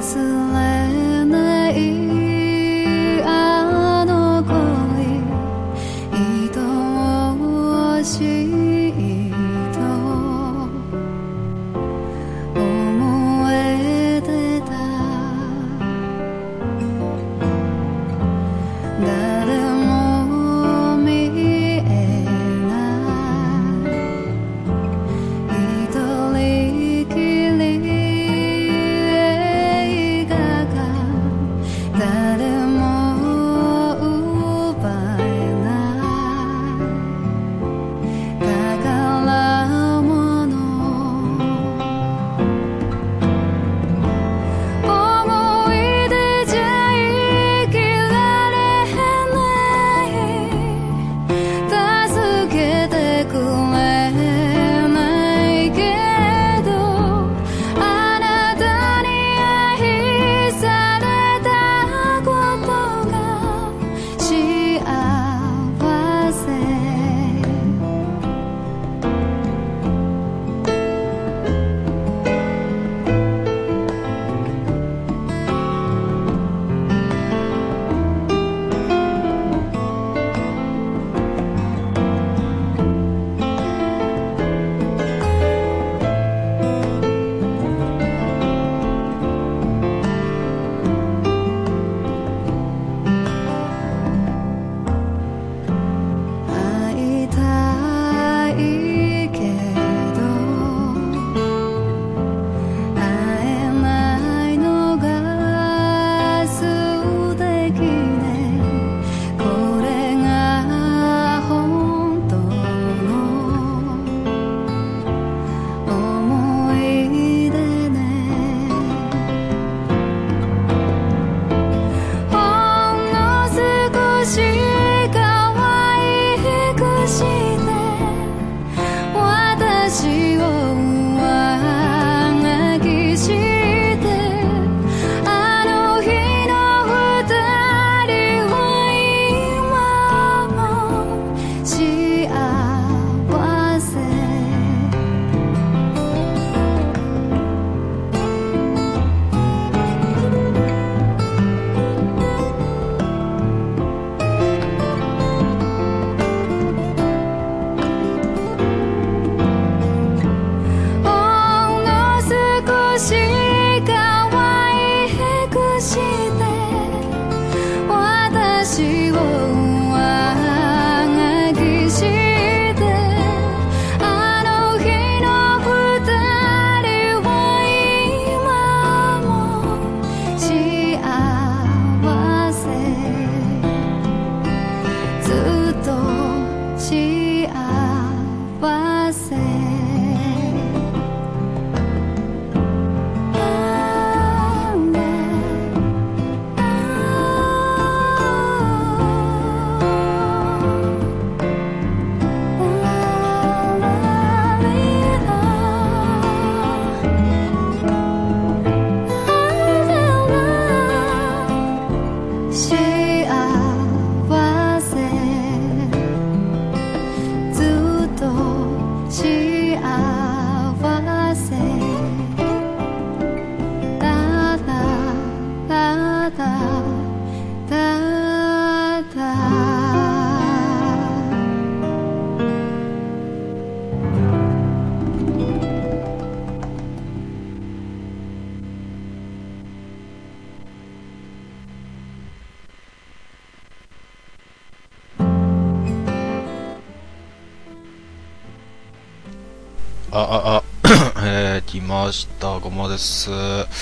来ました。ごまです。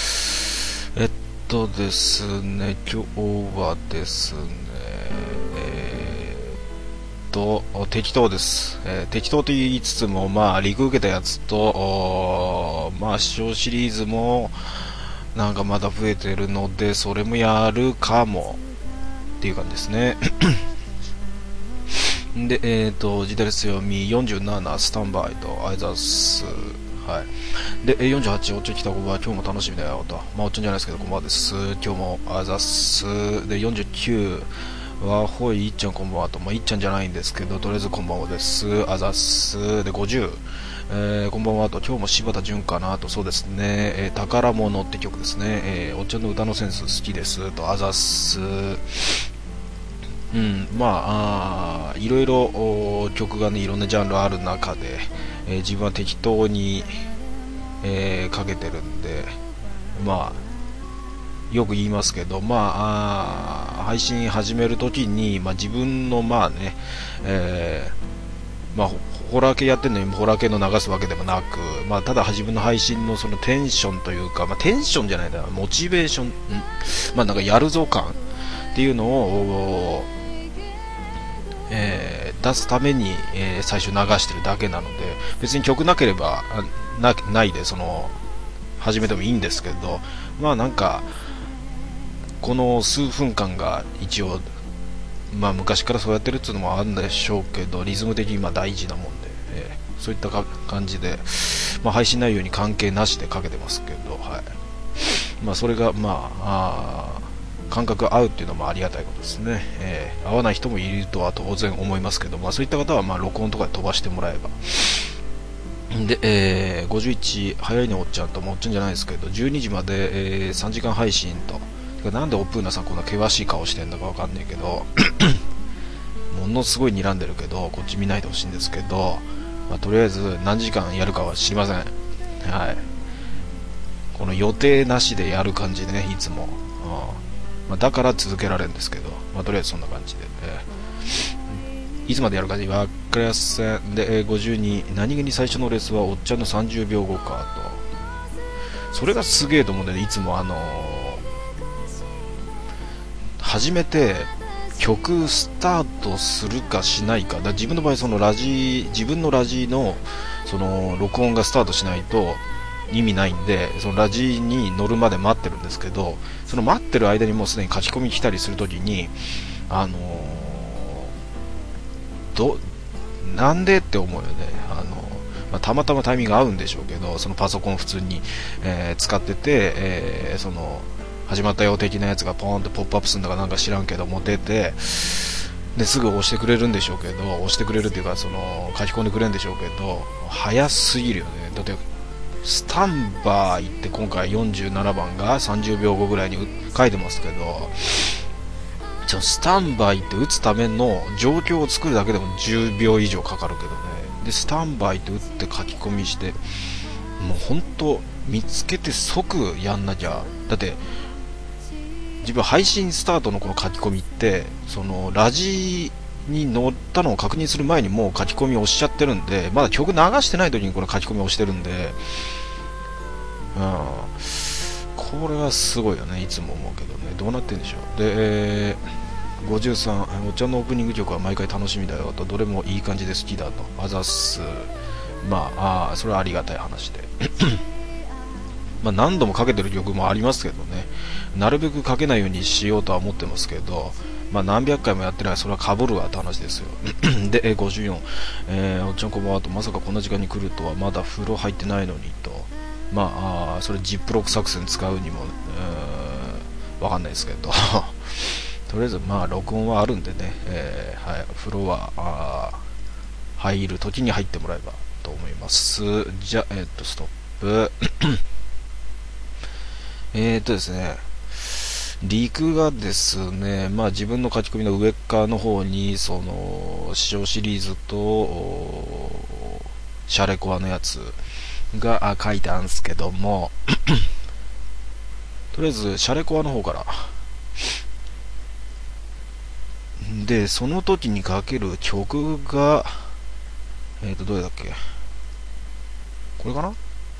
ですね、今日はですね、適当です。適当と言いつつも、リグ受けたやつと、視聴シリーズも、なんかまだ増えてるので、それもやるかも、っていう感じですね。で、時代強み47、スタンバイと、あいざっす。はい。で、48、おっちょ来たこば、今日も楽しみだよ、と。おっちょんじゃないですけど、こんばんです。今日もあいざっす。で、49、わほい、いっちゃんこんばんはと。いっちゃんじゃないんですけど、とりあえずこんばんはです。あざっす。で、50、 こんばんはと、今日も柴田純かなと、そうですね、宝物って曲ですね、おっちゃんの歌のセンス好きですと、あざっす。いろいろ曲がね、いろんなジャンルある中で、自分は適当に、かけてるんで、まあよく言いますけど、配信始めるときに、自分のホラー系やってるのにホラー系の流すわけでもなく、ただ自分の配信のそのテンションというか、テンションじゃないんだな、モチベーション、なんかやるぞ感っていうのを、出すために、最初流してるだけなので、別に曲なければないで始めてもいいんですけど、なんかこの数分間が一応、昔からそうやってるっていうのもあるんでしょうけど、リズム的に大事なもんで、そういった感じで、配信内容に関係なしでかけてますけど、はい、それが感覚が合うっていうのもありがたいことですね、合わない人もいるとは当然思いますけど、そういった方は録音とかで飛ばしてもらえばで、51早いねおっちゃんともおっちゃんじゃないですけど、12時まで、3時間配信と。なんでオプーナさんこんな険しい顔してんだかわかんないけどものすごい睨んでるけど、こっち見ないでほしいんですけど、とりあえず何時間やるかは知りません。はい、この予定なしでやる感じでね、いつも、だから続けられるんですけど、とりあえずそんな感じで、いつまでやるか分かりやすいで、52何気に最初のレースはおっちゃんの30秒後かと。それがすげえと思うんで、いつも初めて曲スタートするかしないか、自分の場合自分のラジのその録音がスタートしないと意味ないんで、そのラジに乗るまで待ってるんですけど、その待ってる間にもうすでに書き込み来たりするときになんでって思うよね。たまたまタイミング合うんでしょうけど、そのパソコン普通に、使ってて、その始まったよ的なやつがポーンとポップアップするんだかなんか知らんけども出て、ですぐ押してくれるんでしょうけど、押してくれるっていうか書き込んでくれるんでしょうけど、早すぎるよね。だってスタンバイって今回47番が30秒後ぐらいに書いてますけど、スタンバイって打つための状況を作るだけでも10秒以上かかるけどね。でスタンバイって打って書き込みして、もう本当見つけて即やんなきゃ。だって自分配信スタートのこの書き込みって、そのラジに乗ったのを確認する前にもう書き込みを押しちゃってるんで、まだ曲流してない時にこの書き込みを押してるんで、これはすごいよね。いつも思うけどね、どうなってんでしょう。で、53お茶のオープニング曲は毎回楽しみだよと、どれもいい感じで好きだと、あざっす。それはありがたい話で何度もかけてる曲もありますけどね、なるべくかけないようにしようとは思ってますけど、何百回もやってない、それはかぶるわって話ですよで、54、おっちゃんこんばんはと、まさかこんな時間に来るとは、まだ風呂入ってないのにと。それジップロック作戦使うにも、わかんないですけどとりあえず録音はあるんでね、風呂は入る時に入ってもらえばと思います。じゃストップですね、陸がですね、自分の書き込みの上側の方にその視聴シリーズとシャレコアのやつが書いてあるんですけどもとりあえずシャレコアの方からで、その時にかける曲がどれだっけ、これかな。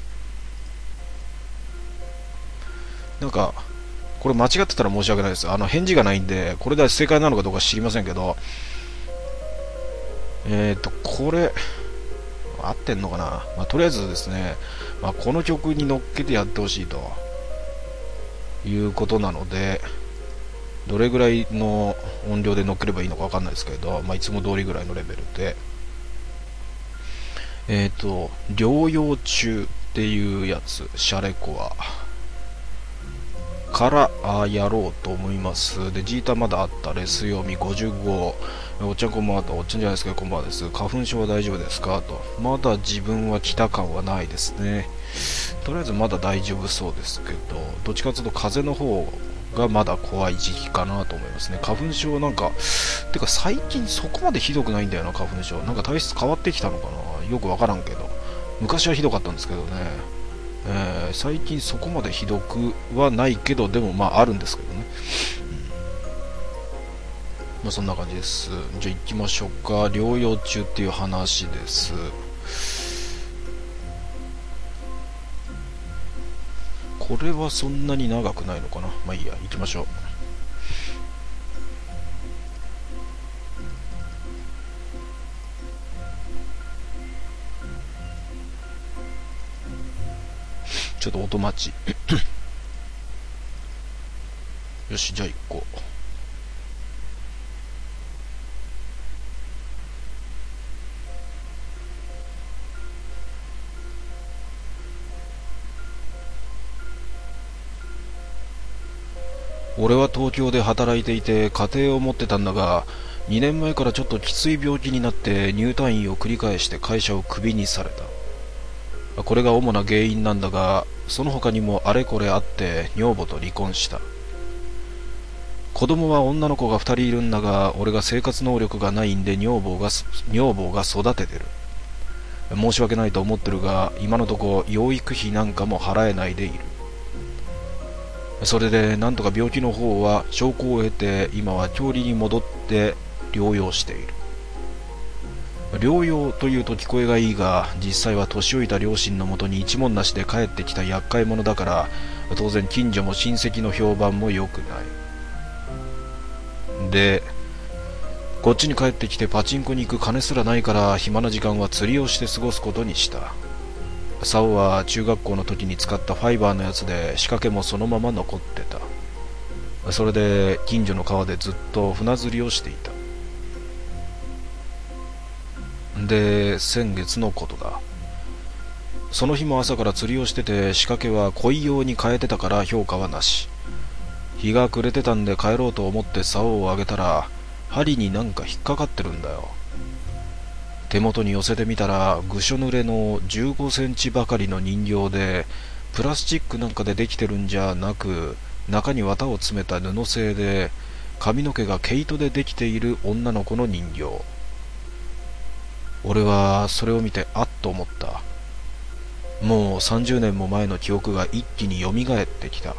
なんかこれ間違ってたら申し訳ないです。返事がないんで、これで正解なのかどうか知りませんけど、これ合ってんのかな。とりあえずですね、この曲に乗っけてやってほしいということなので、どれぐらいの音量で乗っければいいのかわかんないですけど、いつも通りぐらいのレベルで、療養中っていうやつ、シャレコアからやろうと思います。で、ジータまだあったレス読み55、 おっちゃんこんばんはと、おっちゃんじゃないですけどこんばんはです。花粉症は大丈夫ですかと。まだ自分は来た感はないですね。とりあえずまだ大丈夫そうですけど、どっちかというと風邪の方がまだ怖い時期かなと思いますね。花粉症なんか、てか最近そこまでひどくないんだよな、花粉症。なんか体質変わってきたのかな、よくわからんけど。昔はひどかったんですけどね。最近そこまでひどくはないけど、でもまああるんですけどね。まあそんな感じです。じゃあ行きましょうか。療養中っていう話です。これはそんなに長くないのかな。まあいいや、行きましょう。ちょっと音待ち。よし、じゃあ行こう。俺は東京で働いていて家庭を持ってたんだが、2年前からちょっときつい病気になって入退院を繰り返して会社をクビにされた。これが主な原因なんだが、その他にもあれこれあって女房と離婚した。子供は女の子が2人いるんだが、俺が生活能力がないんで女房が育ててる。申し訳ないと思ってるが、今のとこ養育費なんかも払えないでいる。それでなんとか病気の方は証拠を得て、今は郷里に戻って療養している。療養というと聞こえがいいが、実際は年老いた両親のもとに一文なしで帰ってきた厄介者だから、当然近所も親戚の評判も良くない。で、こっちに帰ってきてパチンコに行く金すらないから、暇な時間は釣りをして過ごすことにした。竿は中学校の時に使ったファイバーのやつで、仕掛けもそのまま残ってた。それで近所の川でずっと船釣りをしていた。で、先月のことだ。その日も朝から釣りをしてて、仕掛けは恋用に変えてたから評価はなし。日が暮れてたんで帰ろうと思って竿を上げたら、針になんか引っかかってるんだよ。手元に寄せてみたら、ぐしょ濡れの15センチばかりの人形で、プラスチックなんかでできてるんじゃなく、中に綿を詰めた布製で、髪の毛が毛糸でできている女の子の人形。俺はそれを見てあっと思った。もう30年も前の記憶が一気に蘇ってきた。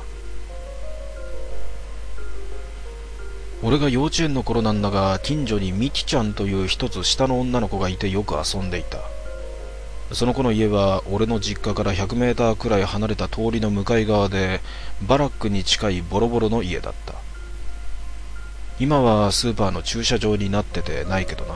俺が幼稚園の頃なんだが、近所にミキちゃんという一つ下の女の子がいてよく遊んでいた。その子の家は俺の実家から100メーターくらい離れた通りの向かい側で、バラックに近いボロボロの家だった。今はスーパーの駐車場になっててないけど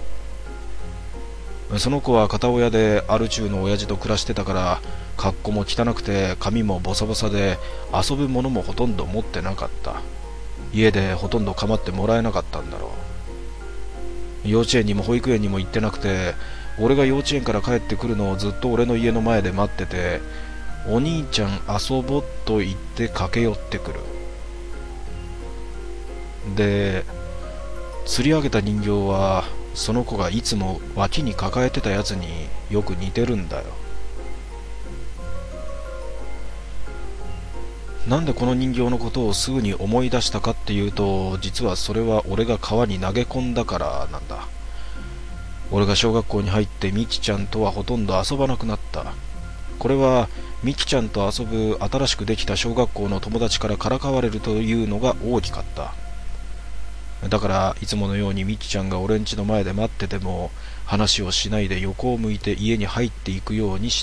な。その子は片親でアル中の親父と暮らしてたから、格好も汚くて髪もボサボサで、遊ぶものもほとんど持ってなかった。家でほとんど構ってもらえなかったんだろう。幼稚園にも保育園にも行ってなくて、俺が幼稚園から帰ってくるのをずっと俺の家の前で待ってて、お兄ちゃん遊ぼっと言って駆け寄ってくる。で、釣り上げた人形はその子がいつも脇に抱えてたやつによく似てるんだよ。なんでこの人形のことをすぐに思い出したかっていうと、実はそれは俺が川に投げ込んだからなんだ。俺が小学校に入ってミキちゃんとはほとんど遊ばなくなった。これはミキちゃんと遊ぶ新しくできた小学校の友達からかわれるというのが大きかった。だからいつものようにミキちゃんが俺ん家の前で待ってても、話をしないで横を向いて家に入っていくようにした。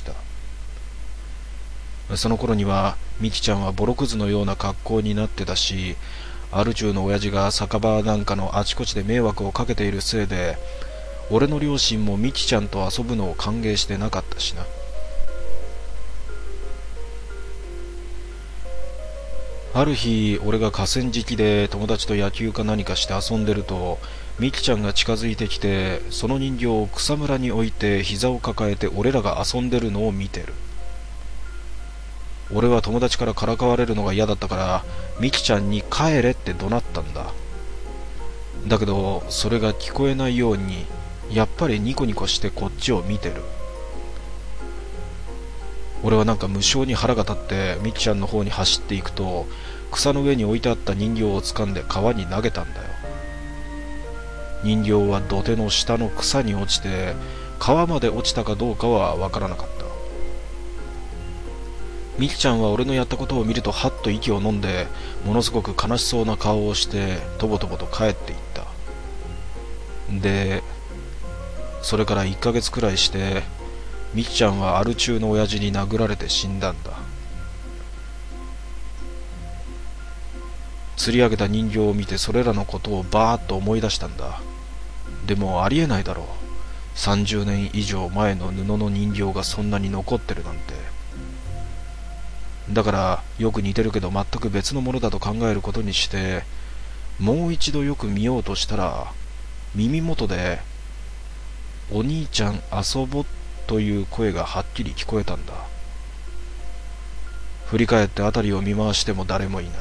その頃にはミキちゃんはボロクズのような格好になってたし、アル中の親父が酒場なんかのあちこちで迷惑をかけているせいで、俺の両親もミキちゃんと遊ぶのを歓迎してなかったしな。ある日、俺が河川敷で友達と野球か何かして遊んでると、ミキちゃんが近づいてきて、その人形を草むらに置いて膝を抱えて俺らが遊んでるのを見てる。俺は友達からからかわれるのが嫌だったから、ミキちゃんに帰れって怒鳴ったんだ。 だけどそれが聞こえないようにやっぱりニコニコしてこっちを見てる。俺はなんか無性に腹が立ってミキちゃんの方に走っていくと、草の上に置いてあった人形を掴んで川に投げたんだよ。人形は土手の下の草に落ちて、川まで落ちたかどうかはわからなかった。ミキちゃんは俺のやったことを見るとハッと息を飲んで、ものすごく悲しそうな顔をしてとぼとぼと帰っていった。で、それから1ヶ月くらいしてミキちゃんはアル中の親父に殴られて死んだんだ。釣り上げた人形を見てそれらのことをバーッと思い出したんだ。でもありえないだろう。30年以上前の布の人形がそんなに残ってるなんて。だからよく似てるけど全く別のものだと考えることにして、もう一度よく見ようとしたら、耳元でお兄ちゃん遊ぼという声がはっきり聞こえたんだ。振り返って辺りを見回しても誰もいない。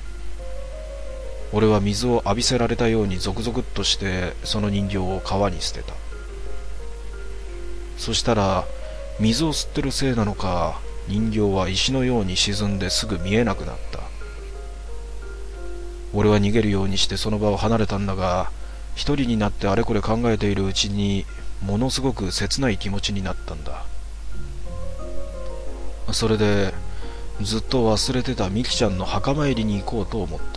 俺は水を浴びせられたようにゾクゾクっとしてその人形を川に捨てた。そしたら水を吸ってるせいなのか、人形は石のように沈んですぐ見えなくなった。俺は逃げるようにしてその場を離れたんだが、一人になってあれこれ考えているうちにものすごく切ない気持ちになったんだ。それでずっと忘れてたミキちゃんの墓参りに行こうと思った。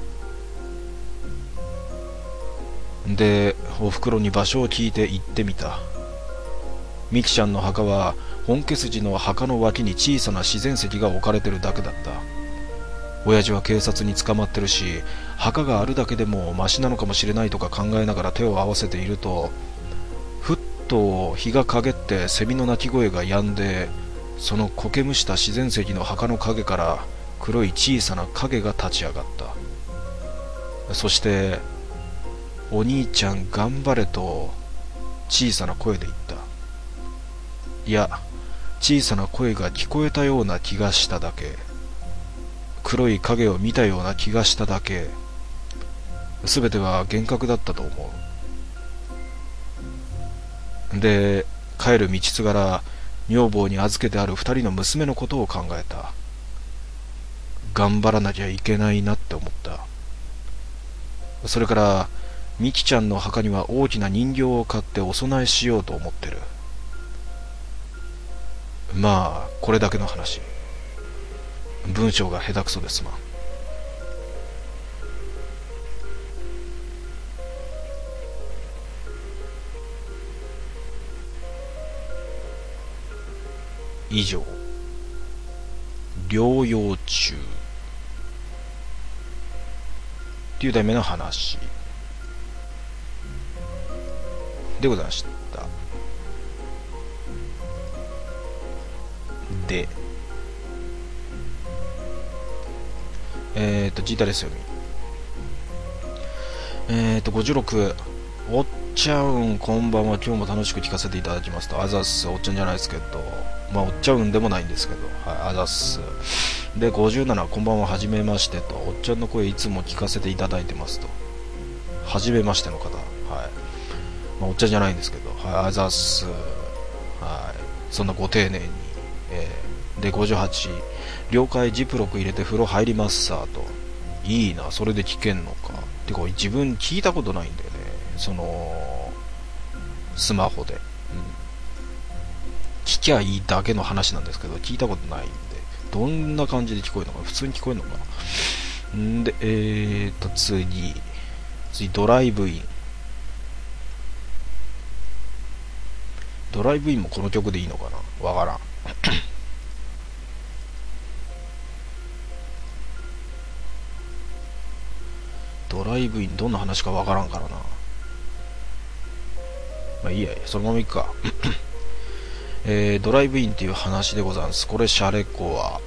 で、おふくろに場所を聞いて行ってみた。ミキちゃんの墓は本家筋の墓の脇に小さな自然石が置かれてるだけだった。親父は警察に捕まってるし、墓があるだけでもマシなのかもしれないとか考えながら手を合わせていると、ふっと日が陰ってセミの鳴き声が止んで、その苔むした自然石の墓の影から黒い小さな影が立ち上がった。そしてお兄ちゃん頑張れと小さな声で言った。いや、小さな声が聞こえたような気がしただけ。黒い影を見たような気がしただけ。すべては幻覚だったと思う。で、帰る道すがら女房に預けてある二人の娘のことを考えた。頑張らなきゃいけないなって思った。それからミキちゃんの墓には大きな人形を買ってお供えしようと思ってる。まあこれだけの話。文章が下手くそですまん。以上、療養中っていう題名の話でございました。で、ジータですよみ。56、おっちゃうんこんばんは、今日も楽しく聞かせていただきますと。あざっす。おっちゃんじゃないですけど、まあおっちゃうんでもないんですけど、はい、あざっす。で、57、こんばんは、はじめましてと。おっちゃんの声いつも聞かせていただいてますと。はじめましての方、はい、まあ、おっちゃんじゃないんですけど、はい、あざっす。はい、そんなご丁寧に、で、58、了解、ジプロク入れて風呂入りますさと。いいな、それで聞けんのか。てか自分聞いたことないんだよね、そのスマホで、聞きゃいいだけの話なんですけど、聞いたことないんで、どんな感じで聞こえるのか、普通に聞こえるのかんで、次ドライブイン。ドライブインもこの曲でいいのかな、わからん。ドライブイン、どんな話かわからんからな。まあいいや、そのままいくか。ドライブインっていう話でございます。これシャレコは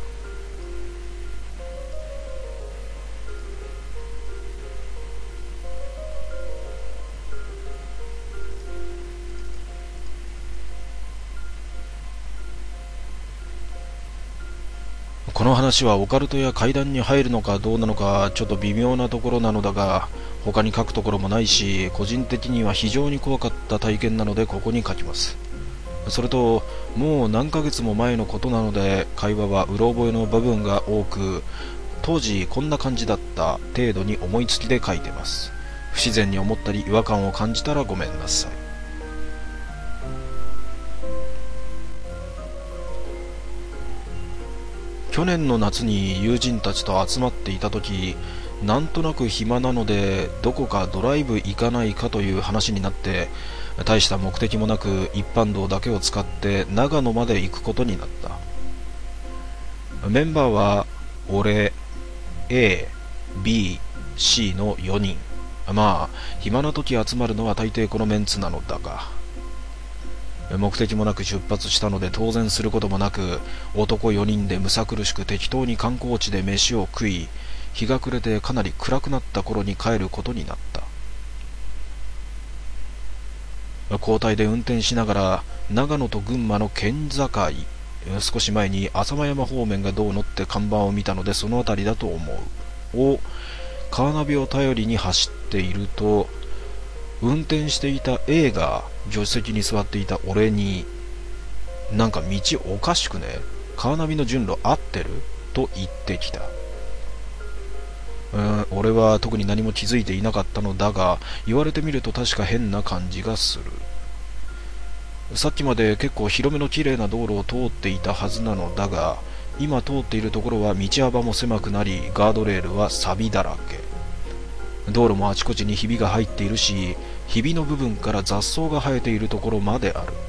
ここの話はオカルトや怪談に入るのかどうなのかちょっと微妙なところなのだが、他に書くところもないし、個人的には非常に怖かった体験なのでここに書きます。それと、もう何ヶ月も前のことなので会話はうろ覚えの部分が多く、当時こんな感じだった程度に思いつきで書いてます。不自然に思ったり違和感を感じたらごめんなさい。去年の夏に友人たちと集まっていた時、なんとなく暇なのでどこかドライブ行かないかという話になって、大した目的もなく一般道だけを使って長野まで行くことになった。メンバーは俺、A、B、C の4人。まあ暇な時集まるのは大抵このメンツなのだが、目的もなく出発したので当然することもなく、男4人でむさ苦しく適当に観光地で飯を食い、日が暮れてかなり暗くなった頃に帰ることになった。交代で運転しながら長野と群馬の県境、少し前に浅間山方面がどうのって看板を見たのでその辺りだと思うをカーナビを頼りに走っていると、運転していた A が助手席に座っていた俺に、なんか道おかしくね、カーナビの順路合ってると言ってきた。俺は特に何も気づいていなかったのだが、言われてみると確か変な感じがする。さっきまで結構広めの綺麗な道路を通っていたはずなのだが、今通っているところは道幅も狭くなり、ガードレールは錆だらけ。道路もあちこちにひびが入っているし、ひびの部分から雑草が生えているところまである。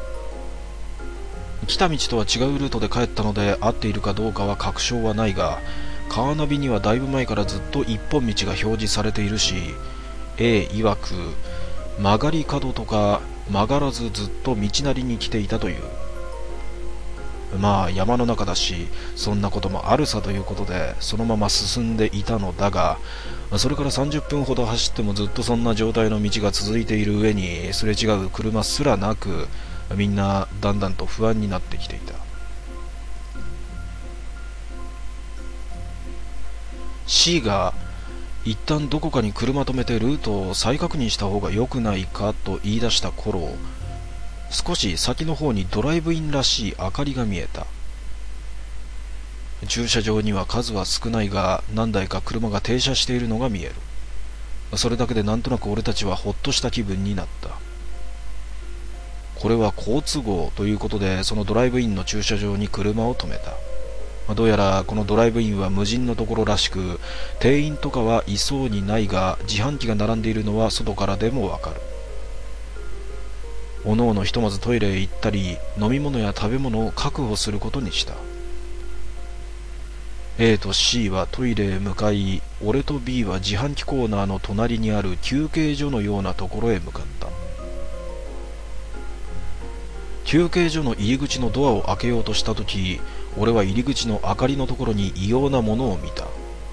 来た道とは違うルートで帰ったので合っているかどうかは確証はないが、カーナビにはだいぶ前からずっと一本道が表示されているし、 A 曰く曲がり角とか曲がらずずっと道なりに来ていたという。まあ山の中だしそんなこともあるさということでそのまま進んでいたのだが、それから30分ほど走ってもずっとそんな状態の道が続いている上に、すれ違う車すらなく、みんなだんだんと不安になってきていた。 C が一旦どこかに車止めてルートを再確認した方が良くないかと言い出した頃、少し先の方にドライブインらしい明かりが見えた。駐車場には数は少ないが何台か車が停車しているのが見える。それだけでなんとなく俺たちはほっとした気分になった。これは好都合ということでそのドライブインの駐車場に車を止めた。どうやらこのドライブインは無人のところらしく、店員とかはいそうにないが自販機が並んでいるのは外からでもわかる。おのおのひとまずトイレへ行ったり飲み物や食べ物を確保することにした。 A と C はトイレへ向かい、俺と B は自販機コーナーの隣にある休憩所のようなところへ向かった。休憩所の入り口のドアを開けようとしたとき、俺は入り口の明かりのところに異様なものを見た。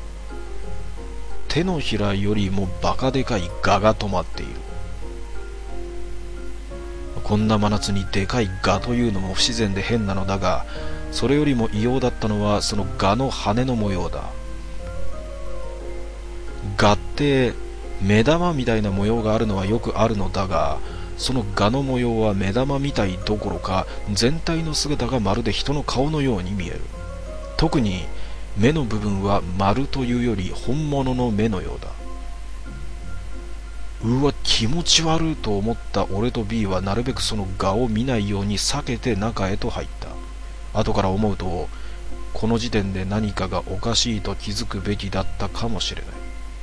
手のひらよりもバカでかい蛾が止まっている。こんな真夏にでかい蛾というのも不自然で変なのだが、それよりも異様だったのはその蛾の羽の模様だ。蛾って目玉みたいな模様があるのはよくあるのだが、その蛾の模様は目玉みたいどころか全体の姿がまるで人の顔のように見える。特に目の部分は丸というより本物の目のようだ。うわ気持ち悪いと思った俺と B はなるべくその蛾を見ないように避けて中へと入った。後から思うとこの時点で何かがおかしいと気づくべきだったかもしれない。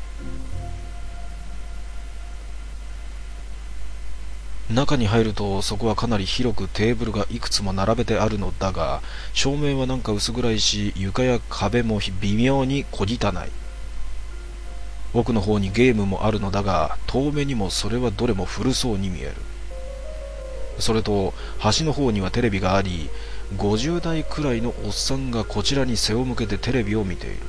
中に入るとそこはかなり広くテーブルがいくつも並べてあるのだが、照明はなんか薄暗いし床や壁も微妙に小汚い。奥の方にゲームもあるのだが遠目にもそれはどれも古そうに見える。それと端の方にはテレビがあり、50代くらいのおっさんがこちらに背を向けてテレビを見ている。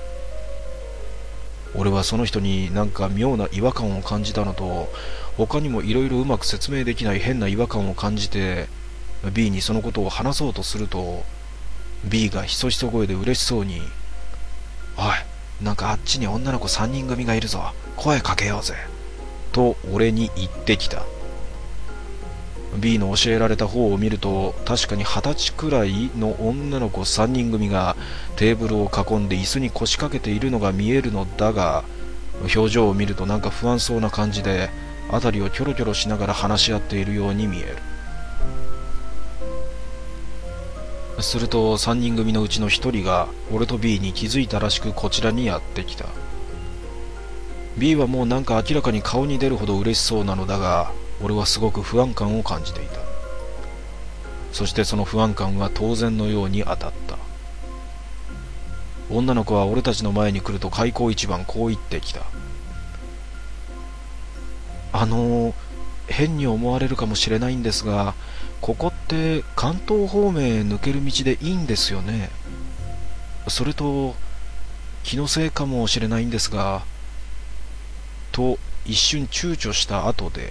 俺はその人になんか妙な違和感を感じたのと、他にもいろいろうまく説明できない変な違和感を感じて B にそのことを話そうとすると、 B がひそひそ声で嬉しそうに、おい、なんかあっちに女の子3人組がいるぞ、声かけようぜ、と俺に言ってきた。 B の教えられた方を見ると、確かに20歳くらいの女の子3人組がテーブルを囲んで椅子に腰掛けているのが見えるのだが、表情を見るとなんか不安そうな感じで辺りをキョロキョロしながら話し合っているように見える。すると3人組のうちの1人が俺と B に気づいたらしくこちらにやってきた。 B はもうなんか明らかに顔に出るほど嬉しそうなのだが、俺はすごく不安感を感じていた。そしてその不安感は当然のように当たった。女の子は俺たちの前に来ると開口一番こう言ってきた。変に思われるかもしれないんですが、ここって関東方面へ抜ける道でいいんですよね。それと気のせいかもしれないんですが、と一瞬躊躇した後で、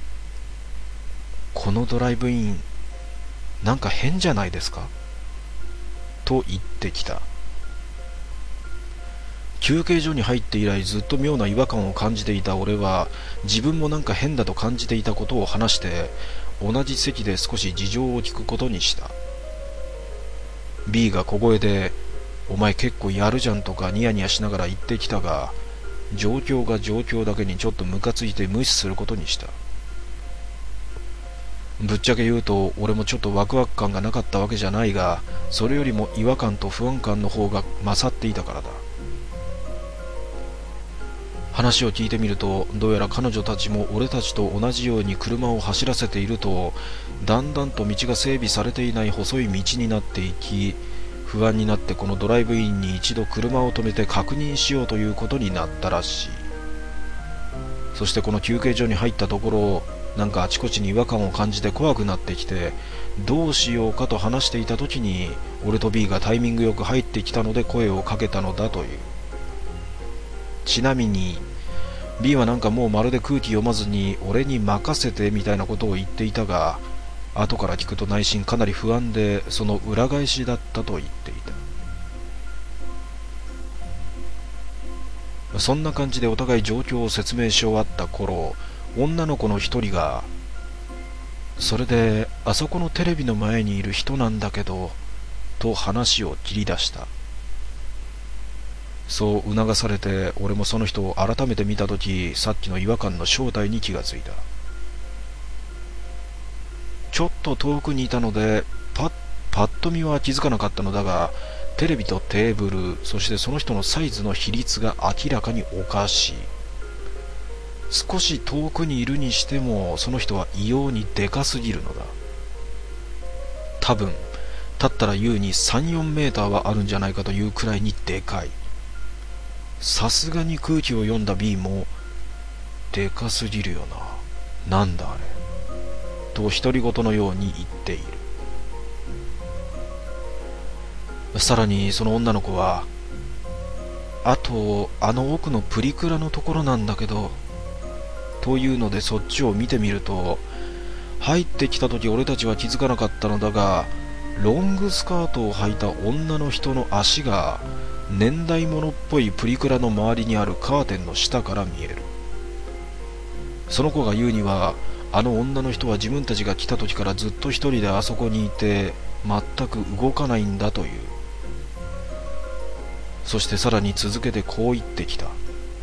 このドライブインなんか変じゃないですか、と言ってきた。休憩所に入って以来ずっと妙な違和感を感じていた俺は、自分もなんか変だと感じていたことを話して、同じ席で少し事情を聞くことにした。 B が小声で、お前結構やるじゃんとかニヤニヤしながら言ってきたが、状況が状況だけにちょっとムカついて無視することにした。ぶっちゃけ言うと俺もちょっとワクワク感がなかったわけじゃないが、それよりも違和感と不安感の方が勝っていたからだ。話を聞いてみると、どうやら彼女たちも俺たちと同じように車を走らせていると、だんだんと道が整備されていない細い道になっていき、不安になってこのドライブインに一度車を止めて確認しようということになったらしい。そしてこの休憩所に入ったところ、なんかあちこちに違和感を感じて怖くなってきて、どうしようかと話していた時に俺と B がタイミングよく入ってきたので声をかけたのだという。ちなみに B はなんかもうまるで空気読まずに俺に任せてみたいなことを言っていたが、後から聞くと内心かなり不安で、その裏返しだったと言っていた。そんな感じでお互い状況を説明し終わった頃、女の子の一人が、それであそこのテレビの前にいる人なんだけど、と話を切り出した。そう促されて俺もその人を改めて見たとき、さっきの違和感の正体に気がついた。ちょっと遠くにいたのでパッと見は気づかなかったのだが、テレビとテーブル、そしてその人のサイズの比率が明らかにおかしい。少し遠くにいるにしてもその人は異様にでかすぎるのだ。多分立ったら優に 3,4 メーターはあるんじゃないかというくらいにでかい。さすがに空気を読んだ B も、でかすぎるよな、なんだあれ、と独り言のように言っている。さらにその女の子は、あとあの奥のプリクラのところなんだけど、というのでそっちを見てみると、入ってきた時俺たちは気づかなかったのだが、ロングスカートを履いた女の人の足が年代物っぽいプリクラの周りにあるカーテンの下から見える。その子が言うには、あの女の人は自分たちが来た時からずっと一人であそこにいて全く動かないんだという。そしてさらに続けてこう言ってきた。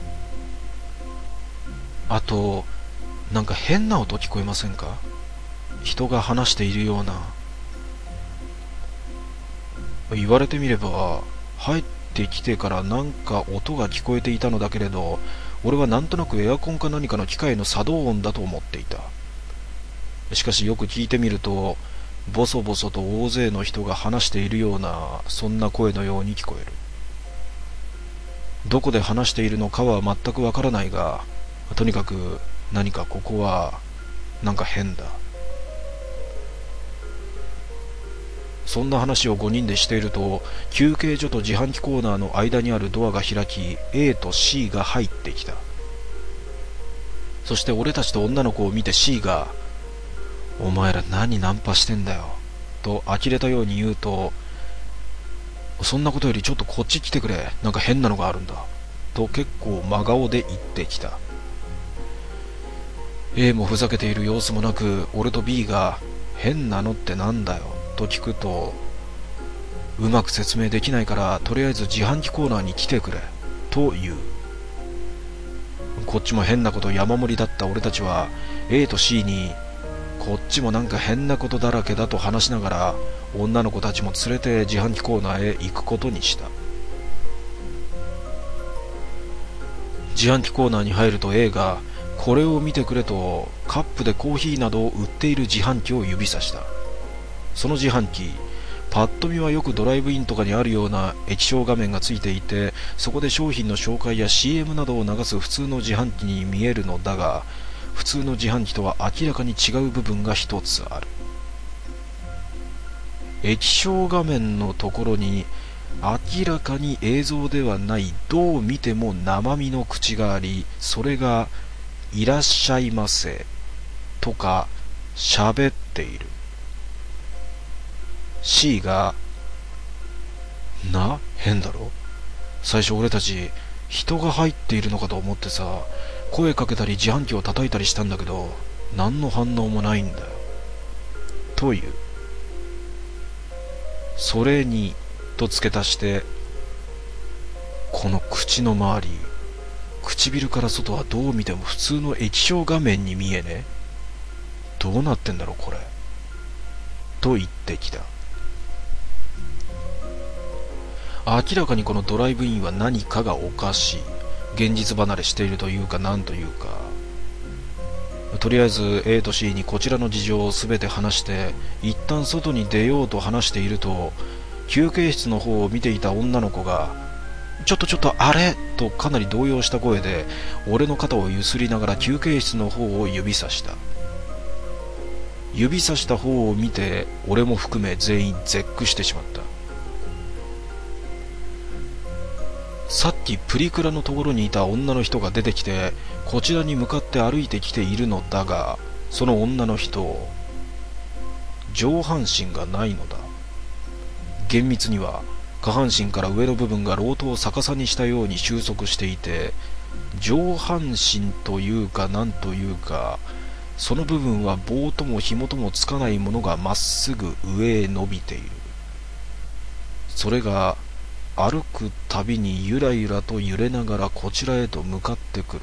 あとなんか変な音聞こえませんか？人が話しているような。言われてみれば入ってきてからなんか音が聞こえていたのだけれど、俺はなんとなくエアコンか何かの機械の作動音だと思っていた。しかしよく聞いてみると、ボソボソと大勢の人が話しているような、そんな声のように聞こえる。どこで話しているのかは全くわからないが、とにかく何かここはなんか変だ。そんな話を5人でしていると、休憩所と自販機コーナーの間にあるドアが開き、 A と C が入ってきた。そして俺たちと女の子を見て C が、お前ら何ナンパしてんだよ、と呆れたように言うと、 そんなことよりちょっとこっち来てくれ、なんか変なのがあるんだ、と結構真顔で言ってきた。A もふざけている様子もなく、俺と B が変なのってなんだよと聞くと、うまく説明できないからとりあえず自販機コーナーに来てくれと言う。こっちも変なこと山盛りだった俺たちは A と C にこっちもなんか変なことだらけだと話しながら、女の子たちも連れて自販機コーナーへ行くことにした。自販機コーナーに入ると A がこれを見てくれとカップでコーヒーなどを売っている自販機を指さした。その自販機、パッと見はよくドライブインとかにあるような液晶画面がついていて、そこで商品の紹介や CM などを流す普通の自販機に見えるのだが、普通の自販機とは明らかに違う部分が一つある。液晶画面のところに明らかに映像ではないどう見ても生身の口があり、それがいらっしゃいませとか喋っている。C が変だろ、最初俺たち人が入っているのかと思ってさ、声かけたり自販機を叩いたりしたんだけど何の反応もないんだよという。それにと付け足して、この口の周り、唇から外はどう見ても普通の液晶画面に見えね、どうなってんだろこれと言ってきた。明らかにこのドライブインは何かがおかしい、現実離れしているというかなんというか。とりあえず A と C にこちらの事情をすべて話して一旦外に出ようと話していると、休憩室の方を見ていた女の子がちょっとあれとかなり動揺した声で俺の肩をゆすりながら休憩室の方を指さした。指さした方を見て俺も含め全員絶句してしまった。さっきプリクラのところにいた女の人が出てきてこちらに向かって歩いてきているのだが、その女の人、上半身がないのだ。厳密には下半身から上の部分がロートを逆さにしたように収束していて、上半身というかなんというか、その部分は棒とも紐ともつかないものがまっすぐ上へ伸びている。それが歩くたびにゆらゆらと揺れながらこちらへと向かってくる。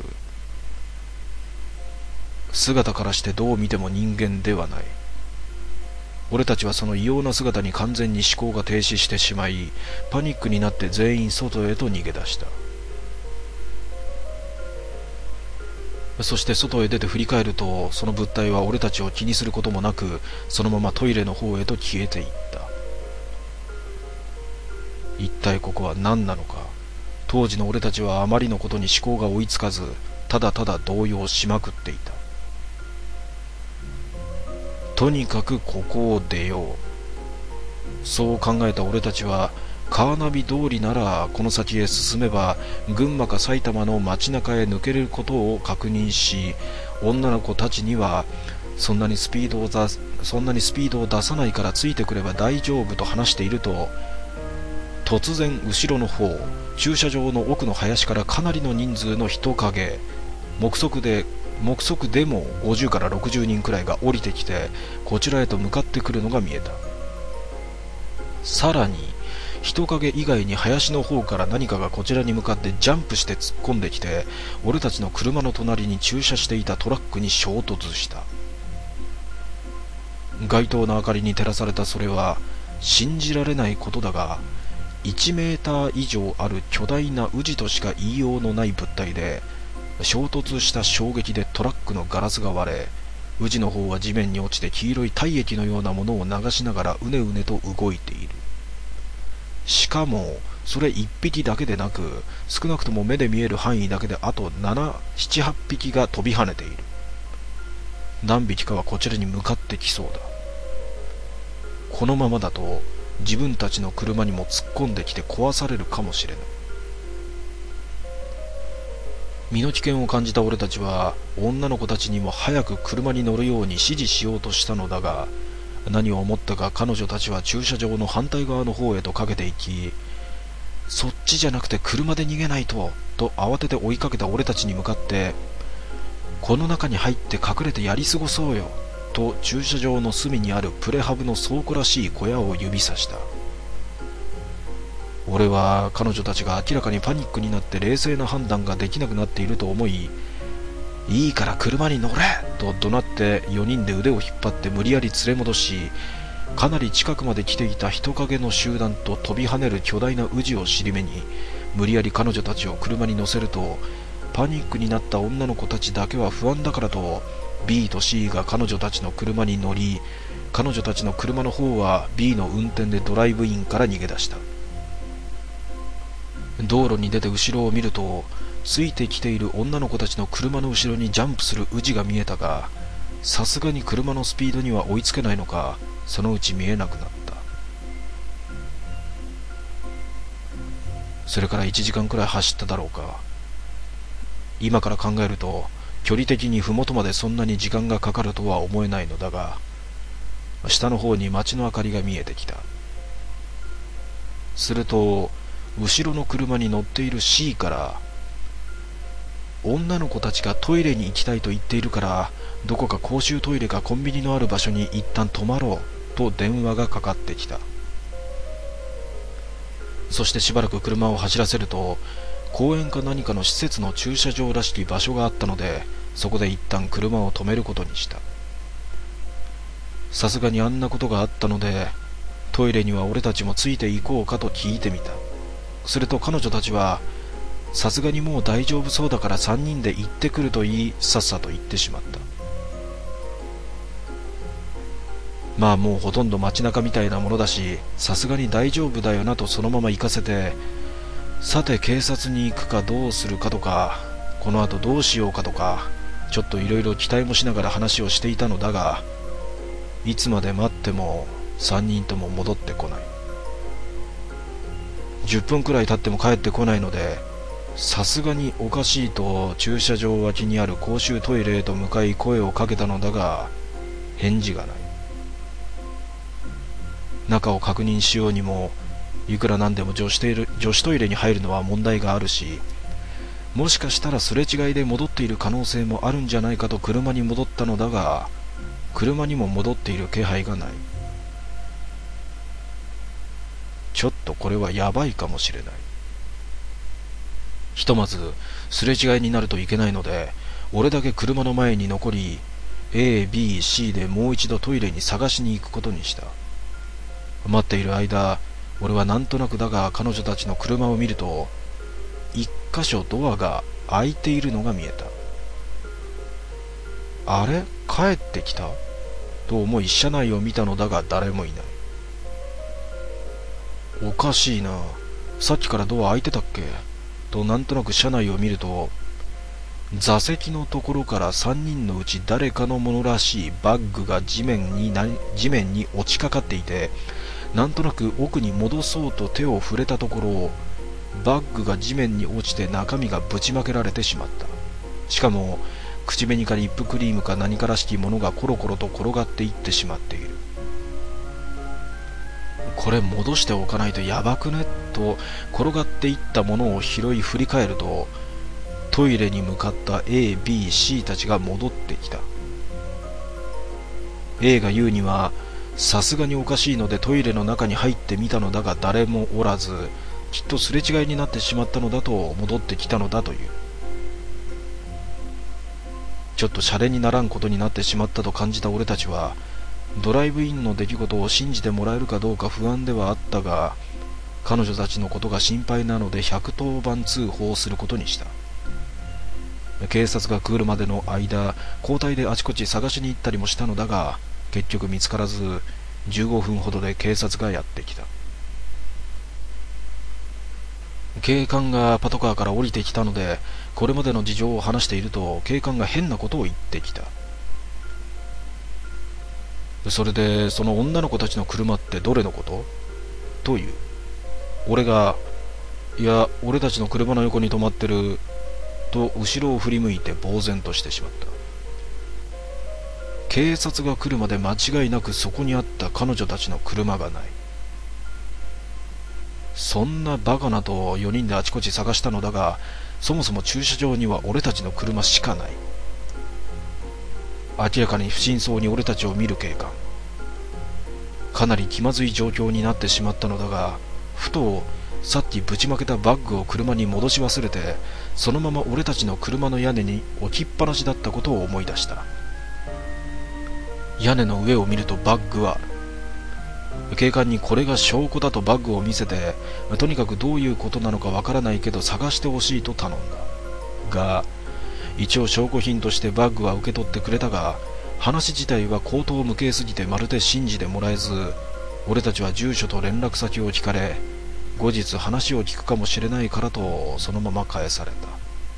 姿からしてどう見ても人間ではない。俺たちはその異様な姿に完全に思考が停止してしまい、パニックになって全員外へと逃げ出した。そして外へ出て振り返ると、その物体は俺たちを気にすることもなく、そのままトイレの方へと消えていった。一体ここは何なのか。当時の俺たちはあまりのことに思考が追いつかず、ただただ動揺しまくっていた。とにかくここを出よう。そう考えた俺たちはカーナビ通りならこの先へ進めば群馬か埼玉の街中へ抜けることを確認し、女の子たちにはそんなにスピードを出さないからついてくれば大丈夫と話していると、突然後ろの方、駐車場の奥の林からかなりの人数の人影、目測でも50から60人くらいが降りてきてこちらへと向かってくるのが見えた。さらに人影以外に林の方から何かがこちらに向かってジャンプして突っ込んできて、俺たちの車の隣に駐車していたトラックに衝突した。街灯の明かりに照らされたそれは信じられないことだが、1メーター以上ある巨大な宇治としか言いようのない物体で、衝突した衝撃でトラックのガラスが割れ、宇治の方は地面に落ちて黄色い体液のようなものを流しながらうねうねと動いている。しかもそれ1匹だけでなく、少なくとも目で見える範囲だけであと7、7、8匹が飛び跳ねている。何匹かはこちらに向かってきそうだ。このままだと自分たちの車にも突っ込んできて壊されるかもしれない。身の危険を感じた俺たちは女の子たちにも早く車に乗るように指示しようとしたのだが、 何を思ったか彼女たちは駐車場の反対側の方へとかけていき、そっちじゃなくて車で逃げないとと慌てて追いかけた俺たちに向かって、この中に入って隠れてやり過ごそうよと駐車場の隅にあるプレハブの倉庫らしい小屋を指さした。俺は彼女たちが明らかにパニックになって冷静な判断ができなくなっていると思い、いいから車に乗れと怒鳴って4人で腕を引っ張って無理やり連れ戻し、かなり近くまで来ていた人影の集団と飛び跳ねる巨大な宇治を尻目に無理やり彼女たちを車に乗せると、パニックになった女の子たちだけは不安だからと B と C が彼女たちの車に乗り、彼女たちの車の方は B の運転でドライブインから逃げ出した。道路に出て後ろを見ると、ついてきている女の子たちの車の後ろにジャンプする宇治が見えたが、さすがに車のスピードには追いつけないのか、そのうち見えなくなった。それから1時間くらい走っただろうか。今から考えると距離的に麓までそんなに時間がかかるとは思えないのだが、下の方に街の明かりが見えてきた。すると後ろの車に乗っている C から、女の子たちがトイレに行きたいと言っているから、どこか公衆トイレかコンビニのある場所に一旦泊まろうと電話がかかってきた。そしてしばらく車を走らせると、公園か何かの施設の駐車場らしき場所があったので、そこで一旦車を止めることにした。さすがにあんなことがあったので、トイレには俺たちもついていこうかと聞いてみた。すると彼女たちは、さすがにもう大丈夫そうだから3人で行ってくると言い、さっさと行ってしまった。まあもうほとんど街中みたいなものだし、さすがに大丈夫だよなとそのまま行かせて、さて警察に行くかどうするかとか、この後どうしようかとか、ちょっといろいろ期待もしながら話をしていたのだが、いつまで待っても3人とも戻ってこない。10分くらい経っても帰ってこないので、さすがにおかしいと駐車場脇にある公衆トイレへと向かい声をかけたのだが、返事がない。中を確認しようにも、いくらなんでも女子トイレに入るのは問題があるし、もしかしたらすれ違いで戻っている可能性もあるんじゃないかと車に戻ったのだが、車にも戻っている気配がない。ちょっとこれはやばいかもしれない。ひとまずすれ違いになるといけないので、俺だけ車の前に残り A、B、C でもう一度トイレに探しに行くことにした。待っている間、俺はなんとなくだが彼女たちの車を見ると、一箇所ドアが開いているのが見えた。あれ、帰ってきたと思い車内を見たのだが誰もいない。おかしいな、さっきからドア開いてたっけとなんとなく車内を見ると、座席のところから3人のうち誰かのものらしいバッグが地面に落ちかかっていて、なんとなく奥に戻そうと手を触れたところ、バッグが地面に落ちて中身がぶちまけられてしまった。しかも口紅かリップクリームか何からしきものがコロコロと転がっていってしまっている。これ戻しておかないとやばくねと転がっていったものを拾い振り返ると、トイレに向かった A、B、C たちが戻ってきた。 A が言うには、さすがにおかしいのでトイレの中に入ってみたのだが誰もおらず、きっとすれ違いになってしまったのだと戻ってきたのだという。ちょっとシャレにならんことになってしまったと感じた俺たちは、ドライブインの出来事を信じてもらえるかどうか不安ではあったが、彼女たちのことが心配なので110番通報することにした。警察が来るまでの間、交代であちこち探しに行ったりもしたのだが、結局見つからず、15分ほどで警察がやってきた。警官がパトカーから降りてきたので、これまでの事情を話していると、警官が変なことを言ってきた。それで、その女の子たちの車ってどれのことという。俺が、いや、俺たちの車の横に止まってると後ろを振り向いて呆然としてしまった。 警察が来るまで間違いなくそこにあった彼女たちの車がない。そんなバカなと4人であちこち探したのだが、そもそも駐車場には俺たちの車しかない。明らかに不審そうに俺たちを見る警官。かなり気まずい状況になってしまったのだが、ふとさっきぶちまけたバッグを車に戻し忘れて、そのまま俺たちの車の屋根に置きっぱなしだったことを思い出した。屋根の上を見るとバッグはある。警官にこれが証拠だとバッグを見せて、とにかくどういうことなのかわからないけど探してほしいと頼んだが、一応証拠品としてバッグは受け取ってくれたが、話自体は口頭無形すぎてまるで信じてもらえず、俺たちは住所と連絡先を聞かれ、後日話を聞くかもしれないからとそのまま返された。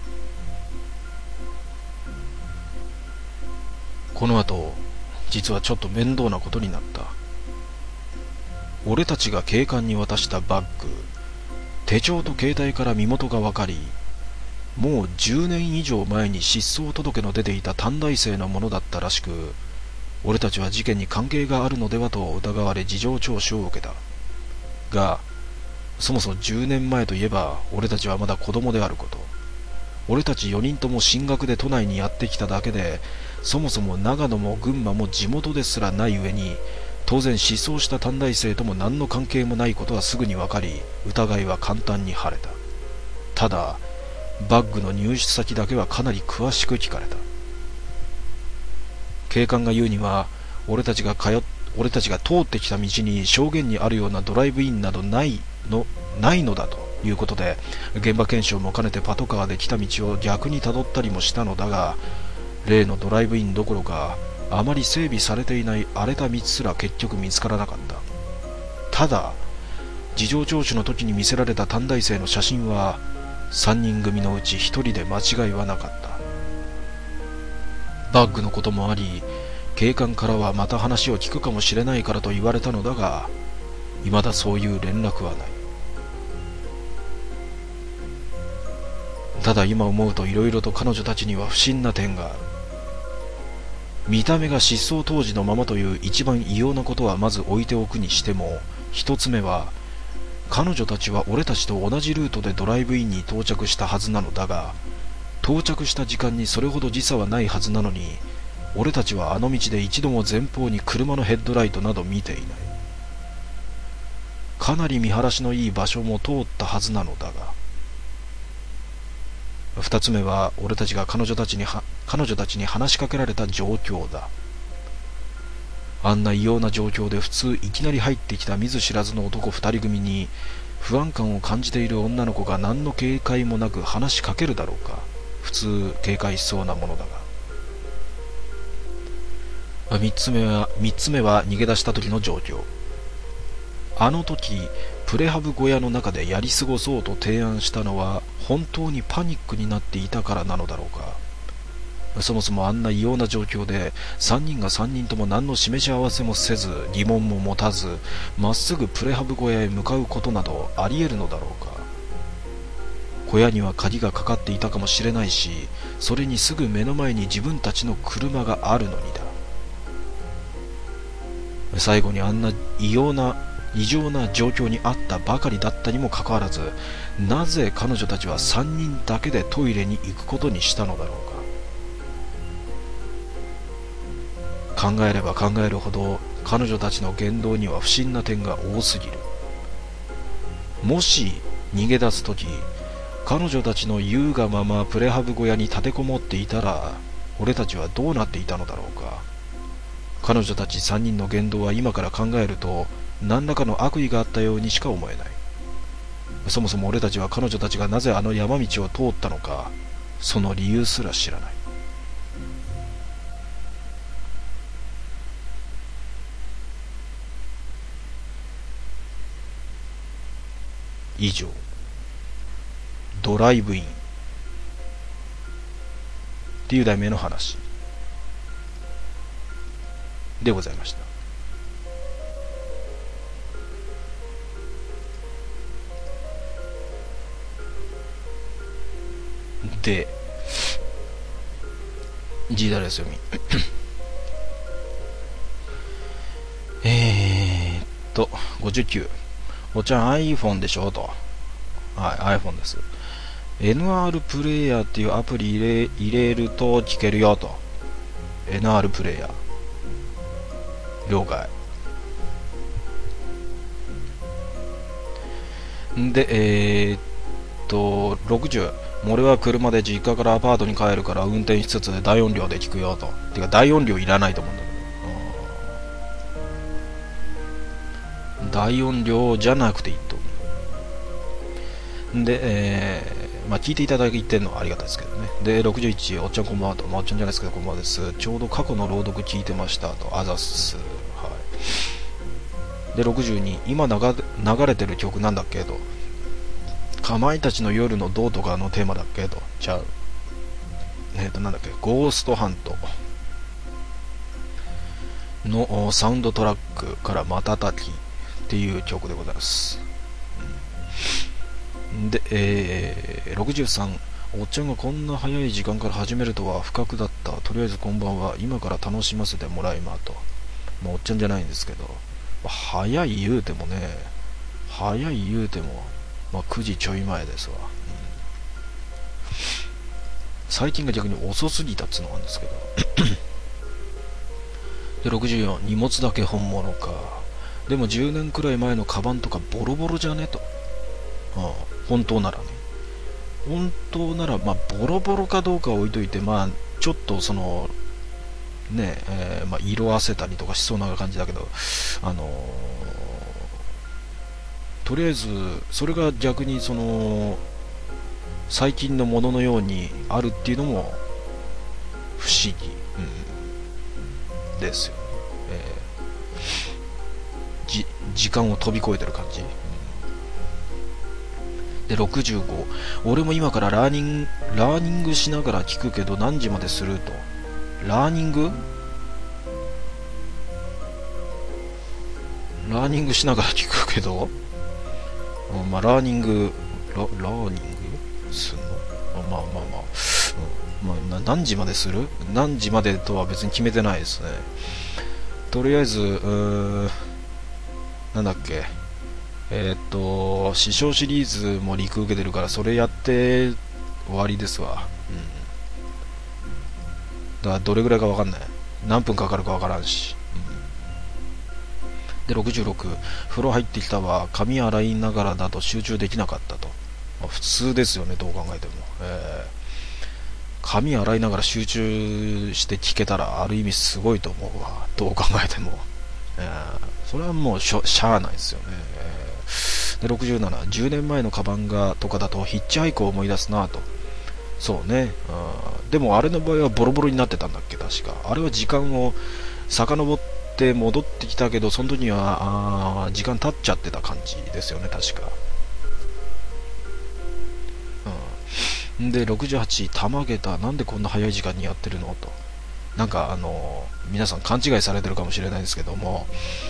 この後、実はちょっと面倒なことになった。俺たちが警官に渡したバッグ、手帳と携帯から身元が分かり、もう10年以上前に失踪届の出ていた短大生のものだったらしく、俺たちは事件に関係があるのではと疑われ事情聴取を受けた。が、そもそも10年前といえば俺たちはまだ子供であること、俺たち4人とも進学で都内にやってきただけで、そもそも長野も群馬も地元ですらない上に、当然失踪した短大生とも何の関係もないことはすぐに分かり、疑いは簡単に晴れた。ただバッグの入手先だけはかなり詳しく聞かれた。警官が言うには、俺たちが通ってきた道に証言にあるようなドライブインなどないのだということで、現場検証も兼ねてパトカーで来た道を逆に辿ったりもしたのだが、例のドライブインどころかあまり整備されていない荒れた道すら結局見つからなかった。ただ事情聴取の時に見せられた短大生の写真は3人組のうち1人で間違いはなかった。バッグのこともあり、警官からはまた話を聞くかもしれないからと言われたのだが、未だそういう連絡はない。ただ今思うと色々と彼女たちには不審な点がある。見た目が失踪当時のままという一番異様なことはまず置いておくにしても、一つ目は彼女たちは俺たちと同じルートでドライブインに到着したはずなのだが、到着した時間にそれほど時差はないはずなのに、俺たちはあの道で一度も前方に車のヘッドライトなど見ていない。かなり見晴らしのいい場所も通ったはずなのだが、二つ目は俺たちが彼女たちに話しかけられた状況だ。あんな異様な状況で普通いきなり入ってきた見ず知らずの男二人組に不安感を感じている女の子が何の警戒もなく話しかけるだろうか。普通警戒しそうなものだが。三つ目は逃げ出した時の状況。あの時プレハブ小屋の中でやり過ごそうと提案したのは本当にパニックになっていたからなのだろうか。そもそもあんな異様な状況で3人が3人とも何の示し合わせもせず、疑問も持たずまっすぐプレハブ小屋へ向かうことなどあり得るのだろうか。小屋には鍵がかかっていたかもしれないし、それにすぐ目の前に自分たちの車があるのにだ。最後にあんな異常な状況にあったばかりだったにもかかわらず、なぜ彼女たちは3人だけでトイレに行くことにしたのだろうか。考えれば考えるほど彼女たちの言動には不審な点が多すぎる。もし逃げ出すとき彼女たちの言うがままプレハブ小屋に立てこもっていたら、俺たちはどうなっていたのだろうか。彼女たち3人の言動は今から考えると何らかの悪意があったようにしか思えない。そもそも俺たちは彼女たちがなぜあの山道を通ったのか、その理由すら知らない。以上、ドライブインっていう題名の話でございました。で、G ダレ読み 59、おっちゃん iPhone でしょと。はい、iPhone です。NR プレイヤーっていうアプリ入れると聞けるよと。NR プレイヤー。了解。で、60、俺は車で実家からアパートに帰るから運転しつつ大音量で聞くよと。てか大音量いらないと思うんだけど、大音量じゃなくていいと。で、聞いていただいてるのはありがたいですけどね。で、61、おっちゃんこんばんはと。おっちゃんじゃないですけどこんばんはです。ちょうど過去の朗読聞いてましたと。あざっす。はい。で、62、今流れてる曲なんだっけと。かまいたちの夜のどうとかのテーマだっけと。ちゃう。なんだっけ、ゴーストハントのサウンドトラックから瞬きっていう曲でございます。で、63、おっちゃんがこんな早い時間から始めるとは不覚だった。とりあえずこんばんは。今から楽しませてもらいまと。おっちゃんじゃないんですけど、早い言うてもね、9時ちょい前ですわ。最近が逆に遅すぎたっつうのがあるんですけど。で、64、荷物だけ本物か。でも10年くらい前のカバンとかボロボロじゃねと。本当ならね。本当なら、ボロボロかどうかは置いといて、ちょっとその、ね色あせたりとかしそうな感じだけど、とりあえず、それが逆にその、最近のもののようにあるっていうのも、不思議、ですよね。時間を飛び越えてる感じ。で、65、俺も今からラーニングしながら聞くけど何時まですると。ラーニングしながら聞くけど、ラーニングすんの、何時までする、何時までとは別に決めてないですね。とりあえずなんだっけ、師匠シリーズも陸受けてるからそれやって終わりですわ。だからどれぐらいか分かんない、何分かかるか分からんし。で、66、風呂入ってきたわ。髪洗いながらだと集中できなかったと。普通ですよね、どう考えても。髪洗いながら集中して聞けたらある意味すごいと思うわ、どう考えても。それはもうしゃあないですよね。で、67、10年前のカバンがとかだとヒッチハイクを思い出すなと。そうね。でもあれの場合はボロボロになってたんだっけ、確か。あれは時間を遡って戻ってきたけど、その時には時間経っちゃってた感じですよね、確か。で、68、たまげた、なんでこんな早い時間にやってるのと。なんか皆さん勘違いされてるかもしれないですけども、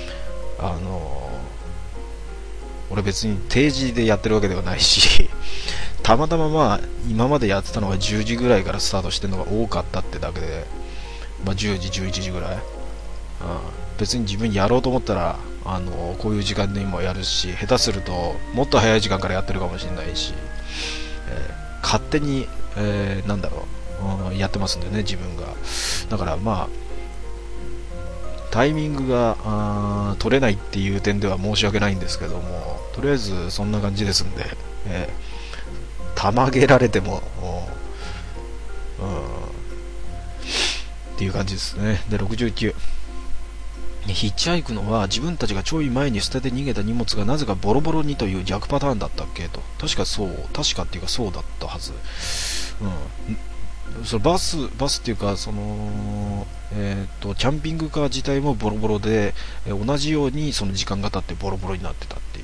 俺別に定時でやってるわけではないし、たまたま今までやってたのが10時ぐらいからスタートしてるのが多かったってだけで、10時11時ぐらい、別に自分やろうと思ったらこういう時間で今やるし、下手するともっと早い時間からやってるかもしれないし、勝手に、やってますんでね、自分が。だからタイミングが取れないっていう点では申し訳ないんですけども、とりあえずそんな感じですんで、たまげられてもっていう感じですね。で、69、ヒッチハイクのは自分たちがちょい前に捨てて逃げた荷物がなぜかボロボロにという逆パターンだったっけと。確かっていうかそうだったはず。そのバスっていうか、そのキャンピングカー自体もボロボロで、同じようにその時間が経ってボロボロになってたっていう、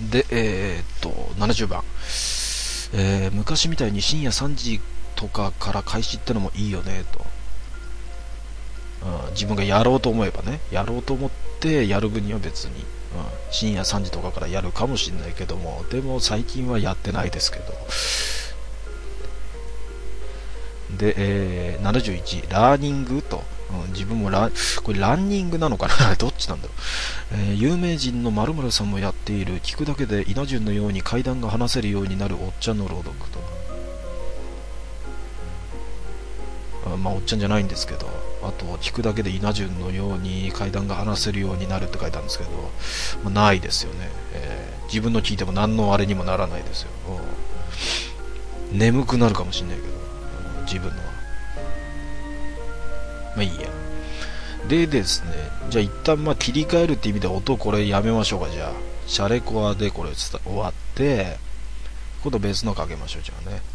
で、70番、昔みたいに深夜3時とかから開始ってのもいいよねと。自分がやろうと思えばね、やろうと思ってやる分には別に、深夜3時とかからやるかもしれないけども、でも最近はやってないですけど。で、71、ラーニングと。 自分もこれランニングなのかなどっちなんだろう、有名人の〇〇さんもやっている聞くだけで稲潤のように階段が話せるようになるおっちゃんの朗読と、まあおっちゃんじゃないんですけど、あと聞くだけで稲潤のように階段が話せるようになるって書いてあるんですけど、まあ、ないですよね、自分の聞いても何のあれにもならないですよ、眠くなるかもしんないけど、自分のはまあいいや。でですね、じゃあ一旦まあ切り替えるって意味で音これやめましょうか。じゃあシャレコアでこれ終わって、今度別のかけましょう。じゃあね。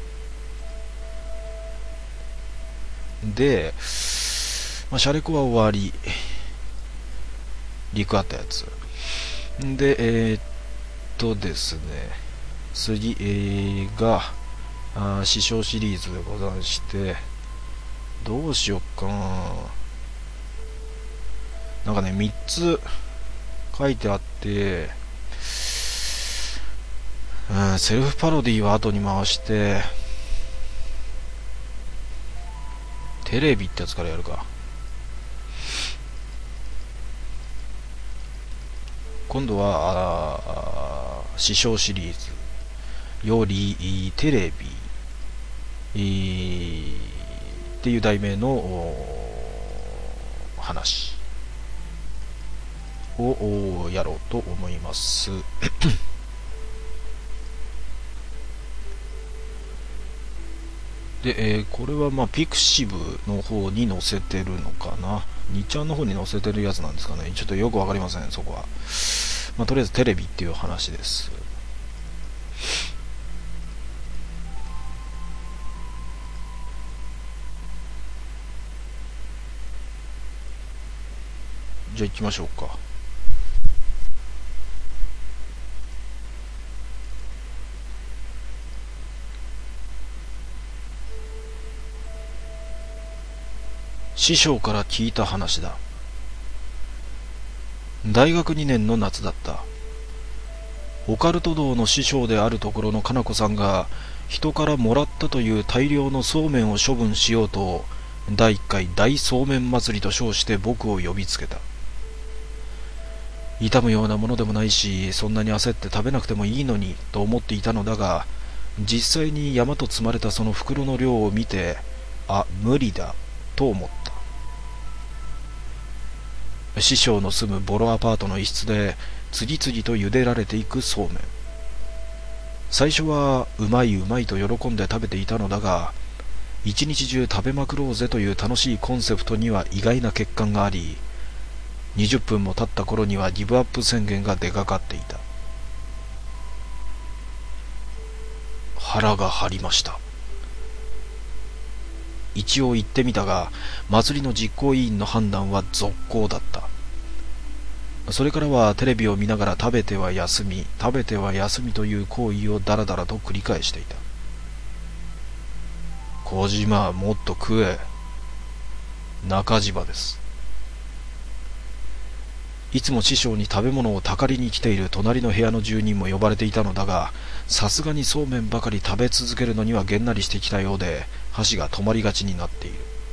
で、まあ、シャレコア終わり、リクあったやつで、ですね、次、が師匠シリーズでございまして、どうしよっかな。なんかね、3つ書いてあって、セルフパロディは後に回して、テレビってやつからやるか。今度は師匠シリーズよりテレビ、っていう題名の話をやろうと思いますで、これはまあピクシブの方に載せてるのかな、2ちゃんの方に載せてるやつなんですかね、ちょっとよくわかりませんそこは。まあ、とりあえずテレビっていう話です。じゃあ行きましょうか。師匠から聞いた話だ。大学2年の夏だった。オカルト道の師匠であるところのかなこさんが人からもらったという大量のそうめんを処分しようと、第1回大そうめん祭りと称して僕を呼びつけた。痛むようなものでもないし、そんなに焦って食べなくてもいいのにと思っていたのだが、実際に山と積まれたその袋の量を見て、無理だと思った。師匠の住むボロアパートの一室で次々と茹でられていくそうめん。最初はうまいうまいと喜んで食べていたのだが、一日中食べまくろうぜという楽しいコンセプトには意外な欠陥があり、20分も経った頃にはギブアップ宣言が出かかっていた。腹が張りました。一応言ってみたが、祭りの実行委員の判断は続行だった。それからはテレビを見ながら食べては休み、食べては休みという行為をだらだらと繰り返していた。小島、もっと食え。中島です。いつも師匠に食べ物をたかりに来ている隣の部屋の住人も呼ばれていたのだが、さすがにそうめんばかり食べ続けるのにはげんなりしてきたようで、箸が止まりがちになっている。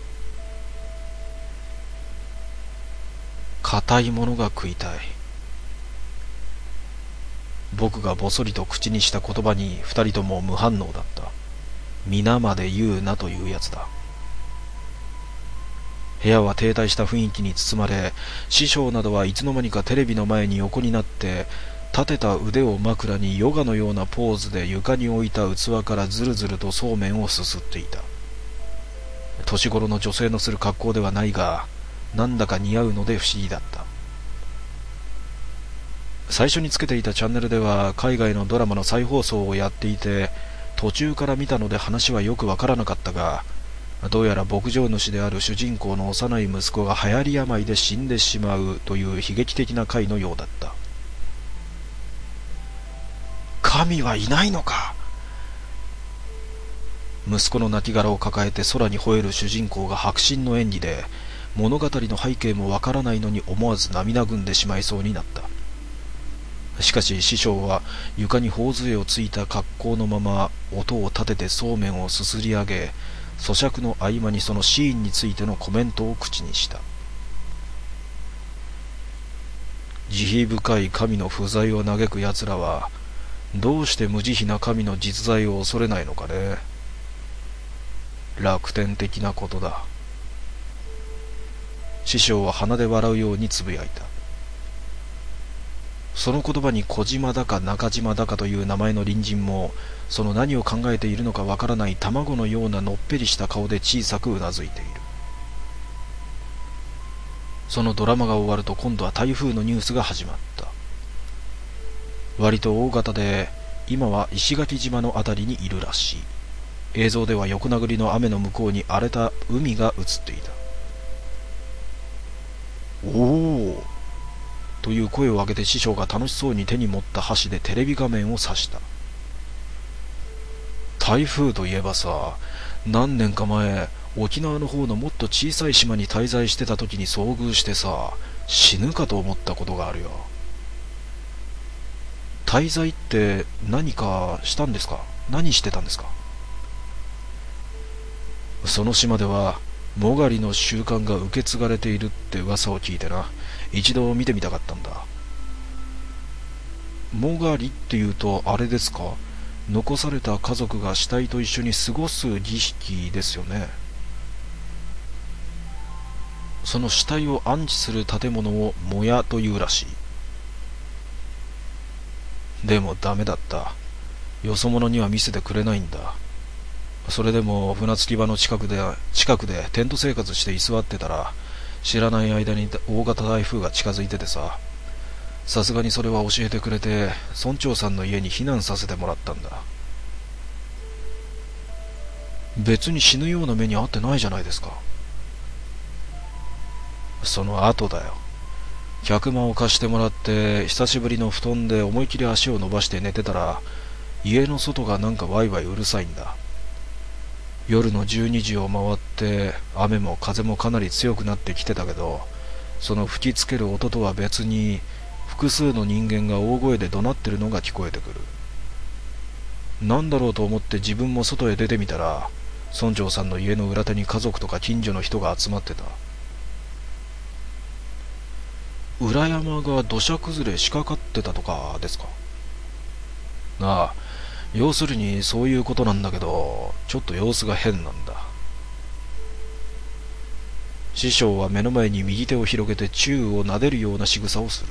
硬いものが食いたい。僕がぼそりと口にした言葉に二人とも無反応だった。皆まで言うなというやつだ。部屋は停滞した雰囲気に包まれ、師匠などはいつの間にかテレビの前に横になって、立てた腕を枕にヨガのようなポーズで床に置いた器からずるずるとそうめんをすすっていた。年頃の女性のする格好ではないが、なんだか似合うので不思議だった。最初につけていたチャンネルでは海外のドラマの再放送をやっていて、途中から見たので話はよくわからなかったが、どうやら牧場主である主人公の幼い息子が流行り病で死んでしまうという悲劇的な回のようだった。神はいないのか。息子の亡骸を抱えて空に吠える主人公が迫真の演技で、物語の背景もわからないのに思わず涙ぐんでしまいそうになった。しかし師匠は床に頬杖をついた格好のまま音を立ててそうめんをすすり上げ、 咀嚼の合間にそのシーンについてのコメントを口にした。慈悲深い神の不在を嘆く奴らは、どうして無慈悲な神の実在を恐れないのかね。楽天的なことだ。師匠は鼻で笑うようにつぶやいた。その言葉に小島だか中島だかという名前の隣人も、その何を考えているのかわからない卵のようなのっぺりした顔で小さくうなずいている。そのドラマが終わると今度は台風のニュースが始まった。割と大型で、今は石垣島のあたりにいるらしい。映像では横殴りの雨の向こうに荒れた海が映っていた。おーという声を上げて師匠が楽しそうに手に持った箸でテレビ画面を指した。台風といえばさ、何年か前、沖縄の方のもっと小さい島に滞在してた時に遭遇してさ、死ぬかと思ったことがあるよ。滞在って何かしたんですか？何してたんですか？その島ではもがりの習慣が受け継がれているって噂を聞いてな、一度見てみたかったんだ。もがりっていうとあれですか？残された家族が死体と一緒に過ごす儀式ですよね。その死体を安置する建物をもやというらしい。でもダメだった。よそ者には見せてくれないんだ。それでも船着き場の近くでテント生活して居座ってたら、知らない間に大型台風が近づいててさ、さすがにそれは教えてくれて村長さんの家に避難させてもらったんだ。別に死ぬような目に遭ってないじゃないですか。その後だよ。100万を貸してもらって久しぶりの布団で思い切り足を伸ばして寝てたら、家の外がなんかワイワイうるさいんだ。夜の12時を回って雨も風もかなり強くなってきてたけど、その吹きつける音とは別に複数の人間が大声で怒鳴ってるのが聞こえてくる。なんだろうと思って自分も外へ出てみたら、村長さんの家の裏手に家族とか近所の人が集まってた。裏山が土砂崩れしかかってたとかですか？ああ、要するにそういうことなんだけど、ちょっと様子が変なんだ。師匠は目の前に右手を広げて宙を撫でるような仕草をする。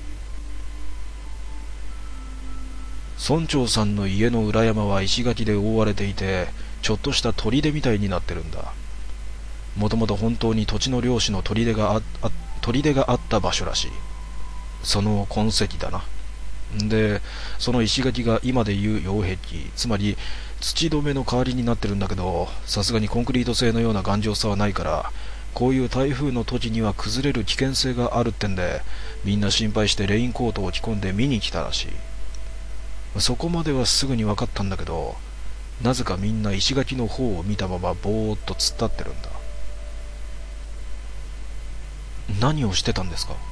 村長さんの家の裏山は石垣で覆われていて、ちょっとした砦みたいになってるんだ。もともと本当に土地の領主の砦があった場所らしい。その痕跡だな。で、その石垣が今でいう擁壁、つまり土留めの代わりになってるんだけど、さすがにコンクリート製のような頑丈さはないから、こういう台風の時には崩れる危険性があるってんで、みんな心配してレインコートを着込んで見に来たらしい。そこまではすぐに分かったんだけど、なぜかみんな石垣の方を見たままぼーっと突っ立ってるんだ。何をしてたんですか？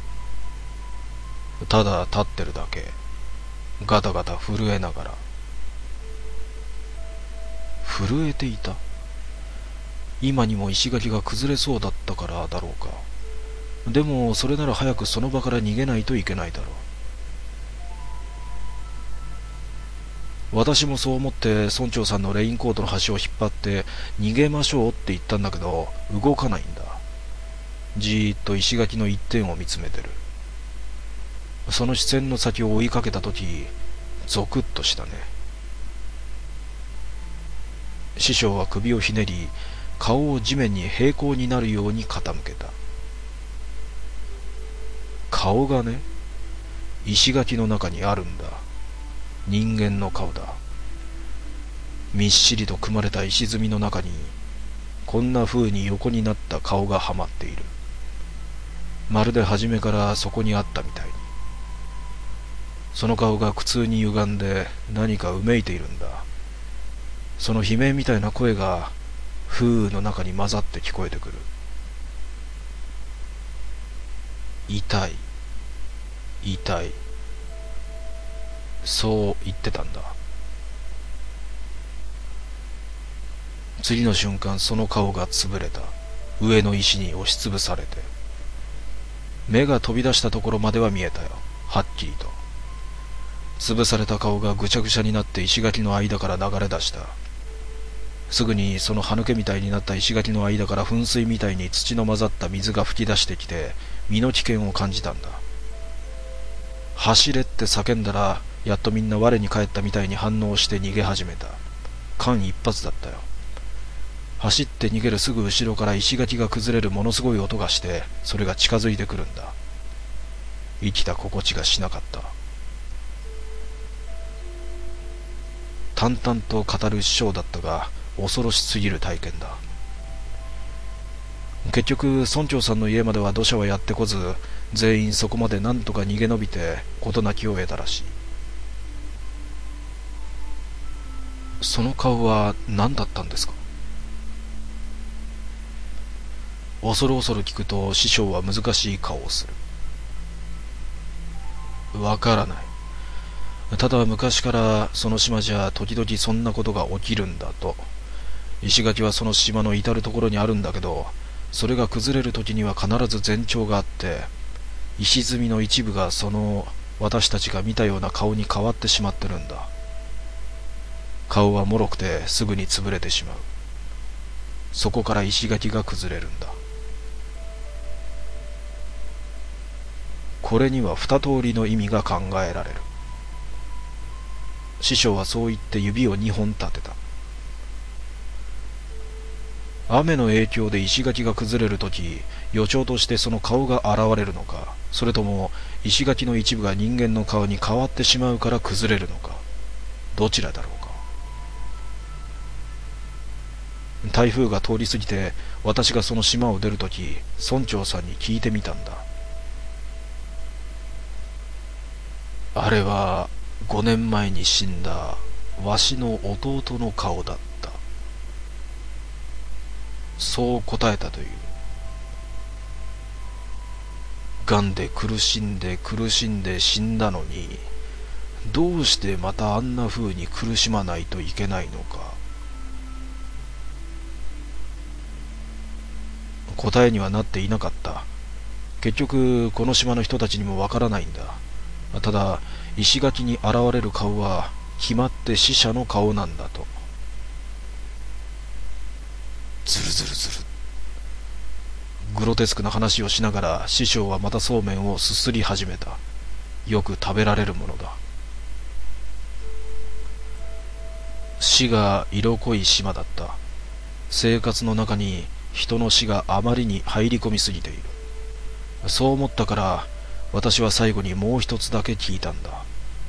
ただ立ってるだけ。ガタガタ震えながら。震えていた。今にも石垣が崩れそうだったからだろうか。でもそれなら早くその場から逃げないといけないだろう。私もそう思って村長さんのレインコートの端を引っ張って逃げましょうって言ったんだけど、動かないんだ。じーっと石垣の一点を見つめてる。その視線の先を追いかけたとき、ゾクッとしたね。師匠は首をひねり、顔を地面に平行になるように傾けた。顔がね、石垣の中にあるんだ。人間の顔だ。みっしりと組まれた石積みの中に、こんな風に横になった顔がはまっている。まるで初めからそこにあったみたいに。その顔が苦痛に歪んで何かうめいているんだ。その悲鳴みたいな声が風雨の中に混ざって聞こえてくる。痛い、痛い、そう言ってたんだ。 次の瞬間、その顔が潰れた。上の石に押しつぶされて。目が飛び出したところまでは見えたよ。はっきりと。潰された顔がぐちゃぐちゃになって石垣の間から流れ出した。すぐにその歯抜けみたいになった石垣の間から噴水みたいに土の混ざった水が吹き出してきて、身の危険を感じたんだ。走れって叫んだら、やっとみんな我に返ったみたいに反応して逃げ始めた。間一髪だったよ。走って逃げるすぐ後ろから石垣が崩れるものすごい音がして、それが近づいてくるんだ。生きた心地がしなかった。淡々と語る師匠だったが、恐ろしすぎる体験だ。結局村長さんの家までは土砂はやってこず、全員そこまで何とか逃げ延びて事なきを得たらしい。その顔は何だったんですか？恐る恐る聞くと師匠は難しい顔をする。わからない。ただ昔からその島じゃ時々そんなことが起きるんだと。石垣はその島の至るところにあるんだけど、それが崩れる時には必ず前兆があって、石積みの一部がその私たちが見たような顔に変わってしまってるんだ。顔は脆くてすぐに潰れてしまう。そこから石垣が崩れるんだ。これには二通りの意味が考えられる。師匠はそう言って指を2本立てた。雨の影響で石垣が崩れるとき、予兆としてその顔が現れるのか、それとも石垣の一部が人間の顔に変わってしまうから崩れるのか、どちらだろうか。台風が通り過ぎて、私がその島を出るとき、村長さんに聞いてみたんだ。あれは5年前に死んだわしの弟の顔だった。そう答えたという。癌で苦しんで苦しんで死んだのに、どうしてまたあんな風に苦しまないといけないのか。答えにはなっていなかった。結局この島の人たちにもわからないんだ。ただ石垣に現れる顔は決まって死者の顔なんだと。ズルズルズル。グロテスクな話をしながら師匠はまたそうめんをすすり始めた。よく食べられるものだ。死が色濃い島だった。生活の中に人の死があまりに入り込みすぎている。そう思ったから私は最後にもう一つだけ聞いたんだ。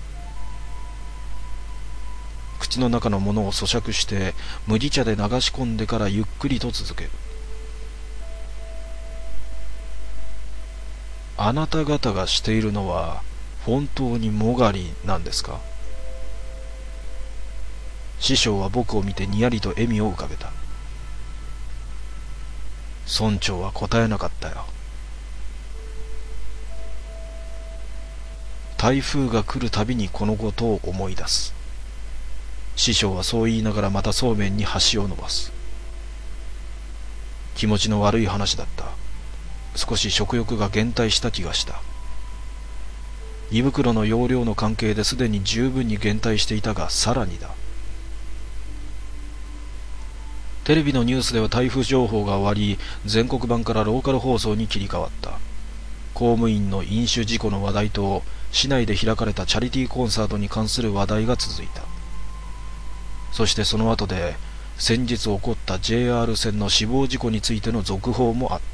口の中のものを咀嚼して麦茶で流し込んでからゆっくりと続ける。あなた方がしているのは本当にもがりなんですか？師匠は僕を見てにやりと笑みを浮かべた。村長は答えなかったよ。台風が来るたびにこのことを思い出す。師匠はそう言いながらまたそうめんに箸を伸ばす。気持ちの悪い話だった。少し食欲が減退した気がした。胃袋の容量の関係ですでに十分に減退していたが、さらにだ。テレビのニュースでは台風情報が終わり、全国版からローカル放送に切り替わった。公務員の飲酒事故の話題と、市内で開かれたチャリティーコンサートに関する話題が続いた。そしてその後で、先日起こった JR 線の死亡事故についての続報もあった。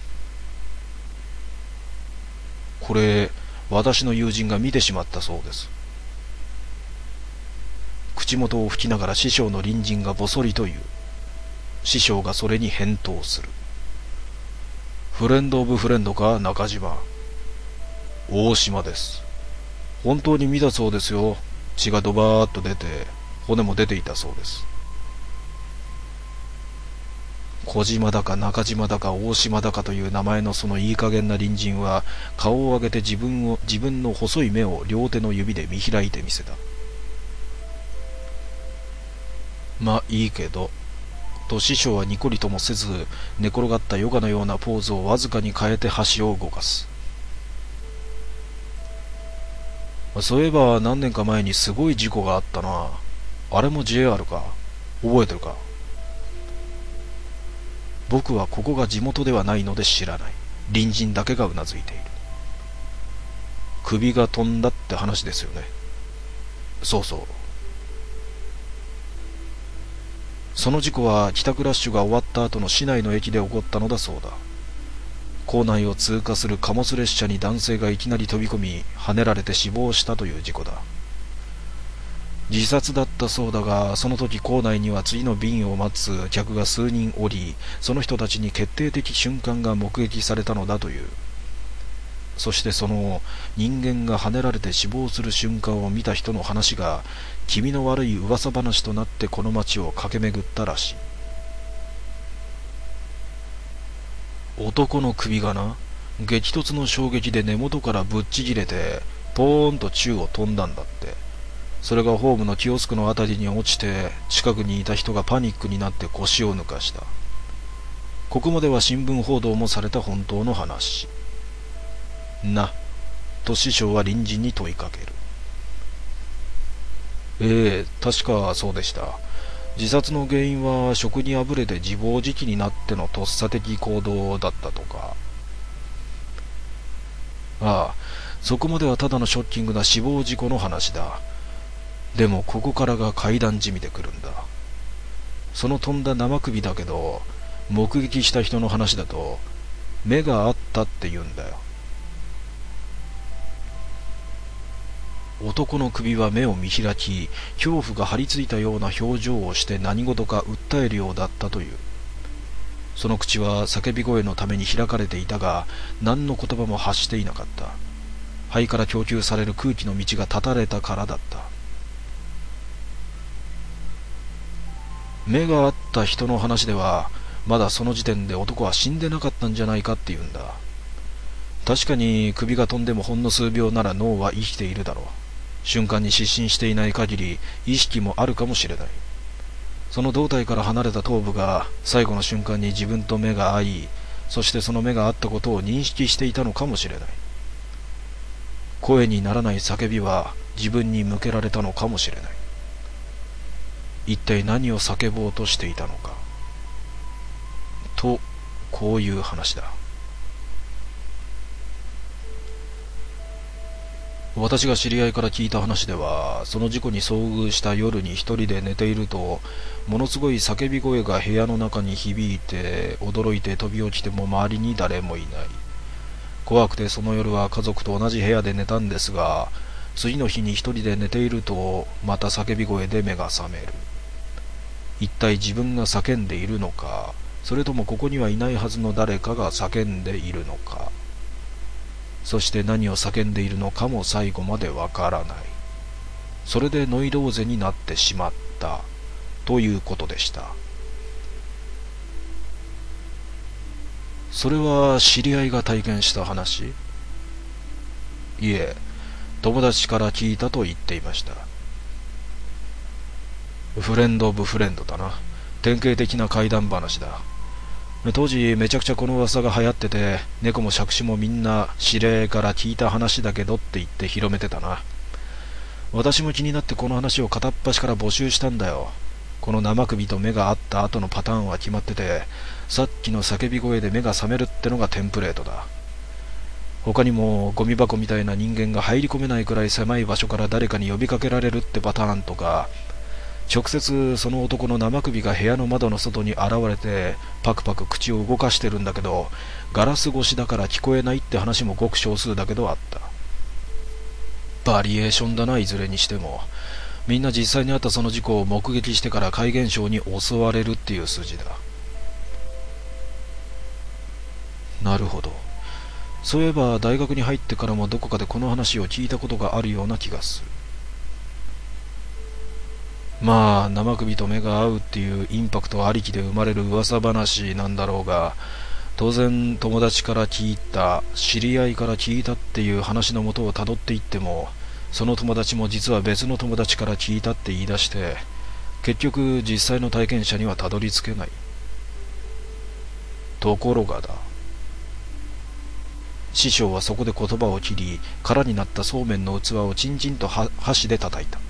これ、私の友人が見てしまったそうです。口元を拭きながら師匠の隣人がぼそりと言う。師匠がそれに返答する。フレンドオブフレンドか、中島。大島です。本当に見たそうですよ。血がドバーッと出て、骨も出ていたそうです。小島だか中島だか大島だかという名前のそのいい加減な隣人は顔を上げて自分の細い目を両手の指で見開いてみせた。まあいいけど、 と師匠はニコリともせず、寝転がったヨガのようなポーズをわずかに変えて箸を動かす。そういえば何年か前にすごい事故があったな。あれも JR か。覚えてるか。僕はここが地元ではないので知らない。隣人だけがうなずいている。首が飛んだって話ですよね。そうそう。その事故は帰宅ラッシュが終わった後の市内の駅で起こったのだそうだ。構内を通過する貨物列車に男性がいきなり飛び込み、跳ねられて死亡したという事故だ。自殺だったそうだが、その時構内には次の便を待つ客が数人おり、その人たちに決定的瞬間が目撃されたのだという。そしてその人間が跳ねられて死亡する瞬間を見た人の話が気味の悪い噂話となってこの町を駆け巡ったらしい。男の首がな、激突の衝撃で根元からぶっちぎれてポーンと宙を飛んだんだって。それがホームのキオスクのあたりに落ちて、近くにいた人がパニックになって腰を抜かした。ここまでは新聞報道もされた本当の話な、と師匠は隣人に問いかける。確かそうでした。自殺の原因は食にあぶれて自暴自棄になってのとっさ的行動だったとか。ああ、そこまではただのショッキングな死亡事故の話だ。でもここからが階段じみてくるんだ。その飛んだ生首だけど、目撃した人の話だと目があったって言うんだよ。男の首は目を見開き、恐怖が張り付いたような表情をして何事か訴えるようだったという。その口は叫び声のために開かれていたが、何の言葉も発していなかった。肺から供給される空気の道が断たれたからだった。目があった人の話では、まだその時点で男は死んでなかったんじゃないかって言うんだ。確かに首が飛んでもほんの数秒なら脳は生きているだろう。瞬間に失神していない限り意識もあるかもしれない。その胴体から離れた頭部が最後の瞬間に自分と目が合い、そしてその目があったことを認識していたのかもしれない。声にならない叫びは自分に向けられたのかもしれない。一体何を叫ぼうとしていたのか。と、こういう話だ。私が知り合いから聞いた話では、その事故に遭遇した夜に一人で寝ていると、ものすごい叫び声が部屋の中に響いて、驚いて飛び起きても周りに誰もいない。怖くてその夜は家族と同じ部屋で寝たんですが、次の日に一人で寝ていると、また叫び声で目が覚める。一体自分が叫んでいるのか、それともここにはいないはずの誰かが叫んでいるのか。そして何を叫んでいるのかも最後までわからない。それでノイローゼになってしまったということでした。それは知り合いが体験した話？いえ、友達から聞いたと言っていました。フレンド・オブ・フレンドだな。典型的な怪談話だ。当時めちゃくちゃこの噂が流行ってて、猫も杓子もみんな知り合いから聞いた話だけどって言って広めてたな。私も気になってこの話を片っ端から募集したんだよ。この生首と目が合った後のパターンは決まってて、さっきの叫び声で目が覚めるってのがテンプレートだ。他にもゴミ箱みたいな人間が入り込めないくらい狭い場所から誰かに呼びかけられるってパターンとか、直接その男の生首が部屋の窓の外に現れてパクパク口を動かしてるんだけど、ガラス越しだから聞こえないって話もごく少数だけどあった。バリエーションだな。いずれにしてもみんな実際にあったその事故を目撃してから怪現象に襲われるっていう筋だ。なるほど。そういえば大学に入ってからもどこかでこの話を聞いたことがあるような気がする。まあ生首と目が合うっていうインパクトありきで生まれる噂話なんだろうが、当然友達から聞いた、知り合いから聞いたっていう話の元をたどっていっても、その友達も実は別の友達から聞いたって言い出して、 結局実際の体験者にはたどり着けない。ところがだ、師匠はそこで言葉を切り、空になったそうめんの器をチンチンと箸で叩いた。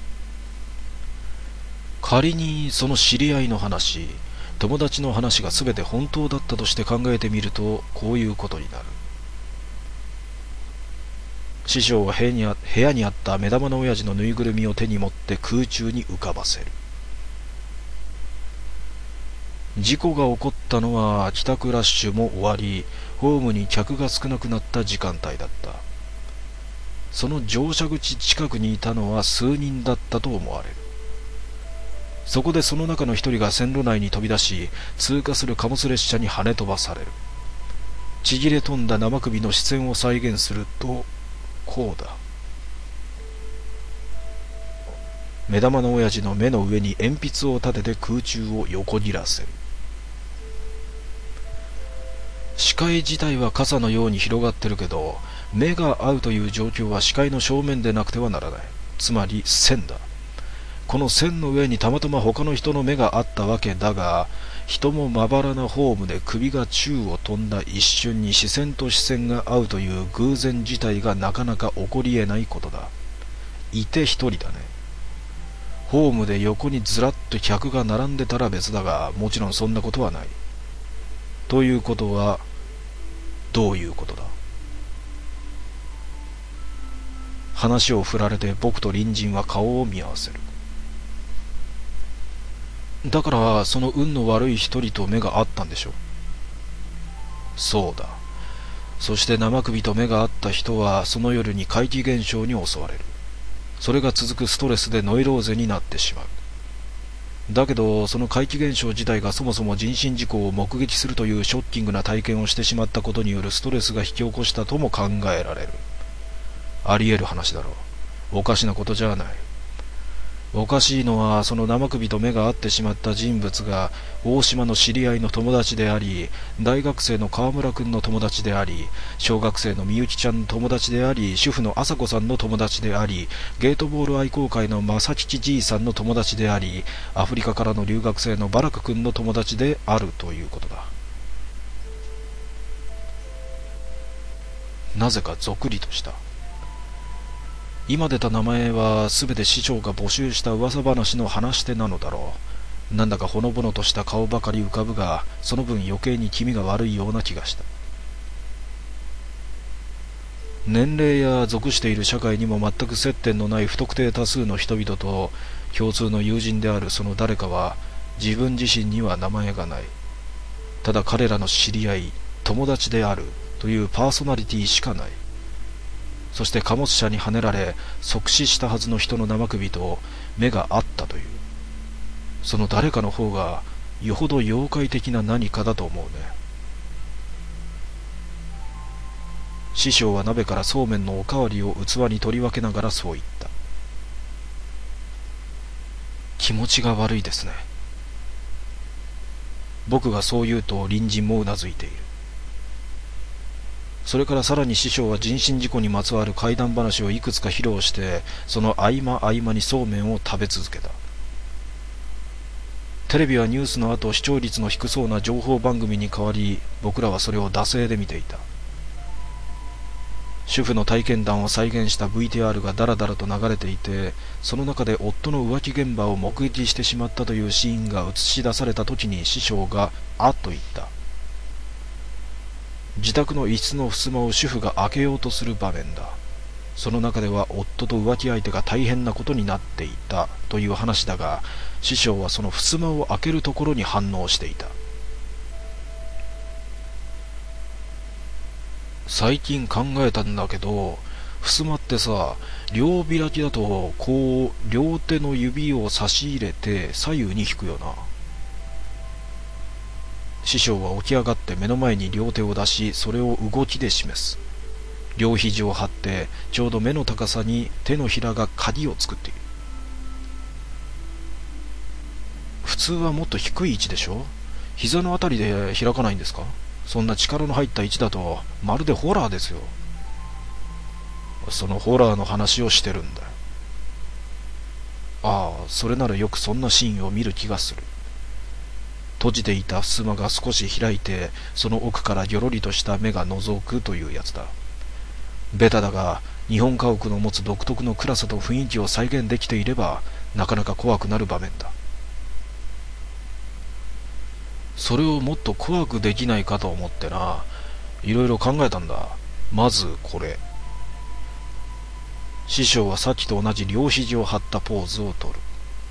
仮にその知り合いの話、友達の話が全て本当だったとして考えてみると、こういうことになる。師匠は部屋にあった目玉の親父のぬいぐるみを手に持って空中に浮かばせる。事故が起こったのは帰宅ラッシュも終わり、ホームに客が少なくなった時間帯だった。その乗車口近くにいたのは数人だったと思われる。そこでその中の一人が線路内に飛び出し、通過する貨物列車に跳ね飛ばされる。ちぎれ飛んだ生首の視線を再現すると、こうだ。目玉の親父の目の上に鉛筆を立てて空中を横切らせる。視界自体は傘のように広がってるけど、目が合うという状況は視界の正面でなくてはならない。つまり線だ。この線の上にたまたま他の人の目があったわけだが、人もまばらなホームで首が宙を飛んだ一瞬に視線と視線が合うという偶然自体がなかなか起こり得ないことだ。いて一人だね。ホームで横にずらっと客が並んでたら別だが、もちろんそんなことはない。ということは、どういうことだ。話を振られて僕と隣人は顔を見合わせる。だからその運の悪い一人と目が合ったんでしょ。そうだ。そして生首と目が合った人はその夜に怪奇現象に襲われる。それが続くストレスでノイローゼになってしまう。だけどその怪奇現象自体がそもそも人身事故を目撃するというショッキングな体験をしてしまったことによるストレスが引き起こしたとも考えられる。あり得る話だろう。おかしなことじゃない。おかしいのはその生首と目が合ってしまった人物が大島の知り合いの友達であり、大学生の川村君の友達であり、小学生のみゆきちゃんの友達であり、主婦の朝子さんの友達であり、ゲートボール愛好会の正吉じいさんの友達であり、アフリカからの留学生のバラク君の友達であるということだ。なぜかぞくりとした。今出た名前はすべて師匠が募集した噂話の話し手なのだろう。なんだかほのぼのとした顔ばかり浮かぶが、その分余計に気味が悪いような気がした。年齢や属している社会にも全く接点のない不特定多数の人々と共通の友人であるその誰かは、自分自身には名前がない。ただ彼らの知り合い、友達であるというパーソナリティしかない。そして貨物車にはねられ即死したはずの人の生首と目が合ったという、その誰かの方がよほど妖怪的な何かだと思うね。師匠は鍋からそうめんのおかわりを器に取り分けながらそう言った。気持ちが悪いですね。僕がそう言うと隣人もうなずいている。それからさらに師匠は人身事故にまつわる怪談話をいくつか披露して、その合間合間にそうめんを食べ続けた。テレビはニュースの後視聴率の低そうな情報番組に変わり、僕らはそれを惰性で見ていた。主婦の体験談を再現した VTR がダラダラと流れていて、その中で夫の浮気現場を目撃してしまったというシーンが映し出された時に師匠があっと言った。自宅の一室の襖を主婦が開けようとする場面だ。その中では夫と浮気相手が大変なことになっていたという話だが、師匠はその襖を開けるところに反応していた。最近考えたんだけど、襖ってさ、両開きだとこう両手の指を差し入れて左右に引くよな。師匠は起き上がって目の前に両手を出し、それを動きで示す。両肘を張ってちょうど目の高さに手のひらが鍵を作っている。普通はもっと低い位置でしょ。膝のあたりで開かないんですか。そんな力の入った位置だとまるでホラーですよ。そのホラーの話をしてるんだよ。ああ、 それならよくそんなシーンを見る気がする。閉じていた襖が少し開いて、その奥からぎょろりとした目が覗くというやつだ。ベタだが、日本家屋の持つ独特の暗さと雰囲気を再現できていれば、なかなか怖くなる場面だ。それをもっと怖くできないかと思ってな、いろいろ考えたんだ。まずこれ。師匠はさっきと同じ両肘を張ったポーズをとる。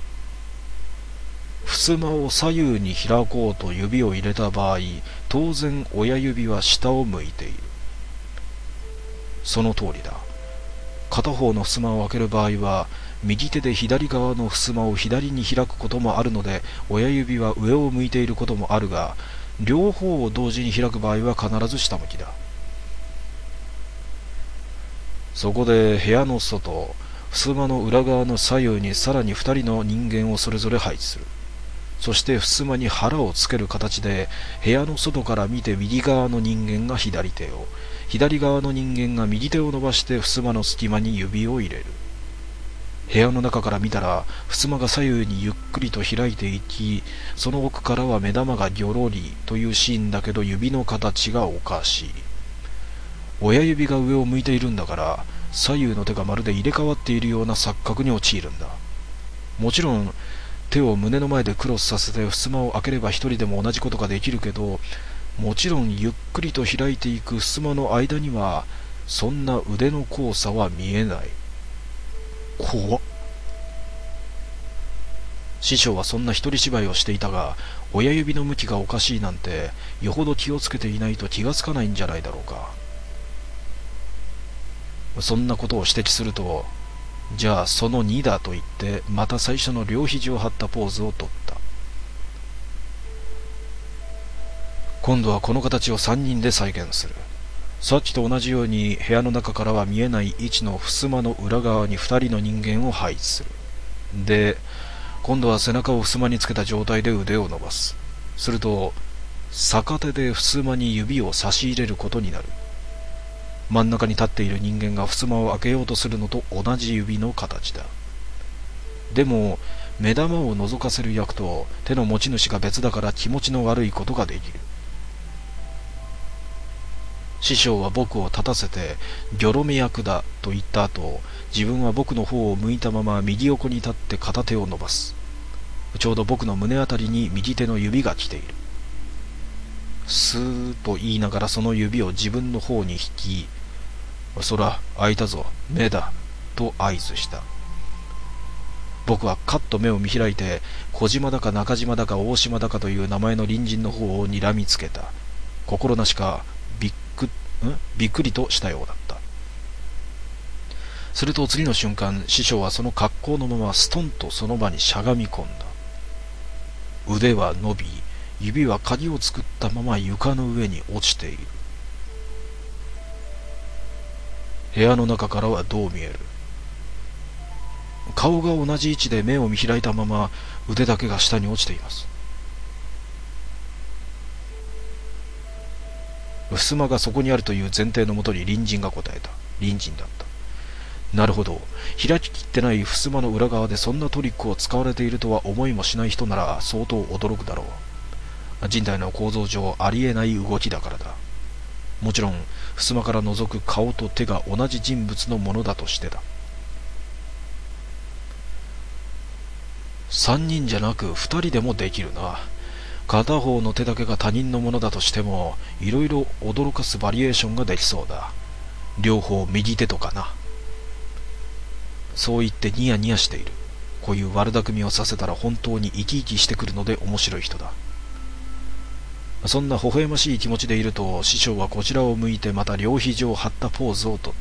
襖を左右に開こうと指を入れた場合、当然親指は下を向いている。その通りだ。片方の襖を開ける場合は、右手で左側の襖を左に開くこともあるので、親指は上を向いていることもあるが、両方を同時に開く場合は必ず下向きだ。そこで部屋の外、襖の裏側の左右にさらに2人の人間をそれぞれ配置する。そして襖に腹をつける形で、部屋の外から見て右側の人間が左手を、左側の人間が右手を伸ばして襖の隙間に指を入れる。部屋の中から見たら、襖が左右にゆっくりと開いていき、その奥からは目玉がぎょろりというシーンだけど、指の形がおかしい。親指が上を向いているんだから、左右の手がまるで入れ替わっているような錯覚に陥るんだ。もちろん、手を胸の前でクロスさせて襖を開ければ一人でも同じことができるけど、もちろんゆっくりと開いていく襖の間には、そんな腕の交差は見えない。怖っ。師匠はそんな一人芝居をしていたが、親指の向きがおかしいなんて、よほど気をつけていないと気がつかないんじゃないだろうか。そんなことを指摘すると、じゃあその2だと言って、また最初の両肘を張ったポーズをとった。今度はこの形を3人で再現する。さっきと同じように部屋の中からは見えない位置の襖の裏側に2人の人間を配置する。で、今度は背中を襖につけた状態で腕を伸ばす。すると、逆手で襖に指を差し入れることになる。真ん中に立っている人間が襖を開けようとするのと同じ指の形だ。でも、目玉を覗かせる役と手の持ち主が別だから気持ちの悪いことができる。師匠は僕を立たせて、ギョロ目役だと言った後、自分は僕の方を向いたまま右横に立って片手を伸ばす。ちょうど僕の胸あたりに右手の指が来ている。スーッと言いながらその指を自分の方に引き、そら、開いたぞ、目だ、と合図した。僕はカッと目を見開いて、小島だか中島だか大島だかという名前の隣人の方を睨みつけた。心なしかびっくりとしたようだった。すると次の瞬間、師匠はその格好のままストンとその場にしゃがみ込んだ。腕は伸び、指は鍵を作ったまま床の上に落ちている。部屋の中からはどう見える？顔が同じ位置で目を見開いたまま腕だけが下に落ちています。襖がそこにあるという前提のもとに隣人が答えた。隣人だった。なるほど。開ききってない襖の裏側でそんなトリックを使われているとは思いもしない人なら相当驚くだろう。人体の構造上ありえない動きだからだ。もちろん襖から覗く顔と手が同じ人物のものだとしてだ。3人じゃなく2人でもできるな。片方の手だけが他人のものだとしても、いろいろ驚かすバリエーションができそうだ。両方右手とかな。そう言ってニヤニヤしている。こういう悪巧みをさせたら本当に生き生きしてくるので面白い人だ。そんな微笑ましい気持ちでいると、師匠はこちらを向いてまた両肘を張ったポーズをとった。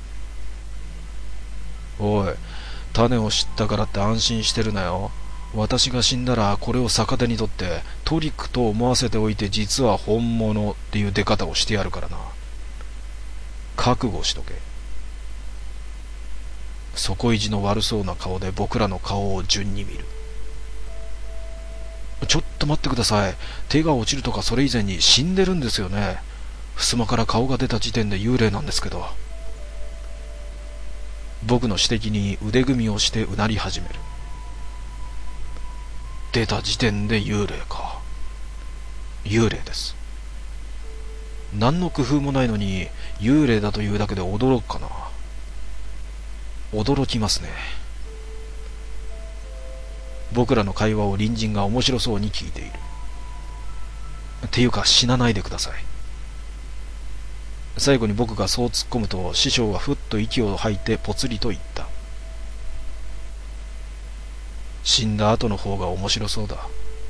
おい、種を知ったからって安心してるなよ。私が死んだらこれを逆手にとってトリックと思わせておいて、実は本物っていう出方をしてやるからな。覚悟しとけ。底意地の悪そうな顔で僕らの顔を順に見る。ちょっと待ってください。手が落ちるとかそれ以前に死んでるんですよね。襖から顔が出た時点で幽霊なんですけど。僕の指摘に腕組みをしてうなり始める。 出た時点で幽霊か。幽霊です。何の工夫もないのに幽霊だというだけで驚くかな。驚きますね。僕らの会話を隣人が面白そうに聞いている。っていうか死なないでください。最後に僕がそう突っ込むと師匠はふっと息を吐いてぽつりと言った。死んだ後の方が面白そうだ。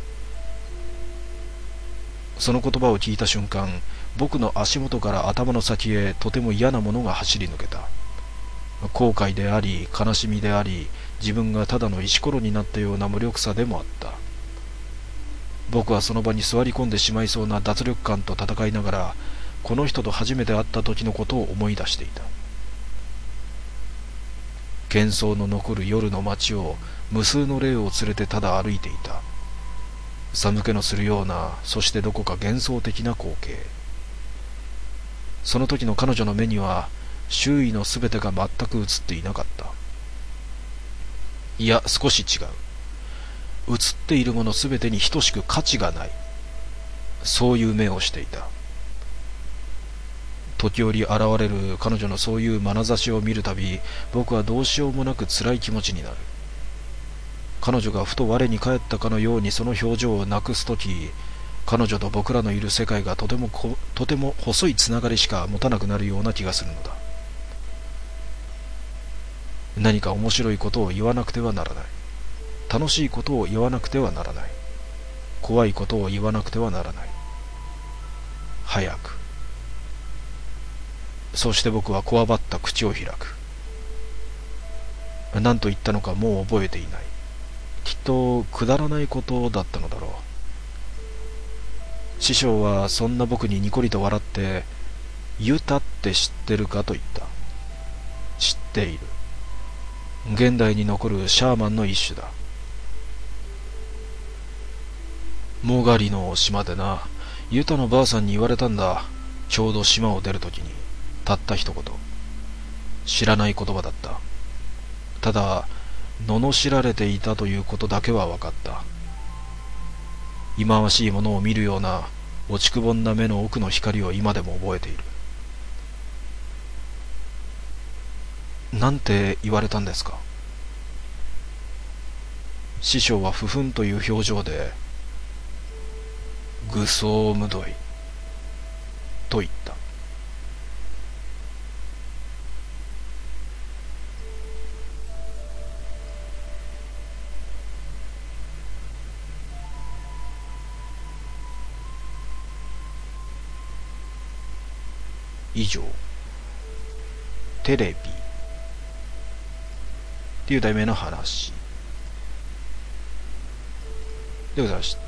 その言葉を聞いた瞬間、僕の足元から頭の先へとても嫌なものが走り抜けた。後悔であり悲しみであり、自分がただの石ころになったような無力さでもあった。僕はその場に座り込んでしまいそうな脱力感と戦いながら、この人と初めて会った時のことを思い出していた。喧騒の残る夜の街を無数の霊を連れてただ歩いていた。寒気のするような、そしてどこか幻想的な光景。その時の彼女の目には周囲のすべてが全く映っていなかった。いや、少し違う。映っているものすべてに等しく価値がない。そういう目をしていた。時折現れる彼女のそういう眼差しを見るたび、僕はどうしようもなく辛い気持ちになる。彼女がふと我に返ったかのようにその表情をなくすとき、彼女と僕らのいる世界がとても細いつながりしか持たなくなるような気がするのだ。何か面白いことを言わなくてはならない。楽しいことを言わなくてはならない。怖いことを言わなくてはならない。早く。そして僕はこわばった口を開く。何と言ったのかもう覚えていない。きっとくだらないことだったのだろう。師匠はそんな僕にニコリと笑って、ユタって知ってるかと言った。知っている。現代に残るシャーマンの一種だ。モガリの島でな、ユタのばあさんに言われたんだ。ちょうど島を出るときに、たった一言。知らない言葉だった。ただ、罵られていたということだけは分かった。忌まわしいものを見るような落ちくぼんだ目の奥の光を今でも覚えている。なんて言われたんですか？師匠は不憤という表情で、愚僧無どいと言った。以上、テレビっていう題名の話でございました。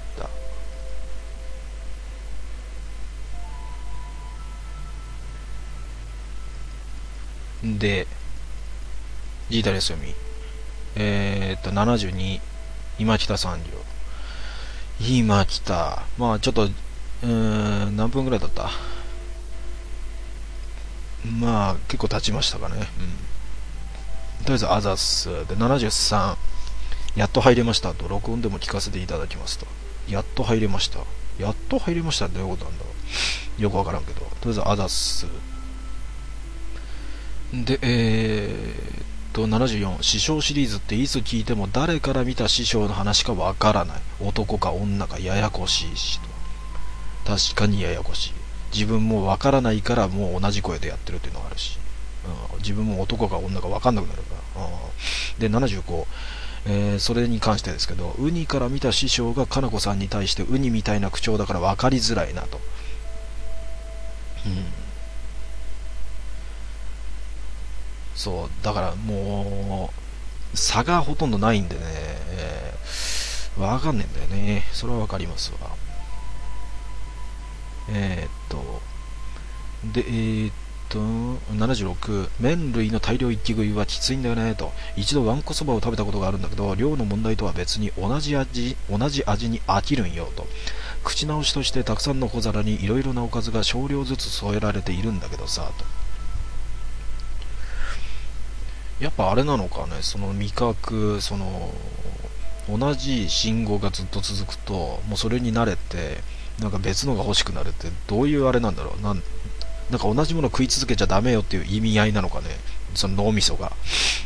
で、ジータレス読み。72、今北三両。今北。まあちょっと、何分ぐらいだった？まあ結構経ちましたかね。とりあえずアザスで73、やっと入れましたと、録音でも聞かせていただきますと。やっと入れました。やっと入れましたってどういうことなんだろう。よくわからんけど。とりあえずアザス。で、74、師匠シリーズっていつ聞いても誰から見た師匠の話かわからない。男か女かややこしいしと。確かにややこしい。自分もわからないからもう同じ声でやってるっていうのがあるし、自分も男か女かわかんなくなるから。で、75、それに関してですけど、ウニから見た師匠がかなこさんに対してウニみたいな口調だから分かりづらいなと。そうだからもう差がほとんどないんでね、分かんねえんだよね。それは分かりますわ。で76、麺類の大量一気食いはきついんだよねと。一度わんこそばを食べたことがあるんだけど、量の問題とは別に同じ味に飽きるんよと。口直しとしてたくさんの小皿にいろいろなおかずが少量ずつ添えられているんだけどさと。やっぱあれなのかね、その味覚、その同じ信号がずっと続くともうそれに慣れてなんか別のが欲しくなるってどういうあれなんだろう。なんか同じもの食い続けちゃダメよっていう意味合いなのかね、その脳みそが。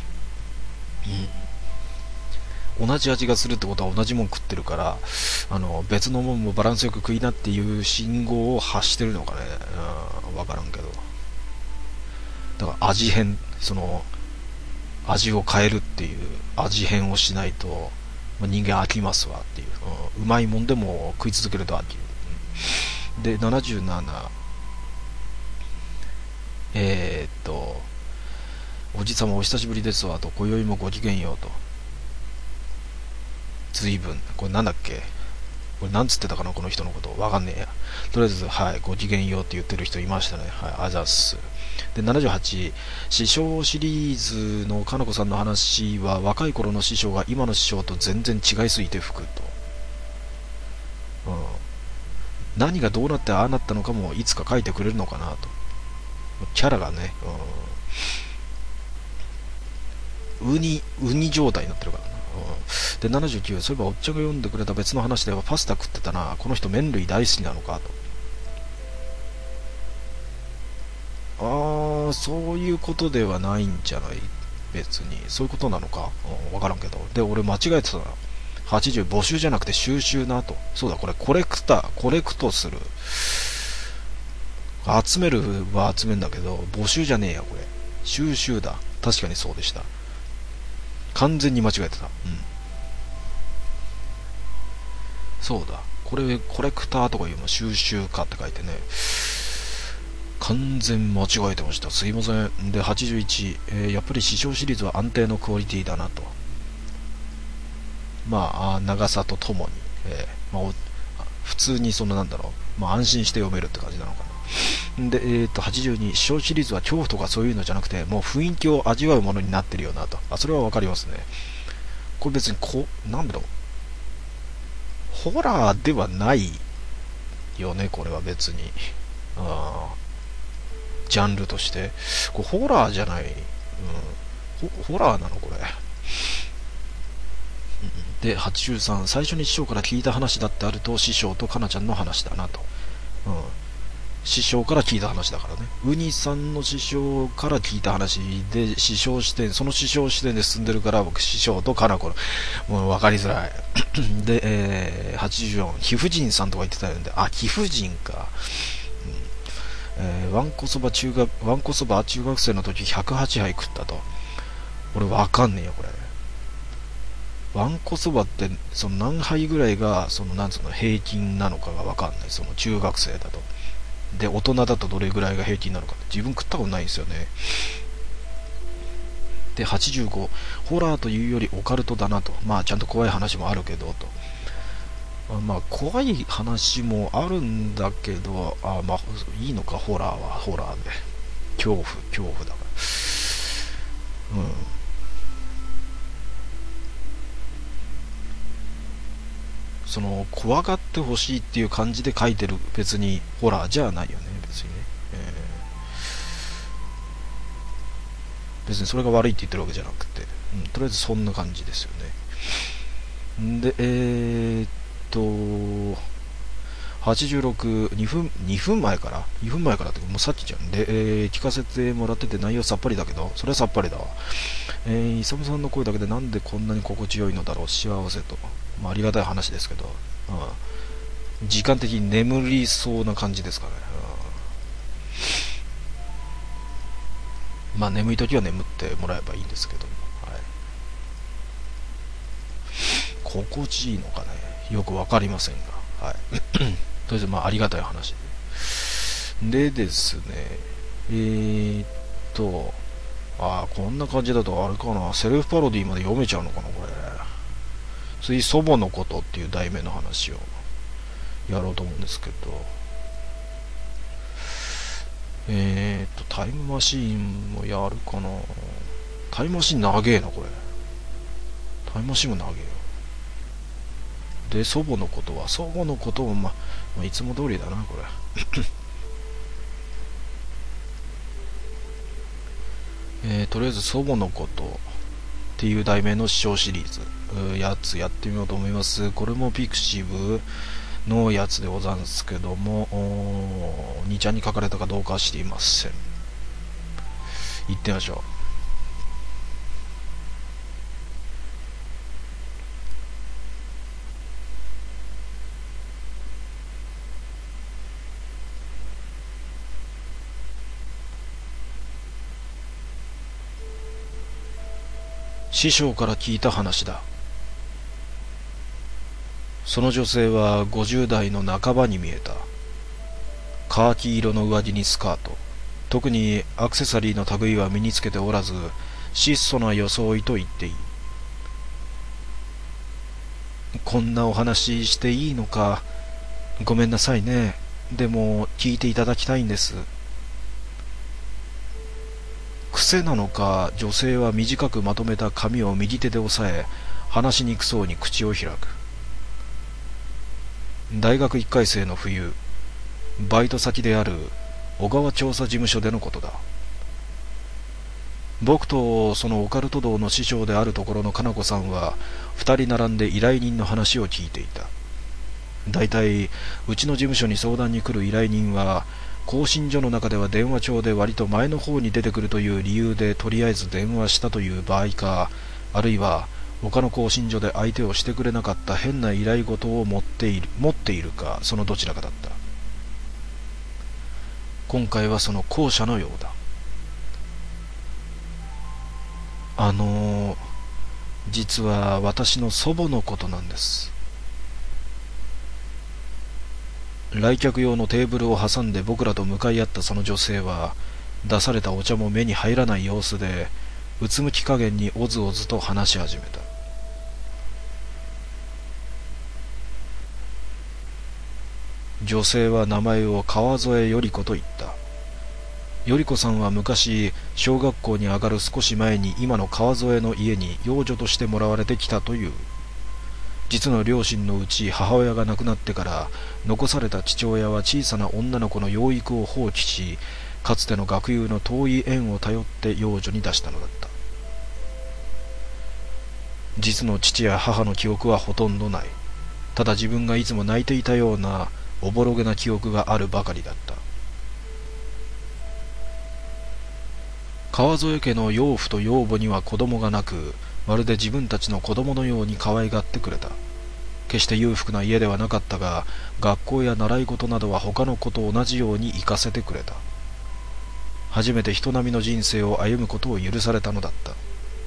同じ味がするってことは同じもん食ってるから、別のもんもバランスよく食いなっていう信号を発してるのかね。わからんけど。だから味変、味を変えるっていう味変をしないと、人間飽きますわっていう、うまいもんでも食い続けると飽きる。で、77、おじさまお久しぶりですわと、今宵もごきげんようと。随分、これなんだっけ、これなんつってたかな、この人のこと。わかんねえや。とりあえず、はい、ごきげんようって言ってる人いましたね。はい、あざっす。で、78、師匠シリーズのかなこさんの話は、若い頃の師匠が今の師匠と全然違いすぎて吹くと。何がどうなってああなったのかもいつか書いてくれるのかなと。キャラがね、ウニ状態になってるからな。で、79、そういえばおっちゃんが読んでくれた別の話ではパスタ食ってたな。この人麺類大好きなのかと。そういうことではないんじゃない、別に。そういうことなのか、わからんけど。で、俺間違えてたな。80、募集じゃなくて収集なと。そうだ、これコレクトする。集めるは集めるんだけど、募集じゃねえや、これ。収集だ。確かにそうでした。完全に間違えてた。そうだ。これ、コレクターとかいうの収集家って書いてね。完全間違えてました。すいません。で、81、やっぱり師匠シリーズは安定のクオリティだなと。長さとともに、普通になんだろう、安心して読めるって感じなのかな。で、82、師匠シリーズは恐怖とかそういうのじゃなくて、もう雰囲気を味わうものになってるよなと。それはわかりますね。これ別になんだろう、ホラーではないよね、これは別に。ジャンルとして。これホラーじゃない。ホラーなのこれ。で、83、最初に師匠から聞いた話だってあると、師匠とかなちゃんの話だなと。師匠から聞いた話だからね。ウニさんの師匠から聞いた話で、師匠視点、その師匠視点で進んでるから、僕、師匠とかなこの、もう分かりづらい。で、84、貴婦人さんとか言ってたんで、貴婦人か。わんこそば中学生の時108杯食ったと。俺分かんねえよ、これ。わんこそばって、何杯ぐらいが、なんつうの、平均なのかが分かんない。中学生だと。で、大人だとどれぐらいが平均なのか自分食ったことないんですよね。で、85、ホラーというよりオカルトだなと。ちゃんと怖い話もあるけどと。怖い話もあるんだけど、いいのか、ホラーはホラーで。恐怖だから。怖がってほしいっていう感じで書いてる、別にホラーじゃないよね、別にね。別にそれが悪いって言ってるわけじゃなくて、とりあえずそんな感じですよね。で、86、2分前からってもうさっきじゃん。で、聞かせてもらってて内容さっぱりだけど、それはさっぱりだわ。イサムさんの声だけでなんでこんなに心地よいのだろう、幸せと。ありがたい話ですけど、時間的に眠りそうな感じですかね。眠い時は眠ってもらえばいいんですけども、心地いいのかね、よくわかりませんが、とりあえずありがたい話でですね。こんな感じだとあれかな、セルフパロディまで読めちゃうのかな、これ。次、祖母のことっていう題名の話をやろうと思うんですけど、タイムマシーンもやるかな。タイムマシーン長えな、これ。タイムマシーンも長えよ。で、祖母のこともいつも通りだな、これ。とりあえず祖母のこと。 っていう題名の視聴シリーズやつやってみようと思います。これもピクシブのやつでございますけども、2ちゃんに書かれたかどうかは知りません。行ってみましょう。師匠から聞いた話だ。その女性は50代の半ばに見えた。カーキ色の上着にスカート、特にアクセサリーの類は身につけておらず、質素な装いと言っていい。こんなお話していいのか、ごめんなさいね。でも聞いていただきたいんです。癖なのか、女性は短くまとめた髪を右手で押さえ、話しにくそうに口を開く。大学1回生の冬、バイト先である小川調査事務所でのことだ。僕とそのオカルト道の師匠であるところのかなこさんは二人並んで依頼人の話を聞いていた。だいたいうちの事務所に相談に来る依頼人は更新所の中では電話帳で割と前の方に出てくるという理由でとりあえず電話したという場合か、あるいは他の更新所で相手をしてくれなかった変な依頼事を持っているか、そのどちらかだった。今回はその後者のようだ。実は私の祖母のことなんです。来客用のテーブルを挟んで僕らと向かい合ったその女性は、出されたお茶も目に入らない様子で、うつむき加減におずおずと話し始めた。女性は名前を川添より子と言った。より子さんは昔、小学校に上がる少し前に今の川添の家に養女としてもらわれてきたという。実の両親のうち母親が亡くなってから残された父親は小さな女の子の養育を放棄し、かつての学友の遠い縁を頼って養女に出したのだった。実の父や母の記憶はほとんどない。ただ自分がいつも泣いていたようなおぼろげな記憶があるばかりだった。川添家の養父と養母には子供がなく、まるで自分たちの子供のように可愛がってくれた。決して裕福な家ではなかったが、学校や習い事などは他の子と同じように行かせてくれた。初めて人並みの人生を歩むことを許されたのだった。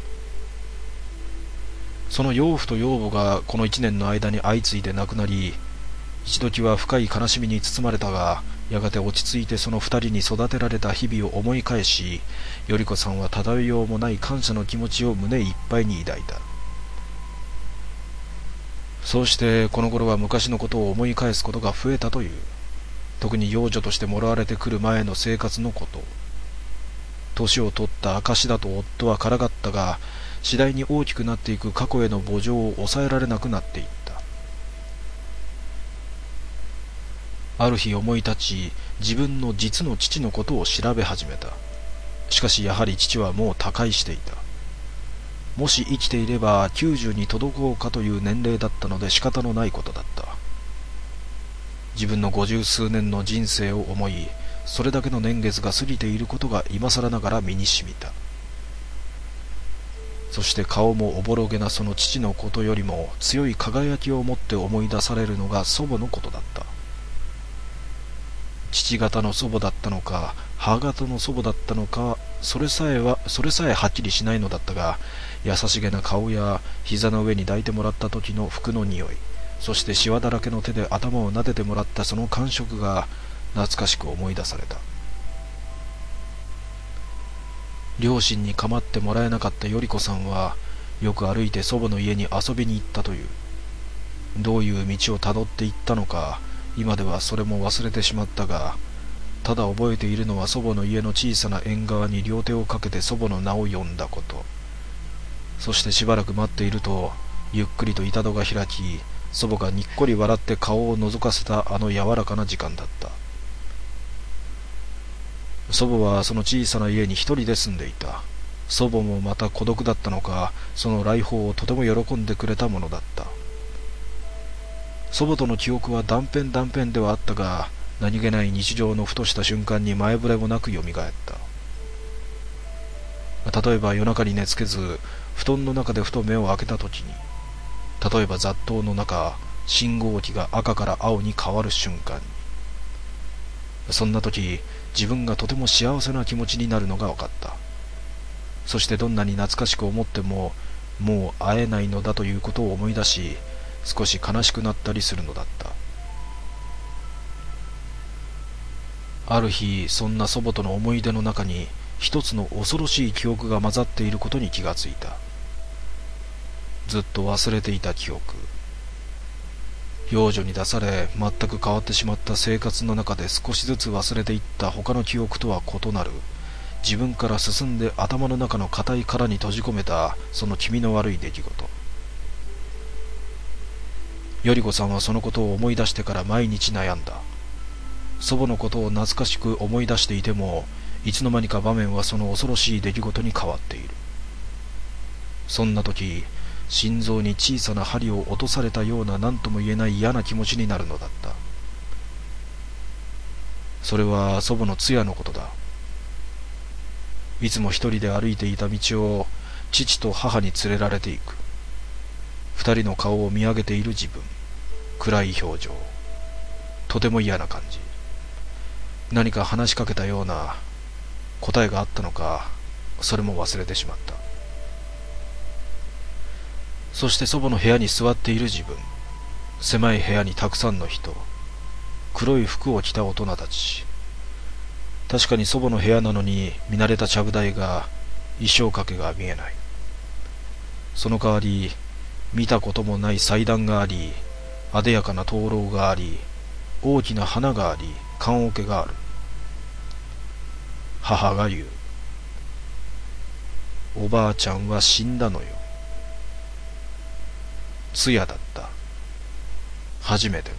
その養父と養母がこの1年の間に相次いで亡くなり、一時は深い悲しみに包まれたが、やがて落ち着いてその二人に育てられた日々を思い返し、より子さんは漂いようもない感謝の気持ちを胸いっぱいに抱いた。そうしてこの頃は昔のことを思い返すことが増えたという。特に養女としてもらわれてくる前の生活のこと。年を取った証だと夫はからがったが、次第に大きくなっていく過去への慕情を抑えられなくなっていった。ある日思い立ち、自分の実の父のことを調べ始めた。しかしやはり父はもう他界していた。もし生きていれば90に届こうかという年齢だったので仕方のないことだった。自分の50数年の人生を思い、それだけの年月が過ぎていることが今更ながら身に染みた。そして顔もおぼろげなその父のことよりも強い輝きを持って思い出されるのが祖母のことだった。父方の祖母だったのか母方の祖母だったのか、それさえはっきりしないのだったが、優しげな顔や膝の上に抱いてもらった時の服の匂い、そしてシワだらけの手で頭を撫でてもらったその感触が懐かしく思い出された。両親に構ってもらえなかったより子さんはよく歩いて祖母の家に遊びに行ったという。どういう道をたどっていったのか今ではそれも忘れてしまったが、ただ覚えているのは祖母の家の小さな縁側に両手をかけて祖母の名を呼んだこと。そしてしばらく待っているとゆっくりと板戸が開き、祖母がにっこり笑って顔を覗かせたあの柔らかな時間だった。祖母はその小さな家に一人で住んでいた。 祖母もまた孤独だったのか、その来訪をとても喜んでくれたものだった。祖母との記憶は断片断片ではあったが、何気ない日常のふとした瞬間に前触れもなくよみがえった。例えば夜中に寝つけず、布団の中でふと目を開けた時に、例えば雑踏の中、信号機が赤から青に変わる瞬間に、そんな時、自分がとても幸せな気持ちになるのが分かった。そしてどんなに懐かしく思っても、もう会えないのだということを思い出し、少し悲しくなったりするのだった。ある日、そんな祖母との思い出の中に、一つの恐ろしい記憶が混ざっていることに気がついた。ずっと忘れていた記憶。養女に出され、全く変わってしまった生活の中で少しずつ忘れていった他の記憶とは異なる、自分から進んで頭の中の固い殻に閉じ込めたその気味の悪い出来事。頼子さんはそのことを思い出してから毎日悩んだ。祖母のことを懐かしく思い出していても、いつの間にか場面はその恐ろしい出来事に変わっている。そんな時、心臓に小さな針を落とされたような何とも言えない嫌な気持ちになるのだった。それは祖母の通夜のことだ。いつも一人で歩いていた道を父と母に連れられていく。二人の顔を見上げている自分。暗い表情。とても嫌な感じ。何か話しかけたような、答えがあったのか、それも忘れてしまった。そして祖母の部屋に座っている自分。狭い部屋にたくさんの人。黒い服を着た大人たち。確かに祖母の部屋なのに見慣れたちゃぶ台が、衣装掛けが見えない。その代わり、見たこともない祭壇があり、あでやかな灯籠があり、大きな花があり、棺桶がある。母が言う。おばあちゃんは死んだのよ。通夜だった。初め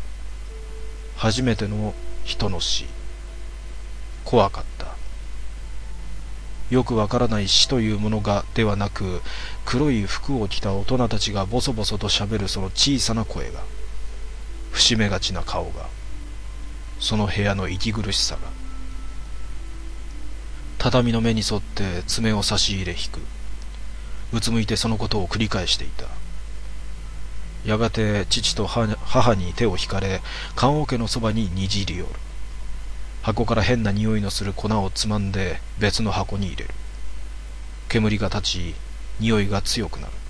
ての人の死。怖かった。よくわからない死というものがではなく、黒い服を着た大人たちがボソボソと喋るその小さな声が、伏し目がちな顔が、その部屋の息苦しさが。畳の目に沿って爪を差し入れ引く。うつむいてそのことを繰り返していた。やがて父と母に手を引かれ、棺桶のそばににじり寄る。箱から変な匂いのする粉をつまんで別の箱に入れる。煙が立ち、匂いが強くなる。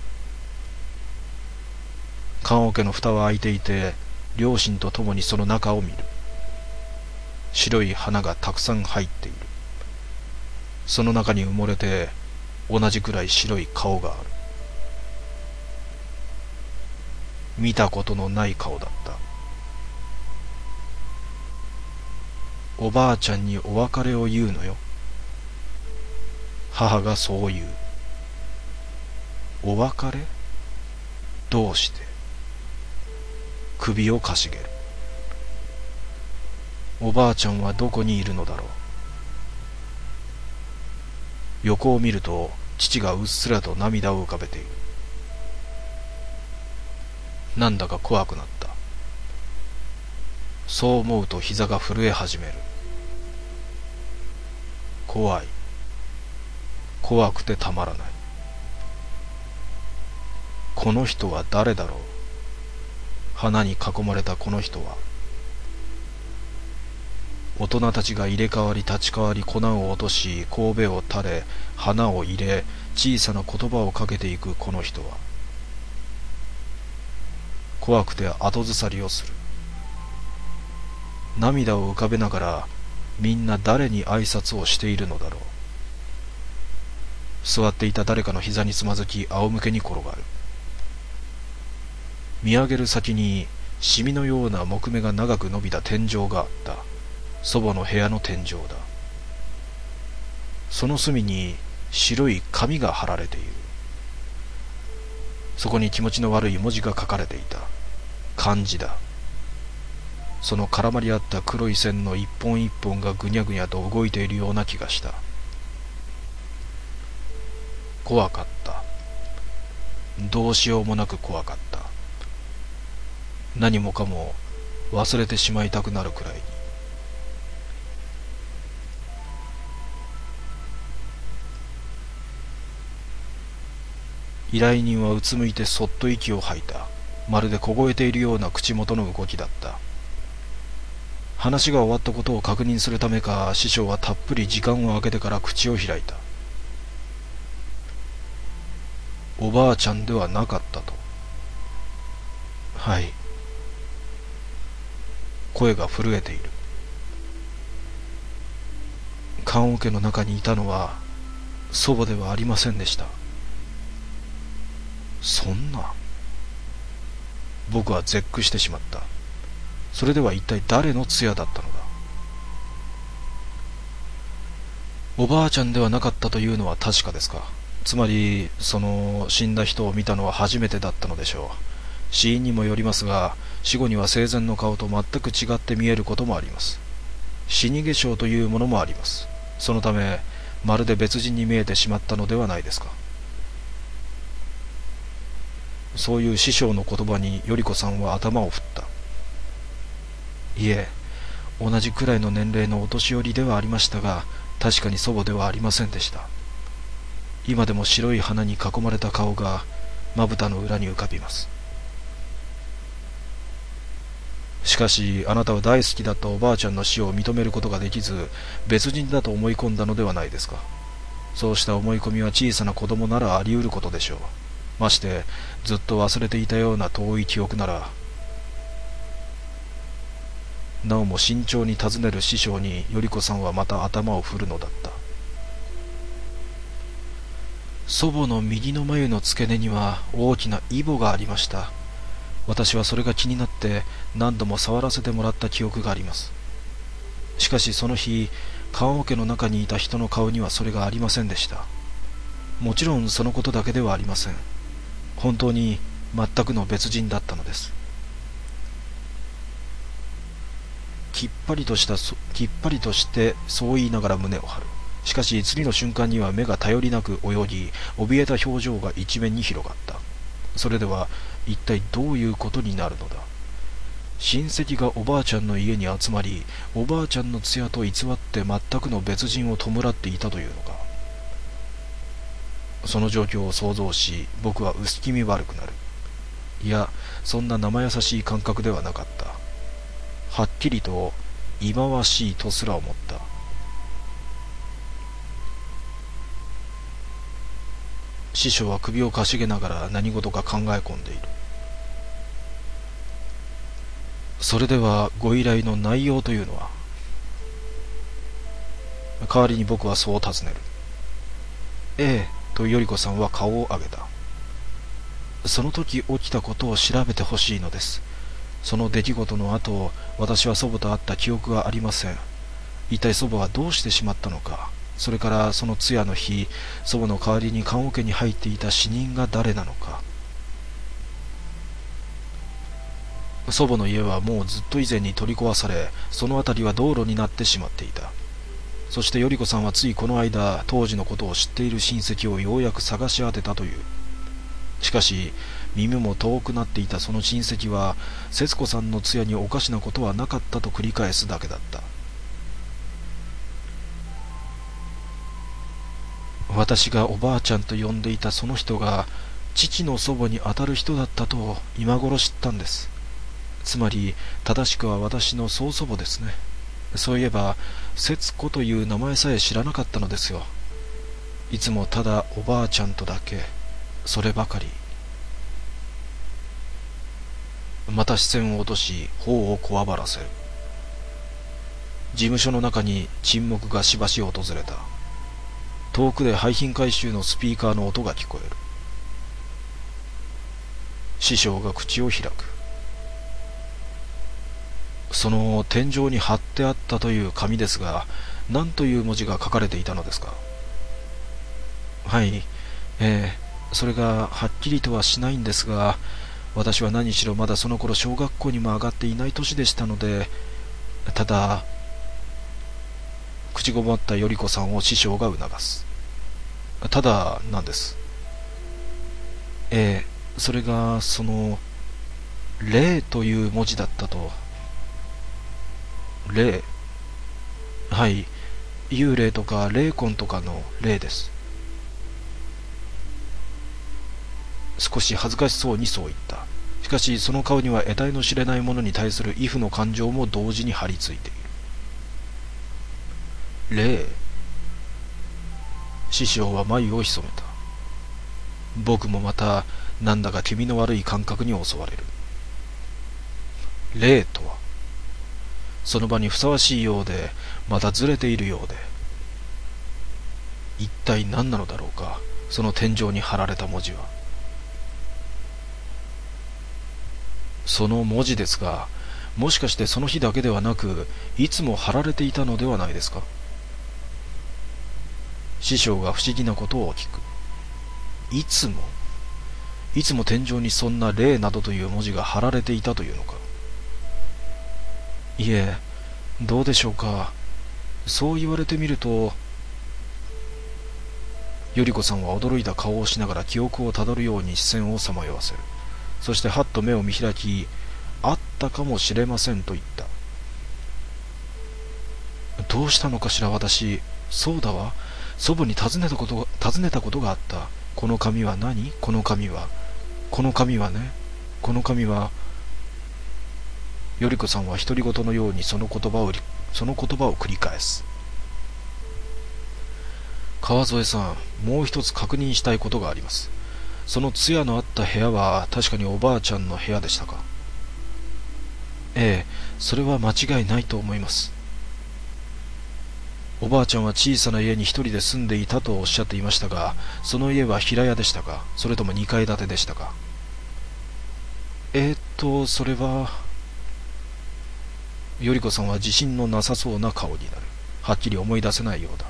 棺桶の蓋は開いていて、両親と共にその中を見る。白い花がたくさん入っている。その中に埋もれて同じくらい白い顔がある。見たことのない顔だった。おばあちゃんにお別れを言うのよ。母がそう言う。お別れ？どうして？首をかしげる。おばあちゃんはどこにいるのだろう。横を見ると父がうっすらと涙を浮かべている。なんだか怖くなった。そう思うと膝が震え始める。怖い。怖くてたまらない。この人は誰だろう。花に囲まれたこの人は。大人たちが入れ替わり立ち替わり粉を落とし神戸を垂れ花を入れ小さな言葉をかけていくこの人は。怖くて後ずさりをする。涙を浮かべながらみんな誰に挨拶をしているのだろう。座っていた誰かの膝につまずき仰向けに転がる。見上げる先にシミのような木目が長く伸びた天井があった。祖母の部屋の天井だ。その隅に白い紙が貼られている。そこに気持ちの悪い文字が書かれていた。漢字だ。その絡まり合った黒い線の一本一本がぐにゃぐにゃと動いているような気がした。 怖かった。どうしようもなく怖かった。何もかも忘れてしまいたくなるくらいに。依頼人はうつむいてそっと息を吐いた。まるで凍えているような口元の動きだった。話が終わったことを確認するためか、師匠はたっぷり時間を空けてから口を開いた。おばあちゃんではなかったと。はい。声が震えている。棺桶の中にいたのは祖母ではありませんでした。そんな。僕は絶句してしまった。それでは一体誰の通夜だったのだ。おばあちゃんではなかったというのは確かですか。つまりその死んだ人を見たのは初めてだったのでしょう。死因にもよりますが、死後には生前の顔と全く違って見えることもあります。死に化粧というものもあります。そのためまるで別人に見えてしまったのではないですか。そういう師匠の言葉に頼子さんは頭を振った。いえ、同じくらいの年齢のお年寄りではありましたが、確かに祖母ではありませんでした。今でも白い花に囲まれた顔がまぶたの裏に浮かびます。しかしあなたは大好きだったおばあちゃんの死を認めることができず、別人だと思い込んだのではないですか。そうした思い込みは小さな子供ならあり得ることでしょう。ましてずっと忘れていたような遠い記憶なら。なおも慎重に尋ねる師匠に頼子さんはまた頭を振るのだった。祖母の右の眉の付け根には大きなイボがありました。私はそれが気になって何度も触らせてもらった記憶があります。しかしその日、棺桶の中にいた人の顔にはそれがありませんでした。もちろんそのことだけではありません。本当に全くの別人だったのです。きっぱりとしてそう言いながら胸を張る。しかし次の瞬間には目が頼りなく泳ぎ、怯えた表情が一面に広がった。それでは一体どういうことになるのだ。親戚がおばあちゃんの家に集まり、おばあちゃんの通夜と偽って全くの別人を弔っていたというのか。その状況を想像し、僕は薄気味悪くなる。いや、そんな生優しい感覚ではなかった。はっきりと忌まわしいとすら思った。師匠は首をかしげながら何事か考え込んでいる。それではご依頼の内容というのは。代わりに僕はそう尋ねる。ええと頼子さんは顔を上げた。その時起きたことを調べてほしいのです。その出来事の後、私は祖母と会った記憶がありません。一体祖母はどうしてしまったのか。それからその通夜の日、祖母の代わりに棺桶に入っていた死人が誰なのか。祖母の家はもうずっと以前に取り壊され、その辺りは道路になってしまっていた。そして頼子さんはついこの間、当時のことを知っている親戚をようやく探し当てたという。しかし耳も遠くなっていたその親戚は、節子さんの通夜におかしなことはなかったと繰り返すだけだった。私がおばあちゃんと呼んでいたその人が父の祖母にあたる人だったと今頃知ったんです。つまり正しくは私の曽祖母ですね。そういえば節子という名前さえ知らなかったのですよ。いつもただおばあちゃんとだけ、そればかり。また視線を落とし頬をこわばらせる。事務所の中に沈黙がしばし訪れた。遠くで廃品回収のスピーカーの音が聞こえる。師匠が口を開く。その天井に貼ってあったという紙ですが、何という文字が書かれていたのですか。はい、それがはっきりとはしないんですが、私は何しろまだその頃小学校にも上がっていない年でしたので、ただ、口ごもった頼子さんを師匠が促す。 ただなんです。それがその霊という文字だったと。霊、はい、幽霊とか霊魂とかの霊です。少し恥ずかしそうにそう言った。しかしその顔には得体の知れないものに対する畏怖の感情も同時に張り付いている。霊。師匠は眉を潜めた。僕もまたなんだか気味の悪い感覚に襲われる。霊とはその場にふさわしいようで、またずれているようで、一体何なのだろうか、その天井に貼られた文字は。その文字ですが、もしかしてその日だけではなく、いつも貼られていたのではないですか。師匠が不思議なことを聞く。いつも天井にそんな霊などという文字が貼られていたというのか。いえ、どうでしょうか。そう言われてみると。より子さんは驚いた顔をしながら記憶をたどるように視線をさまよわせる。そしてはっと目を見開き、あったかもしれませんと言った。どうしたのかしら私。そうだわ。祖母に尋ねたことがあった。この紙は何？この紙はね。この紙は。より子さんは独り言のようにその言葉を繰り返す。川添さん、もう一つ確認したいことがあります。その通夜のあった部屋は確かにおばあちゃんの部屋でしたか。ええ、それは間違いないと思います。おばあちゃんは小さな家に一人で住んでいたとおっしゃっていましたが、その家は平屋でしたか、それとも二階建てでしたか。それは。より子さんは自信のなさそうな顔になる。はっきり思い出せないようだ。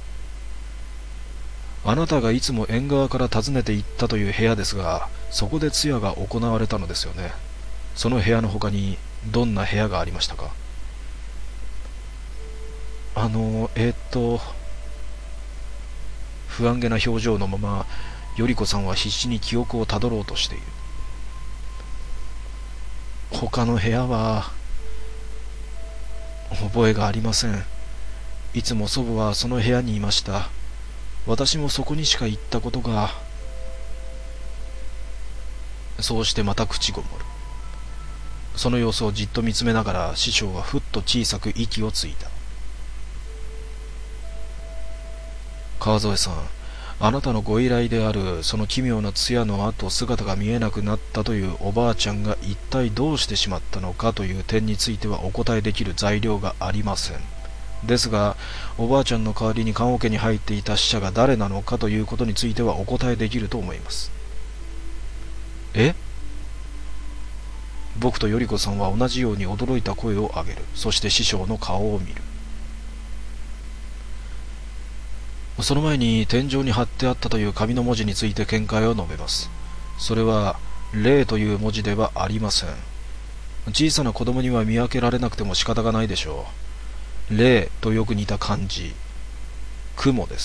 あなたがいつも縁側から訪ねて行ったという部屋ですが、そこで通夜が行われたのですよね。その部屋の他にどんな部屋がありましたか。不安げな表情のまま、より子さんは必死に記憶をたどろうとしている。他の部屋は覚えがありません。いつも祖母はその部屋にいました。私もそこにしか行ったことが。そうしてまた口ごもる。その様子をじっと見つめながら師匠はふっと小さく息をついた。川添さん、あなたのご依頼であるその奇妙な艶の後姿が見えなくなったというおばあちゃんが一体どうしてしまったのかという点についてはお答えできる材料がありません。ですが、おばあちゃんの代わりに棺桶に入っていた死者が誰なのかということについてはお答えできると思います。僕と頼子さんは同じように驚いた声を上げる。そして師匠の顔を見る。その前に天井に貼ってあったという紙の文字について見解を述べます。それは霊という文字ではありません。小さな子供には見分けられなくても仕方がないでしょう。霊とよく似た漢字、雲です。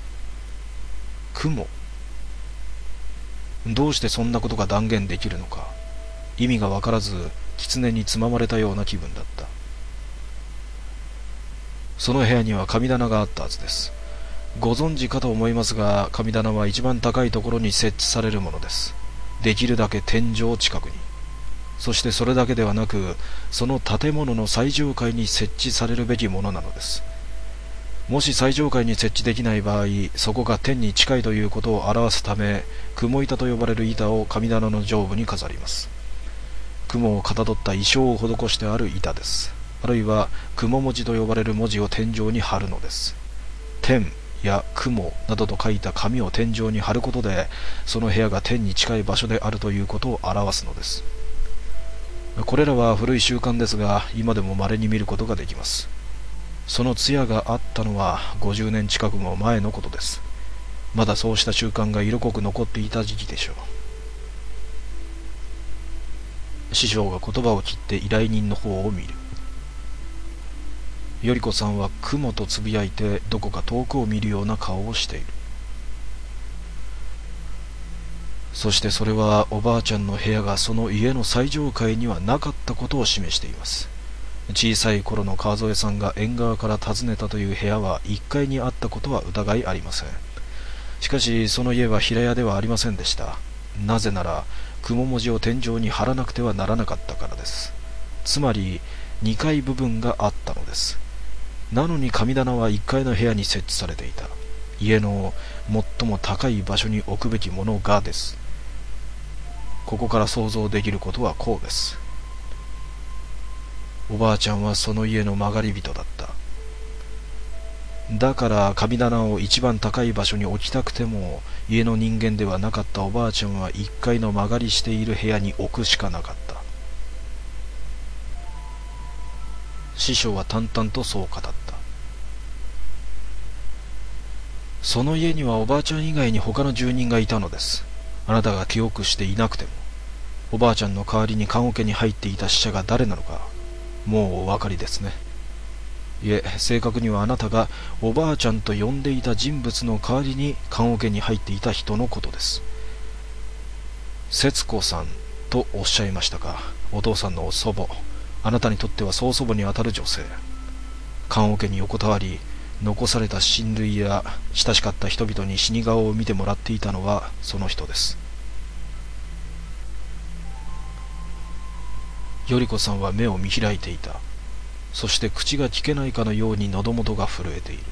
雲。どうしてそんなことが断言できるのか、意味がわからず狐につままれたような気分だった。その部屋には神棚があったはずです。ご存知かと思いますが、神棚は一番高いところに設置されるものです。できるだけ天井近くに。そしてそれだけではなく、その建物の最上階に設置されるべきものなのです。もし最上階に設置できない場合、そこが天に近いということを表すため、雲板と呼ばれる板を神棚の上部に飾ります。雲をかたどった意匠を施してある板です。あるいは雲文字と呼ばれる文字を天井に貼るのです。天や雲などと書いた紙を天井に貼ることで、その部屋が天に近い場所であるということを表すのです。これらは古い習慣ですが、今でも稀に見ることができます。その艶があったのは50年近くも前のことです。まだそうした習慣が色濃く残っていた時期でしょう。師匠が言葉を切って依頼人の方を見る。頼子さんは雲とつぶやいてどこか遠くを見るような顔をしている。 そしてそれはおばあちゃんの部屋がその家の最上階にはなかったことを示しています。小さい頃の川添さんが縁側から訪ねたという部屋は1階にあったことは疑いありません。しかしその家は平屋ではありませんでした。なぜなら雲文字を天井に貼らなくてはならなかったからです。つまり2階部分があったのです。なのに神棚は1階の部屋に設置されていた。家の最も高い場所に置くべきものがです。ここから想像できることはこうです。おばあちゃんはその家の曲がり人だった。だから神棚を一番高い場所に置きたくても家の人間ではなかったおばあちゃんは1階の曲がりしている部屋に置くしかなかった。師匠は淡々とそう語った。その家にはおばあちゃん以外に他の住人がいたのです。あなたが記憶していなくても。おばあちゃんの代わりに棺桶に入っていた死者が誰なのかもうお分かりですね。いえ、正確にはあなたがおばあちゃんと呼んでいた人物の代わりに棺桶に入っていた人のことです。節子さんとおっしゃいましたか。お父さんのお祖母、あなたにとっては曽祖母にあたる女性。棺桶に横たわり残された親類や親しかった人々に死に顔を見てもらっていたのはその人です。頼子さんは目を見開いていた。そして口が聞けないかのように喉元が震えている。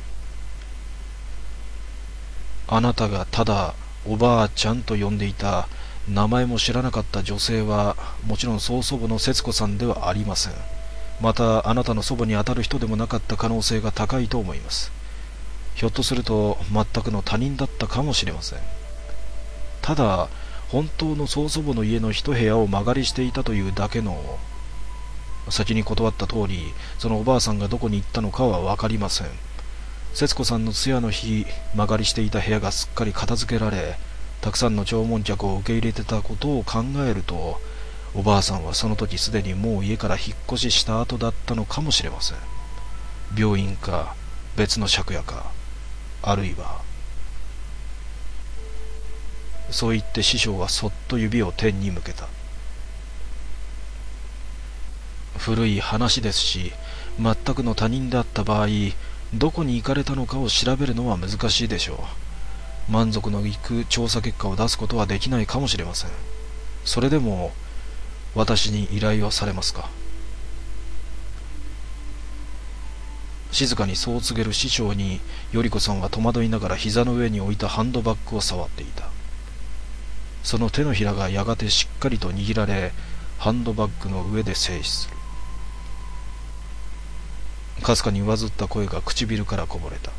あなたがただおばあちゃんと呼んでいた名前も知らなかった女性はもちろん曽祖母の節子さんではありません。またあなたの祖母にあたる人でもなかった可能性が高いと思います。ひょっとすると全くの他人だったかもしれません。ただ本当の曽祖母の家の一部屋を間借りしていたというだけの。先に断った通りそのおばあさんがどこに行ったのかは分かりません。節子さんの通夜の日間借りしていた部屋がすっかり片付けられたくさんの弔問客を受け入れてたことを考えるとおばあさんはその時すでにもう家から引っ越しした後だったのかもしれません。病院か別の借家かあるいは。そう言って師匠はそっと指を天に向けた。古い話ですし全くの他人であった場合どこに行かれたのかを調べるのは難しいでしょう。満足のいく調査結果を出すことはできないかもしれません。それでも私に依頼をされますか。静かにそう告げる師匠に頼子さんは戸惑いながら膝の上に置いたハンドバッグを触っていた。その手のひらがやがてしっかりと握られハンドバッグの上で静止する。かすかに上ずった声が唇からこぼれた。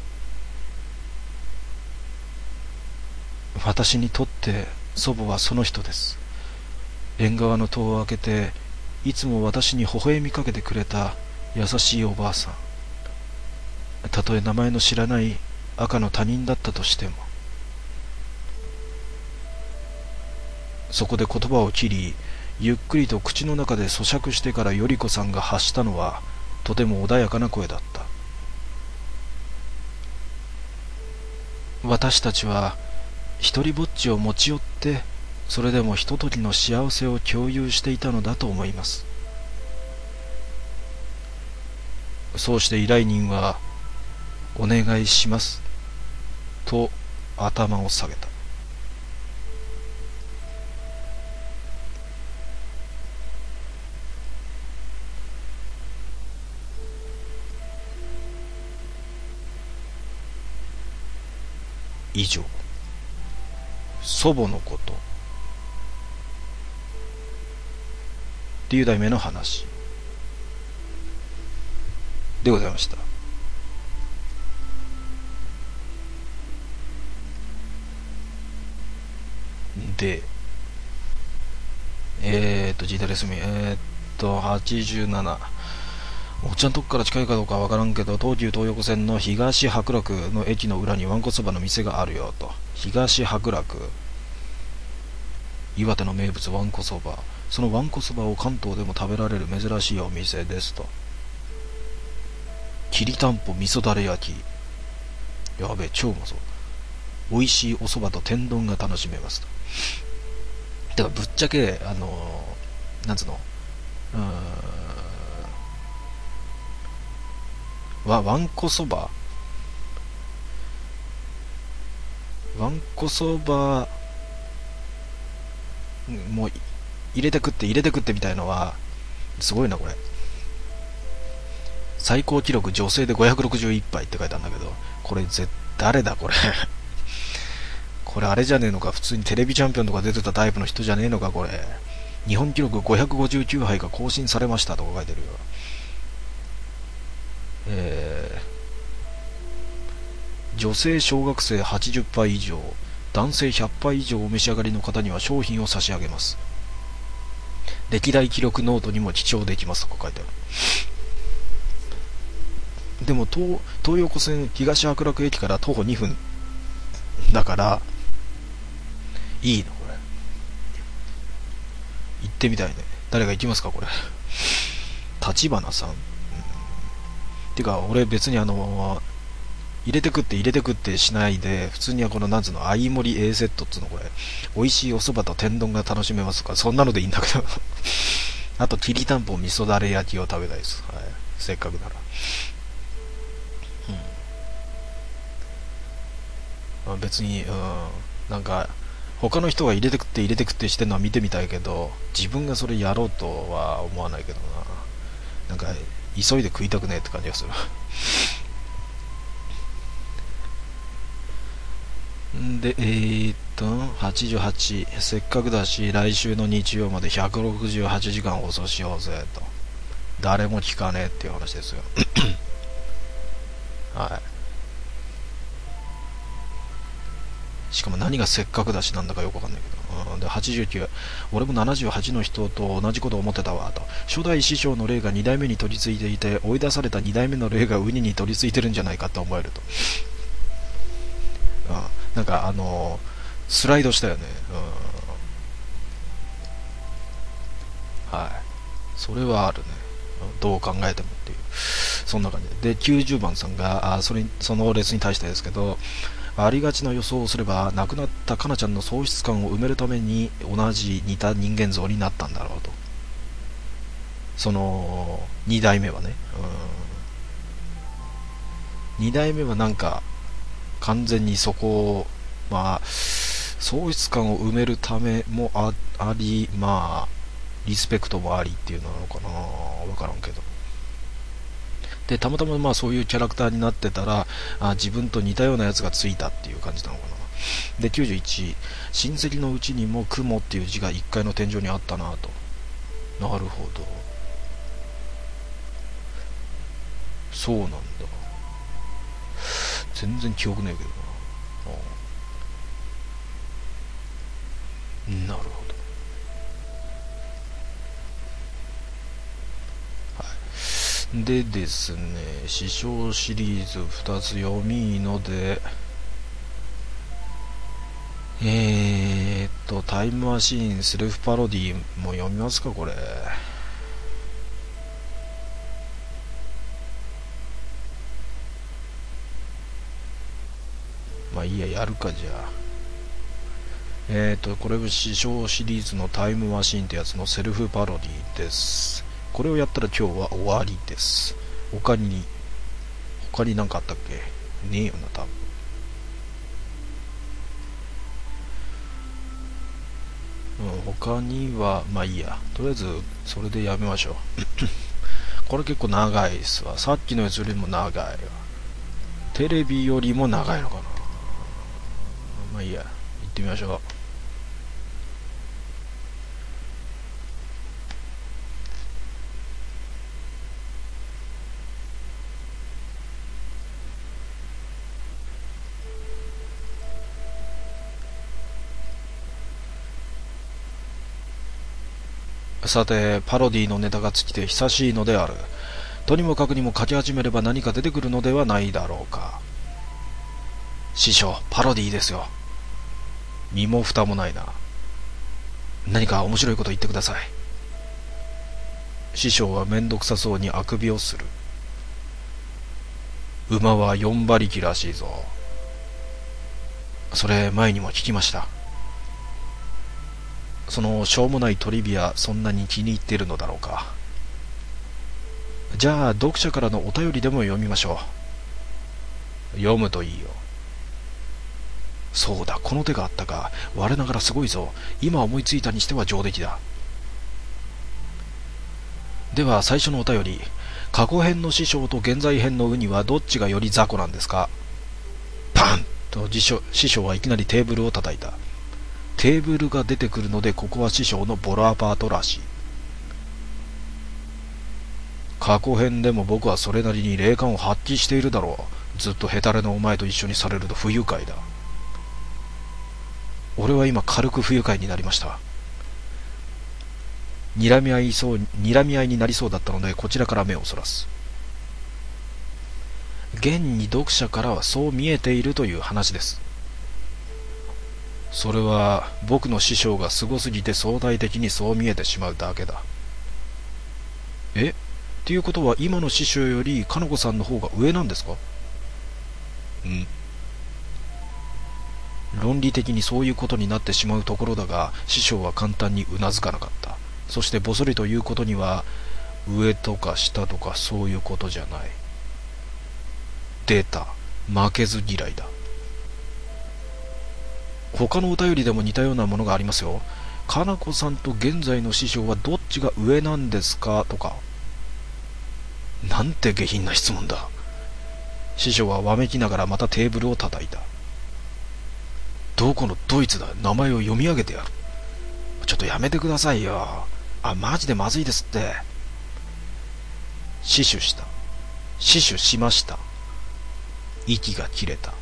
私にとって祖母はその人です。縁側の戸を開けていつも私に微笑みかけてくれた優しいおばあさん。たとえ名前の知らない赤の他人だったとしても。そこで言葉を切りゆっくりと口の中で咀嚼してから頼子さんが発したのはとても穏やかな声だった。私たちは一りぼっちを持ち寄ってそれでもひとときの幸せを共有していたのだと思います。そうして依頼人はお願いしますと頭を下げた。以上、祖母のことっていう題名の話でございました。で、ジータレスミ、87。おっちゃんとこから近いかどうかわからんけど、東急東横線の東白楽の駅の裏にわんこそばの店があるよと。東白楽、岩手の名物わんこそば。そのわんこそばを関東でも食べられる珍しいお店ですと。きりたんぽ味噌だれ焼き、やべえ超うまそう。美味しいおそばと天丼が楽しめますと。 だからぶっちゃけなんつうの、うーん、わんこそばわんこそばもう入れて食ってみたいのはすごいなこれ。最高記録女性で561杯って書いてあるんだけど、これ誰だこれ。これあれじゃねえのか、普通にテレビチャンピオンとか出てたタイプの人じゃねえのかこれ。日本記録559杯が更新されましたとか書いてるよ。女性小学生80杯以上、男性100杯以上お召し上がりの方には商品を差し上げます。歴代記録ノートにも記帳できますとか書いてある。でも東横線東白楽駅から徒歩2分だからいいのこれ。行ってみたいね。誰が行きますかこれ。立花さん、てか俺別に入れて食ってしないで、普通にはこのなんつうの、相盛り A セットっつうのこれ、美味しいお蕎麦と天丼が楽しめますとか、そんなのでいいんだけど。あと、きりたんぽ味噌だれ焼きを食べたいです。はい。せっかくなら。うん。別に、なんか、他の人が入れて食ってしてるのは見てみたいけど、自分がそれやろうとは思わないけどな。なんか、急いで食いたくねえって感じがする。で、88、せっかくだし、来週の日曜まで168時間放送しようぜと。誰も聞かねえっていう話ですよ。はい。しかも何がせっかくだしなんだかよくわかんないけど。で、89、俺も78の人と同じことを思ってたわと。初代師匠の霊が2代目に取り付いていて、追い出された2代目の霊がウニに取り付いてるんじゃないかと思えると。なんかスライドしたよね。はい。それはあるね。どう考えてもっていう。そんな感じで。で、90番さんが、その列に対してですけど、ありがちな予想をすれば、亡くなったかなちゃんの喪失感を埋めるために似た人間像になったんだろうと。その、2代目はね。2代目はなんか、完全にそこを、まあ、喪失感を埋めるためもあり、まあ、リスペクトもありっていうのなのかな、わからんけど。で、たまたままあそういうキャラクターになってたら、自分と似たようなやつがついたっていう感じなのかな。で、91、親戚のうちにも雲っていう字が1階の天井にあったなと。なるほど。そうなんだ。全然記憶ねえけどな。なるほど。でですね、師匠シリーズ2つ読みので、タイムマシーンセルフパロディも読みますか、これ。まあいいや、やるか、じゃあ。これは師匠シリーズのタイムマシーンってやつのセルフパロディです。これをやったら今日は終わりです。他になんかあったっけ。ねえよな、多分。他には、まあいいや。とりあえず、それでやめましょう。これ結構長いっすわ。さっきのやつよりも長いわ。テレビよりも長いのかな。まあいいや。行ってみましょう。さて、パロディのネタが尽きて久しいのである。とにもかくにも書き始めれば何か出てくるのではないだろうか。師匠、パロディですよ。身も蓋もないな。何か面白いこと言ってください。師匠はめんどくさそうにあくびをする。馬は4馬力らしいぞ。それ前にも聞きました。 そのしょうもないトリビア、そんなに気に入っているのだろうか。じゃあ読者からのお便りでも読みましょう。読むといいよ。そうだ、この手があったか。我ながらすごいぞ。今思いついたにしては上出来だ。では最初のお便り。過去編の師匠と現在編のウニはどっちがより雑魚なんですか？パンと師匠はいきなりテーブルを叩いた。テーブルが出てくるので、ここは師匠のボロアパートらしい。過去編でも僕はそれなりに霊感を発揮しているだろう。ずっとヘタレのお前と一緒にされると不愉快だ。俺は今軽く不愉快になりました。睨み合いになりそうだったので、こちらから目をそらす。現に読者からはそう見えているという話です。それは僕の師匠がすごすぎて相対的にそう見えてしまうだけだ。っていうことは今の師匠よりかのこさんの方が上なんですか？論理的にそういうことになってしまうところだが、師匠は簡単にうなずかなかった。そしてボソリということには、上とか下とかそういうことじゃない。出た。負けず嫌いだ。他のお便りでも似たようなものがありますよ。かなこさんと現在の師匠はどっちが上なんですかとか。なんて下品な質問だ。師匠はわめきながらまたテーブルを叩いた。どこのドイツだ。名前を読み上げてやる。ちょっとやめてくださいよ。マジでまずいですって。死守しました。息が切れた。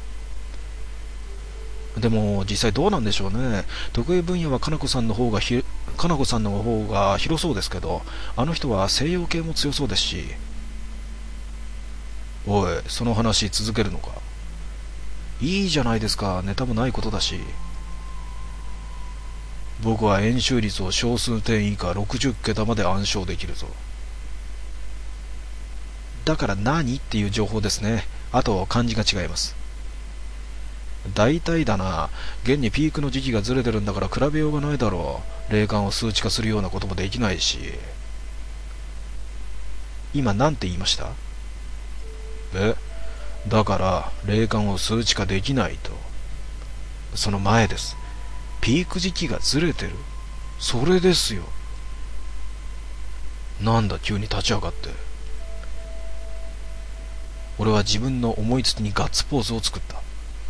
でも実際どうなんでしょうね。得意分野はかなこさんの方が広そうですけど、あの人は西洋系も強そうですし。おい、その話続けるのか？いいじゃないですか。ネタもないことだし。僕は円周率を小数点以下60桁まで暗唱できるぞ。だから何っていう情報ですね。あと漢字が違います。大体だな。現にピークの時期がずれてるんだから比べようがないだろう。霊感を数値化するようなこともできないし。今何て言いました？だから霊感を数値化できないと。その前です。ピーク時期がずれてる。それですよ。なんだ急に立ち上がって。俺は自分の思いつきにガッツポーズを作った。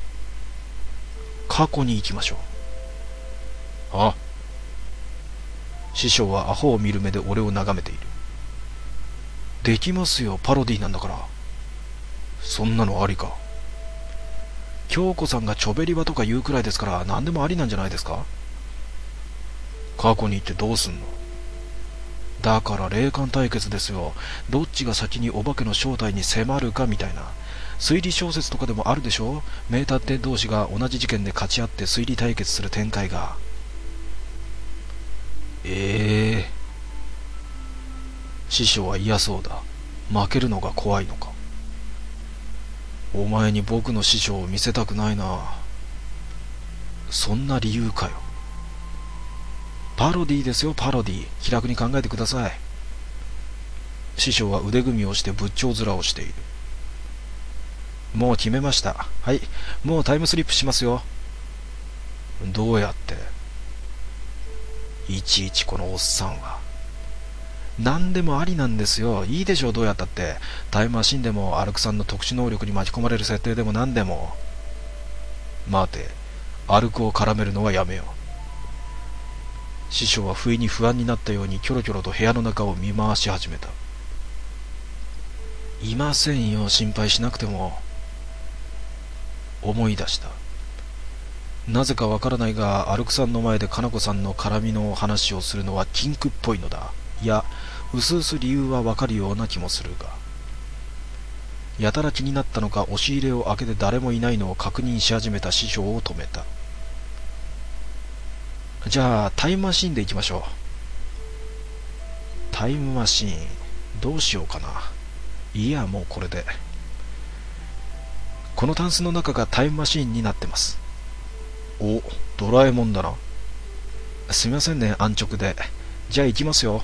過去に行きましょう。師匠はアホを見る目で俺を眺めている。できますよ、パロディなんだから。そんなのありか。京子さんがチョベリバとか言うくらいですから何でもありなんじゃないですか？過去に行ってどうすんの？だから霊感対決ですよ。どっちが先にお化けの正体に迫るかみたいな。推理小説とかでもあるでしょ？名探偵同士が同じ事件で勝ち合って推理対決する展開が。師匠は嫌そうだ。負けるのが怖いのか。お前に僕の師匠を見せたくないな。そんな理由かよ。パロディですよ、パロディ。気楽に考えてください。師匠は腕組みをして仏頂面をしている。もう決めました。はい、もうタイムスリップしますよ。どうやって？いちいちこのおっさんは。何でもありなんですよ。いいでしょう、どうやったって。タイムマシンでもアルクさんの特殊能力に巻き込まれる設定でも何でも。待て、アルクを絡めるのはやめよう。師匠は不意に不安になったようにキョロキョロと部屋の中を見回し始めた。いませんよ、心配しなくても。思い出した。なぜかわからないが、アルクさんの前でかなこさんの絡みの話をするのは禁句っぽいのだ。いや、うすうす理由はわかるような気もするが。やたら気になったのか、押し入れを開けて誰もいないのを確認し始めた師匠を止めた。じゃあタイムマシンで行きましょう。タイムマシンどうしようかな。いや、もうこれで。このタンスの中がタイムマシンになってます。お、ドラえもんだな。 すみませんね、安直で。じゃあ行きますよ。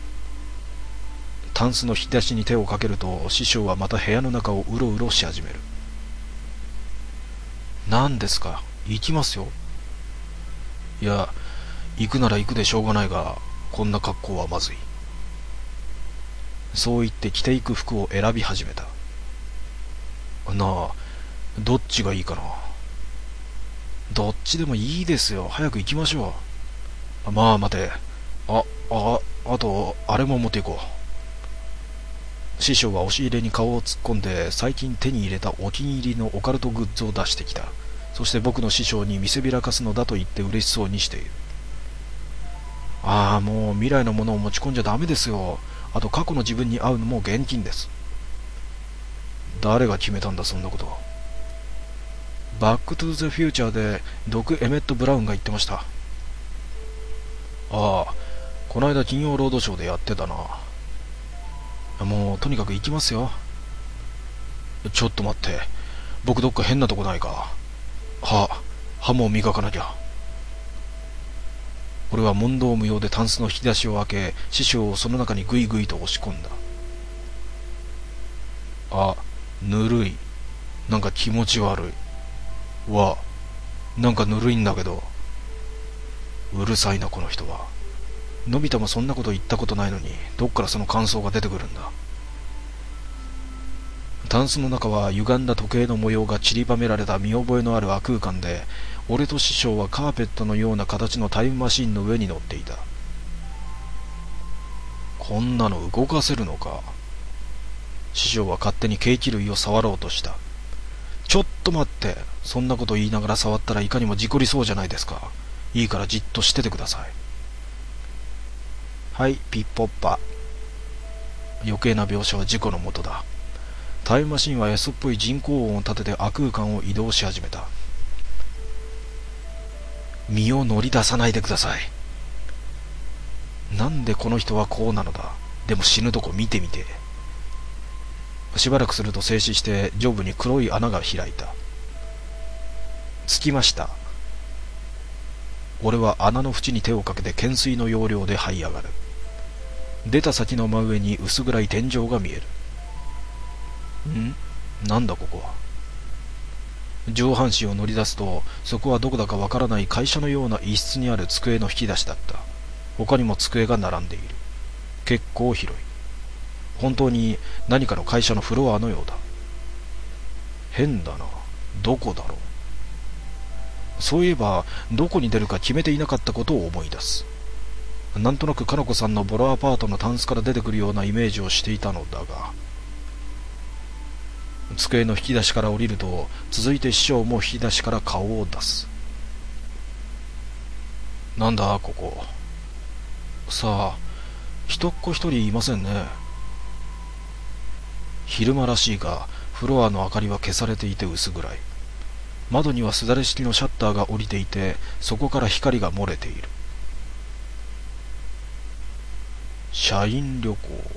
タンスの引き出しに手をかけると、師匠はまた部屋の中をうろうろし始める。何ですか、行きますよ。いや、行くなら行くでしょうがないが、こんな格好はまずい。そう言って着ていく服を選び始めた。なあ、どっちがいいかな。どっちでもいいですよ。早く行きましょう。まあ待て。あと、あれも持っていこう。師匠は押し入れに顔を突っ込んで、最近手に入れたお気に入りのオカルトグッズを出してきた。そして僕の師匠に見せびらかすのだと言って嬉しそうにしている。もう未来のものを持ち込んじゃダメですよ。あと過去の自分に会うのも厳禁です。誰が決めたんだ、そんなこと。バックトゥーザフューチャーでドク・エメット・ブラウンが言ってました。この間金曜ロードショーでやってたな。もうとにかく行きますよ。ちょっと待って、僕どっか変なとこないか。歯も磨かなきゃ。俺は問答無用でタンスの引き出しを開け、師匠をその中にぐいぐいと押し込んだ。ぬるい。なんか気持ち悪い。なんかぬるいんだけど。うるさいな、この人は。のび太もそんなこと言ったことないのに、どっからその感想が出てくるんだ。タンスの中は歪んだ時計の模様が散りばめられた見覚えのある亜空間で、俺と師匠はカーペットのような形のタイムマシンの上に乗っていた。こんなの動かせるのか。師匠は勝手にケーキ類を触ろうとした。ちょっと待って、そんなこと言いながら触ったらいかにも事故りそうじゃないですか。いいからじっとしててください。はい、ピッポッパ。余計な描写は事故のもとだ。タイムマシンは安っぽい人工音を立てて亜空間を移動し始めた。身を乗り出さないでください。なんでこの人はこうなのだ。でも死ぬとこ見てみて。しばらくすると静止して上部に黒い穴が開いた。着きました。俺は穴の縁に手をかけて懸垂の要領で這い上がる。出た先の真上に薄暗い天井が見える。なんだここは。上半身を乗り出すと、そこはどこだかわからない会社のような一室にある机の引き出しだった。他にも机が並んでいる。結構広い。本当に何かの会社のフロアのようだ。変だな。どこだろう。そういえば、どこに出るか決めていなかったことを思い出す。なんとなくかのこさんのボロアパートのタンスから出てくるようなイメージをしていたのだが、机の引き出しから降りると、続いて師匠も引き出しから顔を出す。なんだここ。さあ、人っ子一人いませんね。昼間らしいが、フロアの明かりは消されていて薄暗い。窓にはすだれ式のシャッターが降りていて、そこから光が漏れている。社員旅行。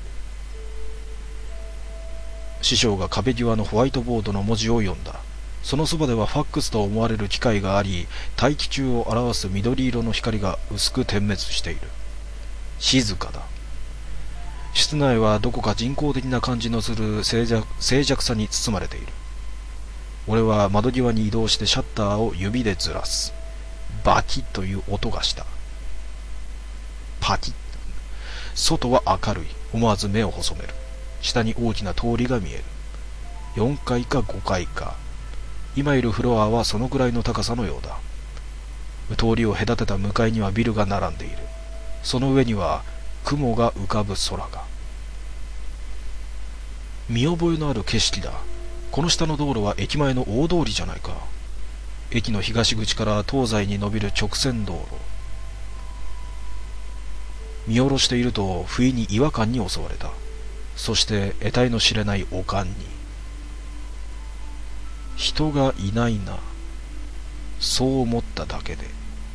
師匠が壁際のホワイトボードの文字を読んだ。そのそばではファックスと思われる機械があり、大気中を表す緑色の光が薄く点滅している。静かだ。室内はどこか人工的な感じのする静寂さに包まれている。俺は窓際に移動してシャッターを指でずらす。バキッという音がした。パキッ。外は明るい。思わず目を細める。下に大きな通りが見える。4階か5階か。今いるフロアはそのくらいの高さのようだ。通りを隔てた向かいにはビルが並んでいる。その上には雲が浮かぶ空が。見覚えのある景色だ。この下の道路は駅前の大通りじゃないか。駅の東口から東西に伸びる直線道路。見下ろしていると不意に違和感に襲われた。そして得体の知れない悪感に。人がいないな。そう思っただけで。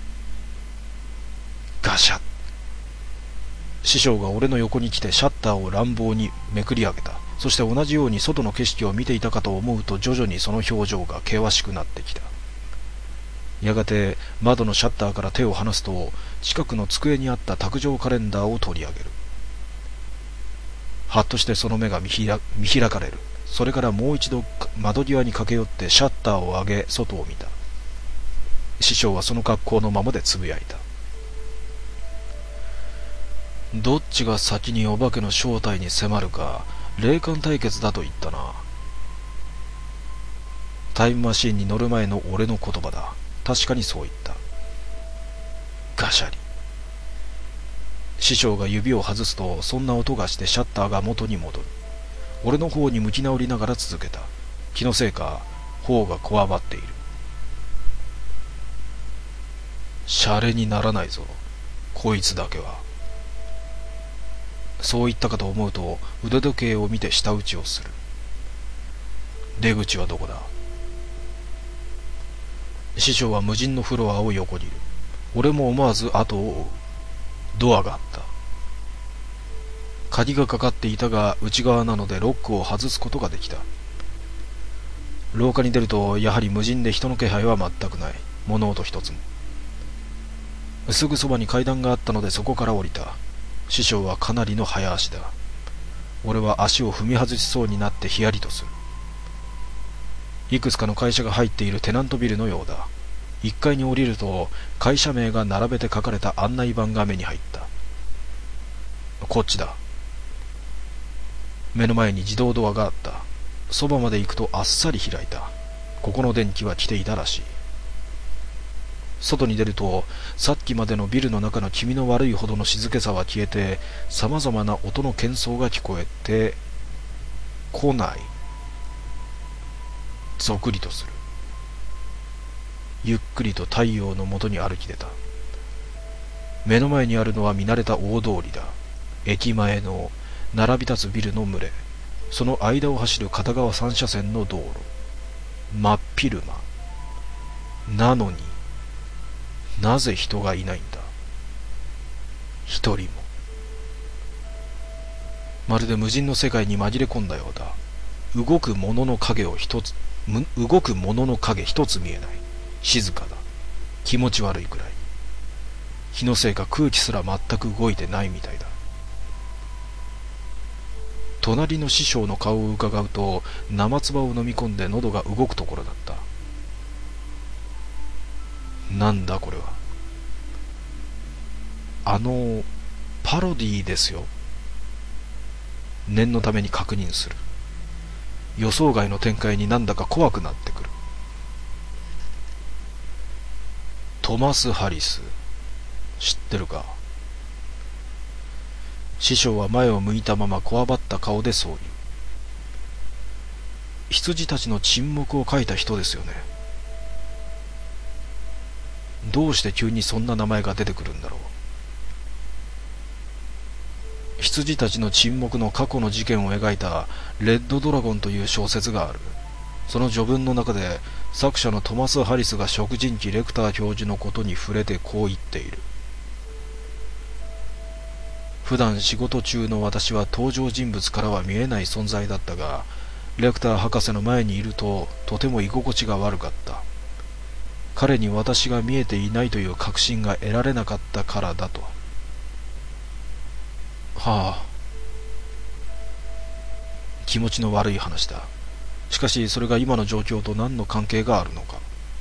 ガシャッ。師匠が俺の横に来てシャッターを乱暴にめくり上げた。そして同じように外の景色を見ていたかと思うと徐々にその表情が険しくなってきた。 やがて窓のシャッターから手を離すと、近くの机にあった卓上カレンダーを取り上げる。はっとしてその目が見開かれる。それからもう一度窓際に駆け寄ってシャッターを上げ外を見た。師匠はその格好のままでつぶやいた。どっちが先にお化けの正体に迫るか霊感対決だと言ったな。タイムマシンに乗る前の俺の言葉だ。確かにそう言った。ガシャリ。師匠が指を外すとそんな音がしてシャッターが元に戻る。俺の方に向き直りながら続けた。気のせいか頬がこわばっている。シャレにならないぞこいつだけは。そう言ったかと思うと腕時計を見て舌打ちをする。出口はどこだ。師匠は無人のフロアを横切る。俺も思わず後を追う。ドアがあった。鍵がかかっていたが内側なのでロックを外すことができた。廊下に出るとやはり無人で人の気配は全くない。物音一つも。すぐそばに階段があったのでそこから降りた。師匠はかなりの早足だ。俺は足を踏み外しそうになってヒヤリとする。いくつかの会社が入っているテナントビルのようだ。1階に降りると会社名が並べて書かれた案内板が目に入った。こっちだ。目の前に自動ドアがあった。そばまで行くとあっさり開いた。ここの電気は来ていたらしい。外に出るとさっきまでのビルの中の気味の悪いほどの静けさは消えて、さまざまな音の喧騒が聞こえて来ない。ぞくりとする。ゆっくりと太陽のもとに歩き出た。目の前にあるのは見慣れた大通りだ。駅前の並び立つビルの群れ、その間を走る片側3車線の道路、真っ昼間なのになぜ人がいないんだ。一人も。まるで無人の世界に紛れ込んだようだ。動くものの影一つ見えない。静かだ。気持ち悪いくらい。気のせいか空気すら全く動いてないみたいだ。隣の師匠の顔を伺うと生唾を飲み込んで喉が動くところだった。なんだこれは。パロディーですよ。念のために確認する。予想外の展開になんだか怖くなってくる。トマス・ハリス、知ってるか。師匠は前を向いたままこわばった顔でそう言う。羊たちの沈黙を書いた人ですよね。どうして急にそんな名前が出てくるんだろう。羊たちの沈黙の過去の事件を描いたレッドドラゴンという小説がある。その序文の中で作者のトマス・ハリスが食人鬼レクター教授のことに触れてこう言っている。普段仕事中の私は登場人物からは見えない存在だったが、レクター博士の前にいるととても居心地が悪かった。彼に私が見えていないという確信が得られなかったからだと。はあ、気持ちの悪い話だ。しかしそれが今の状況と何の関係があるのか。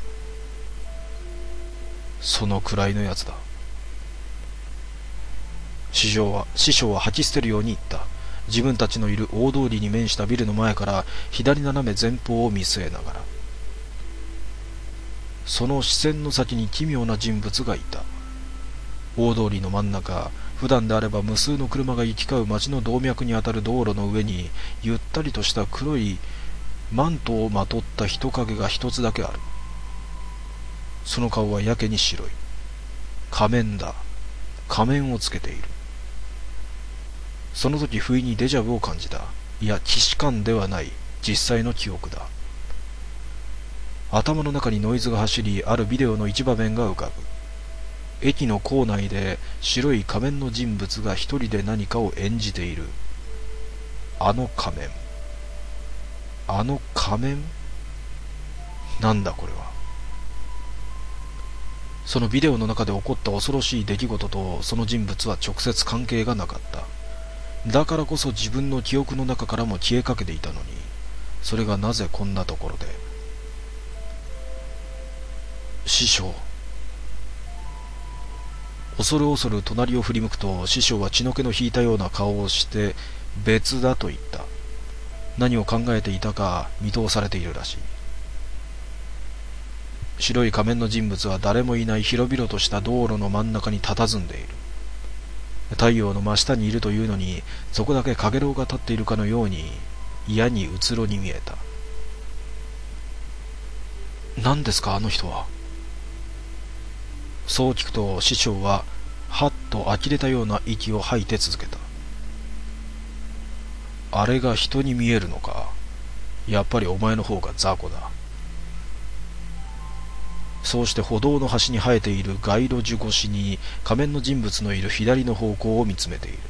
そのくらいのやつだ。師匠は吐き捨てるように言った。自分たちのいる大通りに面したビルの前から左斜め前方を見据えながら。その視線の先に奇妙な人物がいた。大通りの真ん中、普段であれば無数の車が行き交う街の動脈にあたる道路の上にゆったりとした黒いマントをまとった人影が一つだけある。その顔はやけに白い。仮面だ。仮面をつけている。その時不意にデジャブを感じた。いや、既視感ではない。実際の記憶だ。頭の中にノイズが走り、あるビデオの一場面が浮かぶ。駅の構内で白い仮面の人物が一人で何かを演じている。あの仮面。あの仮面？なんだこれは。 そのビデオの中で起こった恐ろしい出来事とその人物は直接関係がなかった。だからこそ自分の記憶の中からも消えかけていたのに、それがなぜこんなところで。師匠。恐る恐る隣を振り向くと、師匠は血の気の引いたような顔をして別だと言った。何を考えていたか見通されているらしい。白い仮面の人物は誰もいない広々とした道路の真ん中に佇んでいる。太陽の真下にいるというのに、そこだけ陽炎が立っているかのように嫌にうつろに見えた。何ですかあの人は。そう聞くと師匠ははっと呆れたような息を吐いて続けた。あれが人に見えるのか。やっぱりお前の方が雑魚だ。そうして歩道の端に生えている街路樹越しに仮面の人物のいる左の方向を見つめている。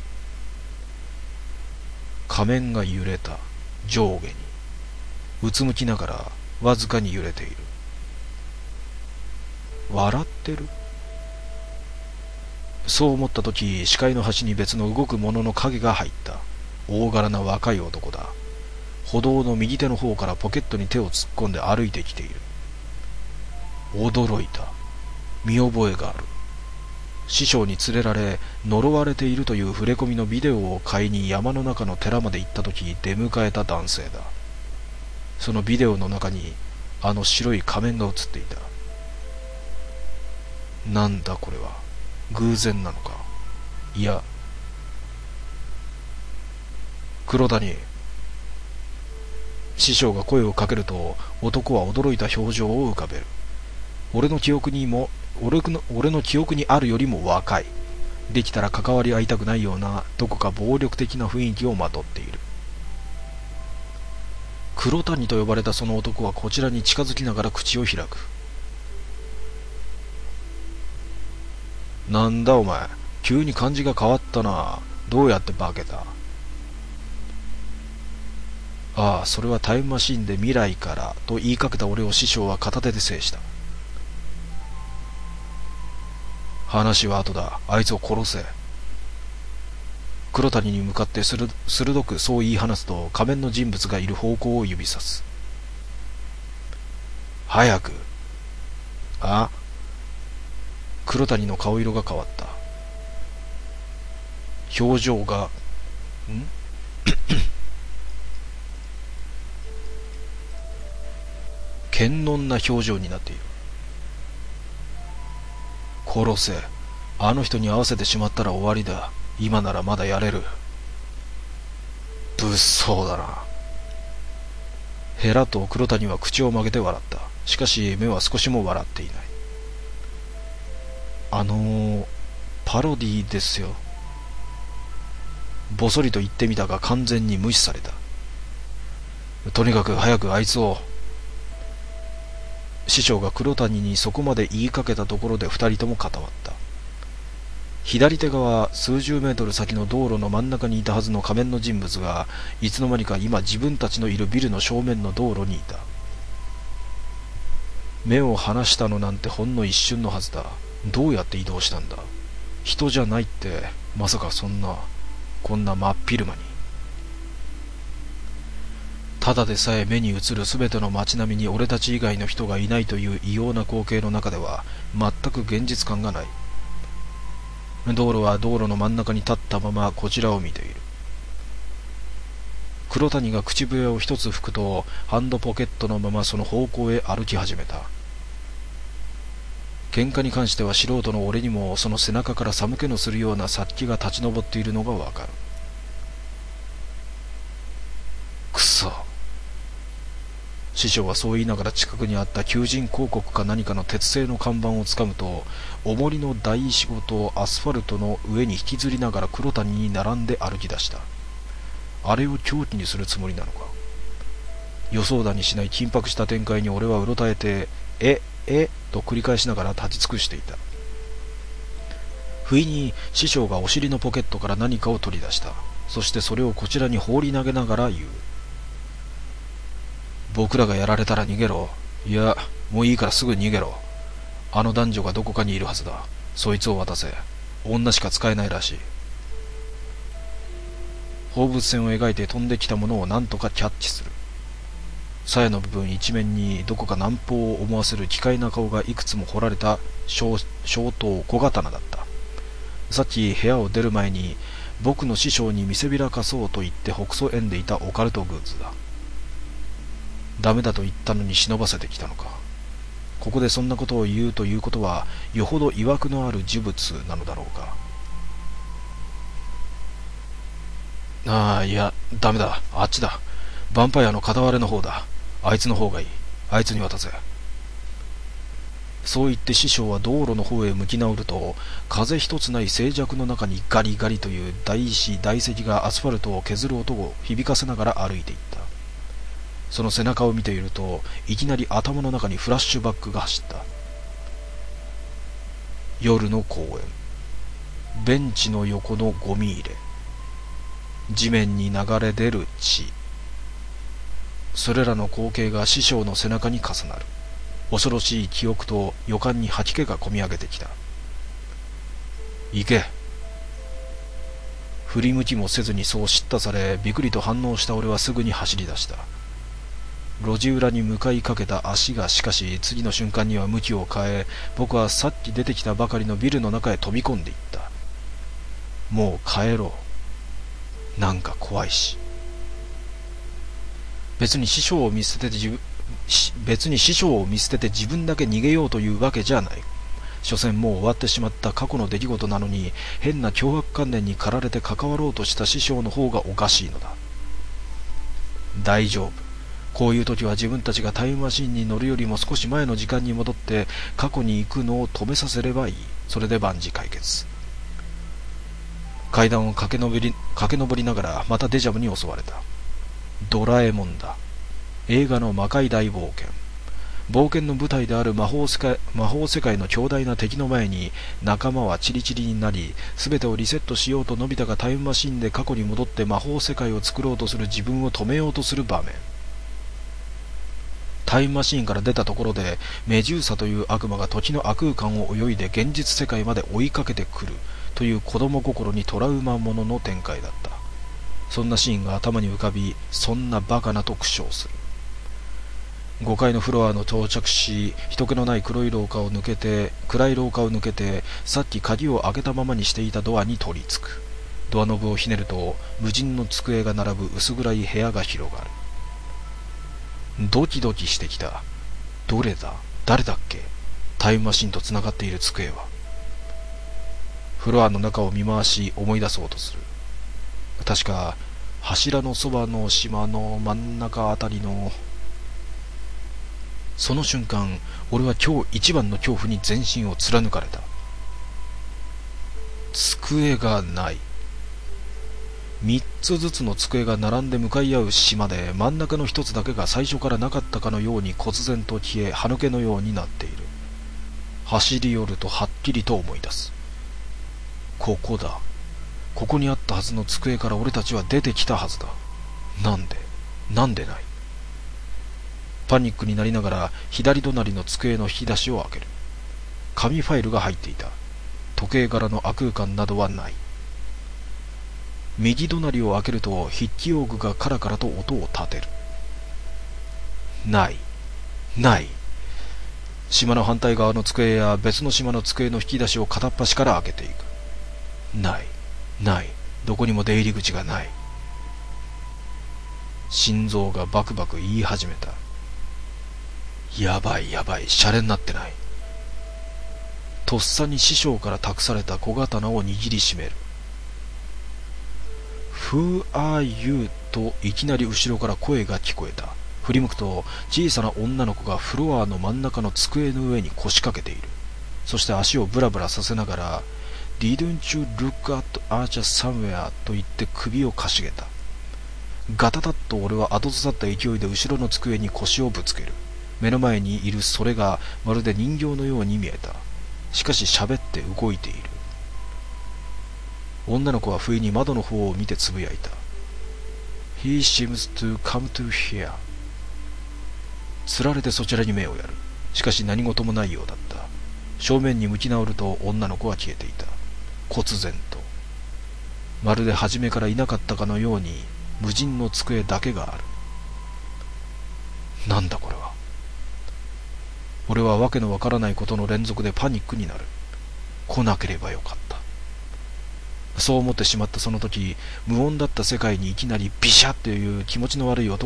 仮面が揺れた。上下にうつむきながらわずかに揺れている。笑ってる。そう思った時、視界の端に別の動くものの影が入った。大柄な若い男だ。歩道の右手の方からポケットに手を突っ込んで歩いてきている。驚いた。見覚えがある。師匠に連れられ呪われているという触れ込みのビデオを買いに山の中の寺まで行った時出迎えた男性だ。そのビデオの中にあの白い仮面が映っていた。なんだこれは。偶然なのか。いや、黒谷。師匠が声をかけると男は驚いた表情を浮かべる。俺の記憶にあるよりも若い。できたら関わり合いたくないようなどこか暴力的な雰囲気をまとっている。黒谷と呼ばれたその男はこちらに近づきながら口を開く。なんだお前、急に感じが変わったな。どうやって化けた。ああ、それはタイムマシンで未来からと言いかけた俺を師匠は片手で制した。話は後だ。あいつを殺せ。黒谷に向かって鋭くそう言い放つと、仮面の人物がいる方向を指さす。早く。あ？黒谷の顔色が変わった。表情が堅穏な表情になっている。殺せ。あの人に合わせてしまったら終わりだ。今ならまだやれる。物騒だな。ヘラと黒谷は口を曲げて笑った。しかし目は少しも笑っていない。パロディですよ。ぼそりと言ってみたが完全に無視された。とにかく早くあいつを。師匠が黒谷にそこまで言いかけたところで二人とも固まった。左手側数十メートル先の道路の真ん中にいたはずの仮面の人物がいつの間にか今自分たちのいるビルの正面の道路にいた。目を離したのなんてほんの一瞬のはずだ。どうやって移動したんだ。人じゃないってまさかこんな真っ昼間に。ただでさえ目に映るすべての街並みに俺たち以外の人がいないという異様な光景の中では全く現実感がない。道路は道路の真ん中に立ったままこちらを見ている。黒谷が口笛を一つ吹くとハンドポケットのままその方向へ歩き始めた。喧嘩に関しては素人の俺にもその背中から寒気のするような殺気が立ち上っているのがわかる。くそ。師匠はそう言いながら近くにあった求人広告か何かの鉄製の看板をつかむと、重りの大仕事をアスファルトの上に引きずりながら黒谷に並んで歩き出した。あれを凶器にするつもりなのか。予想だにしない緊迫した展開に俺はうろたえて、と繰り返しながら立ち尽くしていた。不意に師匠がお尻のポケットから何かを取り出した。そしてそれをこちらに放り投げながら言う。僕らがやられたら逃げろ。いや、もういいからすぐ逃げろ。 あの男女がどこかにいるはずだ。そいつを渡せ。女しか使えないらしい。放物線を描いて飛んできたものを何とかキャッチする。鞘の部分一面にどこか南方を思わせる奇怪な顔がいくつも彫られた小刀小刀だった。さっき部屋を出る前に僕の師匠に見せびらかそうと言ってほくそ笑んでいたオカルトグッズだ。ダメだと言ったのに忍ばせてきたのか。ここでそんなことを言うということはよほど曰くのある呪物なのだろうか。いや、ダメだ。あっちだ。ヴァンパイアの片割れの方だ。あいつの方がいい。あいつに渡せ。そう言って師匠は道路の方へ向き直ると、風一つない静寂の中にガリガリという大石大石がアスファルトを削る音を響かせながら歩いていった。その背中を見ていると、いきなり頭の中にフラッシュバックが走った。夜の公園、ベンチの横のゴミ入れ、地面に流れ出る血、それらの光景が師匠の背中に重なる。恐ろしい記憶と予感に吐き気がこみ上げてきた。行け。振り向きもせずにそう叱咤され、びくりと反応した俺はすぐに走り出した。路地裏に向かいかけた足がしかし次の瞬間には向きを変え、僕はさっき出てきたばかりのビルの中へ飛び込んでいった。もう帰ろう。なんか怖いし。別に師匠を見捨てて自分だけ逃げようというわけじゃない。所詮もう終わってしまった過去の出来事なのに、変な脅迫観念に駆られて関わろうとした師匠の方がおかしいのだ。大丈夫。こういう時は自分たちがタイムマシンに乗るよりも少し前の時間に戻って過去に行くのを止めさせればいい。それで万事解決。階段を駆け上りながらまたデジャブに襲われた。ドラえもんだ。映画の魔界大冒険。冒険の舞台である魔法世界の強大な敵の前に仲間はチリチリになり、全てをリセットしようとのび太がタイムマシンで過去に戻って魔法世界を作ろうとする自分を止めようとする場面。タイムマシーンから出たところでメジューサという悪魔が時の悪空間を泳いで現実世界まで追いかけてくるという子供心にトラウマものの展開だった。そんなシーンが頭に浮かび、そんなバカなと苦笑する。5階のフロアの到着し、人気のない暗い廊下を抜けて、さっき鍵を開けたままにしていたドアに取り付く。ドアノブをひねると無人の机が並ぶ薄暗い部屋が広がる。ドキドキしてきた。どれだ？誰だっけ？タイムマシンとつながっている机は。フロアの中を見回し思い出そうとする。確か柱のそばの島の真ん中あたりの。その瞬間、俺は今日一番の恐怖に全身を貫かれた。机がない。3つずつの机が並んで向かい合う島で、真ん中の1つだけが最初からなかったかのように忽然と消え、歯抜けのようになっている。走り寄るとはっきりと思い出す。ここだ。ここにあったはずの机から俺たちは出てきたはずだ。なんでない。パニックになりながら左隣の机の引き出しを開ける。紙ファイルが入っていた。時計柄の悪空間などはない。右隣を開けると筆記用具がカラカラと音を立てる。ない。島の反対側の机や別の島の机の引き出しを片っ端から開けていく。ない。どこにも出入り口がない。心臓がバクバク言い始めた。やばい、シャレになってない。とっさに師匠から託された小刀を握りしめる。Who are you? といきなり後ろから声が聞こえた。振り向くと小さな女の子がフロアの真ん中の机の上に腰掛けている。そして足をブラブラさせながら Didn't you look at Archer somewhere? と言って首をかしげた。ガタタッと俺は後ずさった勢いで後ろの机に腰をぶつける。目の前にいるそれがまるで人形のように見えた。しかし喋って動いている。女の子は不意に窓の方を見てつぶやいた。He seems to come to here. つられてそちらに目をやる。しかし何事もないようだった。 正面に向き直ると女の子は消えていた。忽然と、まるで初めからいなかったかのように無人の机だけがある。なんだこれは。俺はわけのわからないことの連続でパニックになる。来なければよかった。そう思ってしまったその時、無音だった世界にいきなりビシャッという気持ちの悪い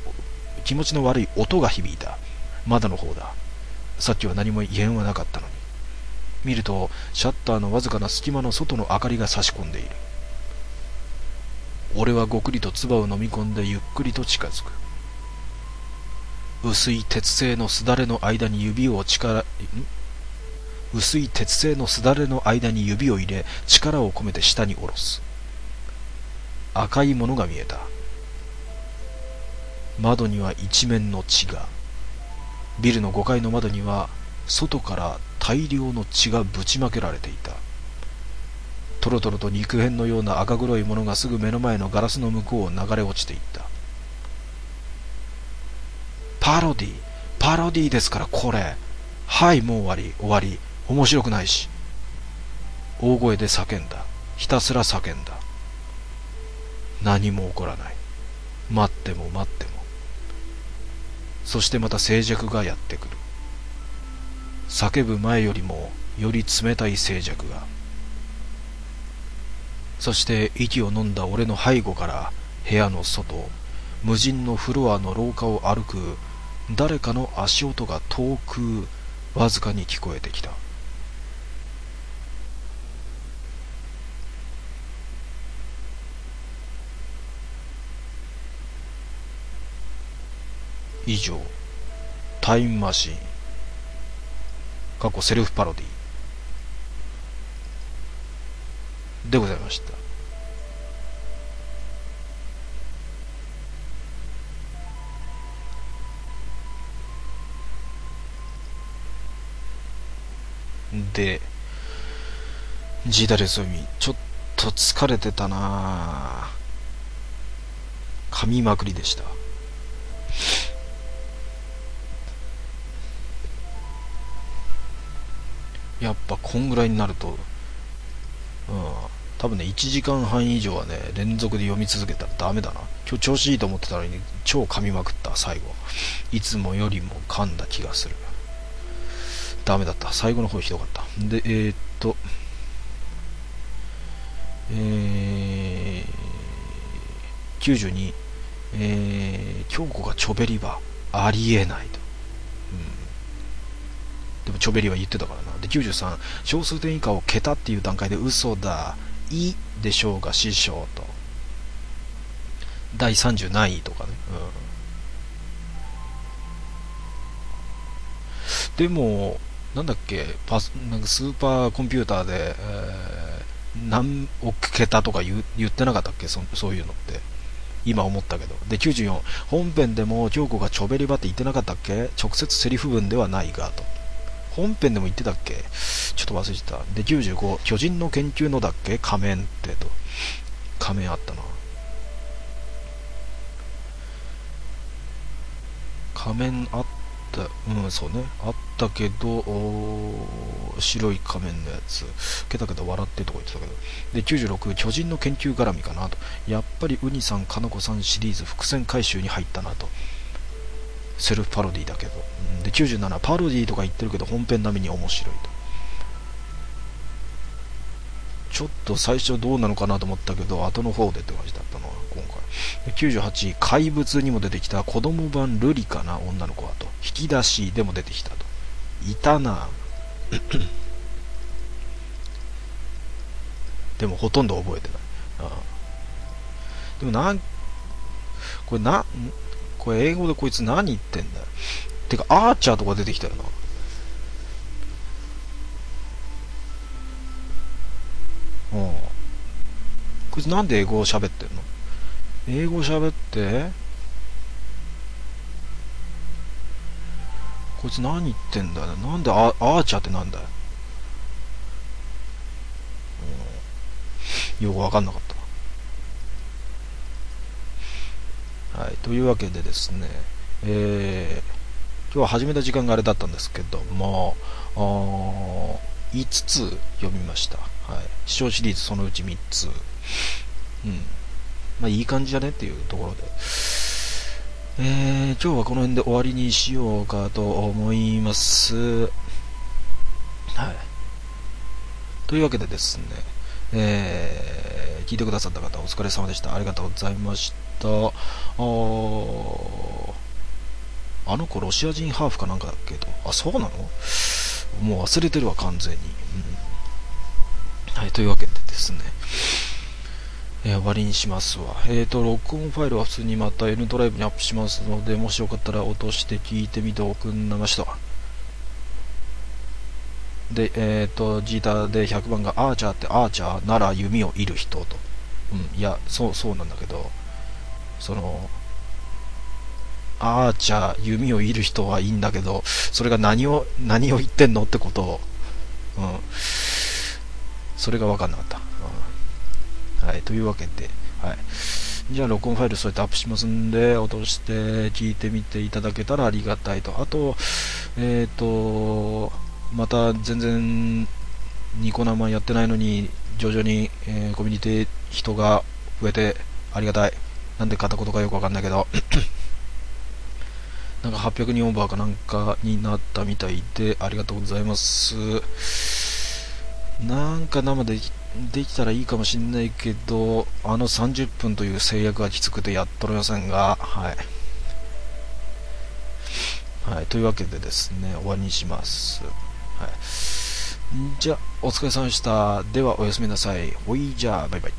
音が響いた。窓の方だ。さっきは何も異変はなかったのに。見るとシャッターのわずかな隙間の外の明かりが差し込んでいる。俺はごくりと唾を飲み込んでゆっくりと近づく。薄い鉄製のすだれの間に指を入れ、力を込めて下に下ろす。赤いものが見えた。窓には一面の血が。ビルの5階の窓には外から大量の血がぶちまけられていた。トロトロと肉片のような赤黒いものがすぐ目の前のガラスの向こうを流れ落ちていった。パロディですからこれ。はい、もう終わり。面白くないし。大声で叫んだ。ひたすら叫んだ。何も起こらない。待っても。そしてまた静寂がやってくる。叫ぶ前よりもより冷たい静寂が。そして息を飲んだ俺の背後から部屋の外、無人のフロアの廊下を歩く誰かの足音が遠くわずかに聞こえてきた。以上、タイムマシーン過去セルフパロディでございました。で、ジーダレソミ、ちょっと疲れてたな。噛みまくりでした。やっぱこんぐらいになると、多分ね、1時間半以上はね、連続で読み続けたらダメだな。今日調子いいと思ってたのに、超噛みまくった、最後。いつもよりも噛んだ気がする。ダメだった。最後の方ひどかった。で、92、京子がチョベリバ、ありえないと。でもチョベリは言ってたからな。で、93、小数点以下を桁っていう段階で嘘だ。いでしょうが師匠と。第30何位とかね。でも、なんだっけ、なんかスーパーコンピューターで、何億桁とか言ってなかったっけ、そういうのって。今思ったけど。で、94、本編でも京子がチョベリバって言ってなかったっけ、直接セリフ文ではないがと。本編でも言ってたっけ、ちょっと忘れてた。で、95、巨人の研究のだっけ、仮面ってと。仮面あったな。仮面あった、そうね。あったけど、白い仮面のやつ。ケタケタ笑ってとか言ってたけど。で、96、巨人の研究絡みかなと。やっぱりウニさん、かなこさんシリーズ伏線回収に入ったなと。セルフパロディだけど。で、97、パロディとか言ってるけど本編並みに面白いと。ちょっと最初どうなのかなと思ったけど、後の方でって感じだったのは今回。で、98、怪物にも出てきた子供版ルリかな、女の子はと。引き出しでも出てきたと。いたなでもほとんど覚えてない。でもこれ英語でこいつ何言ってんだよ。てかアーチャーとか出てきたよな。こいつなんで英語を喋ってんの。英語喋って、こいつ何言ってんだよ。なんでアーチャーってなんだよ。よくわかんなかった。はい、というわけでですね、 今日は始めた時間があれだったんですけども、5つ読みました。はい。視聴シリーズそのうち3つ。うん。まあいい感じだねっていうところで。今日はこの辺で終わりにしようかと思います。はい。というわけでですね、聞いてくださった方お疲れ様でした。ありがとうございました。あの子ロシア人ハーフかなんかだっけと。あ、そうなの？もう忘れてるわ、完全に。はい、というわけでですね、終わりにしますわ。録音ファイルは普通にまた N ドライブにアップしますので、もしよかったら落として聞いてみておくんなました。で、ジーターで100番がアーチャーってアーチャーなら弓を射る人と。いや、そうなんだけど、その、アーチャー、弓を射る人はいいんだけど、それが何を言ってんのってことを、それが分かんなかった。はい、というわけで、はい。じゃあ録音ファイルそうやってアップしますんで、落として聞いてみていただけたらありがたいと。あと、また全然ニコ生やってないのに徐々に、コミュニティ人が増えてありがたい。なんで片言かよくわかんないけどなんか800人オーバーかなんかになったみたいでありがとうございます。なんか生でできたらいいかもしんないけど、あの30分という制約がきつくてやっとりませんが、はい。はい、というわけでですね、終わりにします。はい。じゃあ、お疲れ様でした。では、おやすみなさい。ほいじゃあ、バイバイ。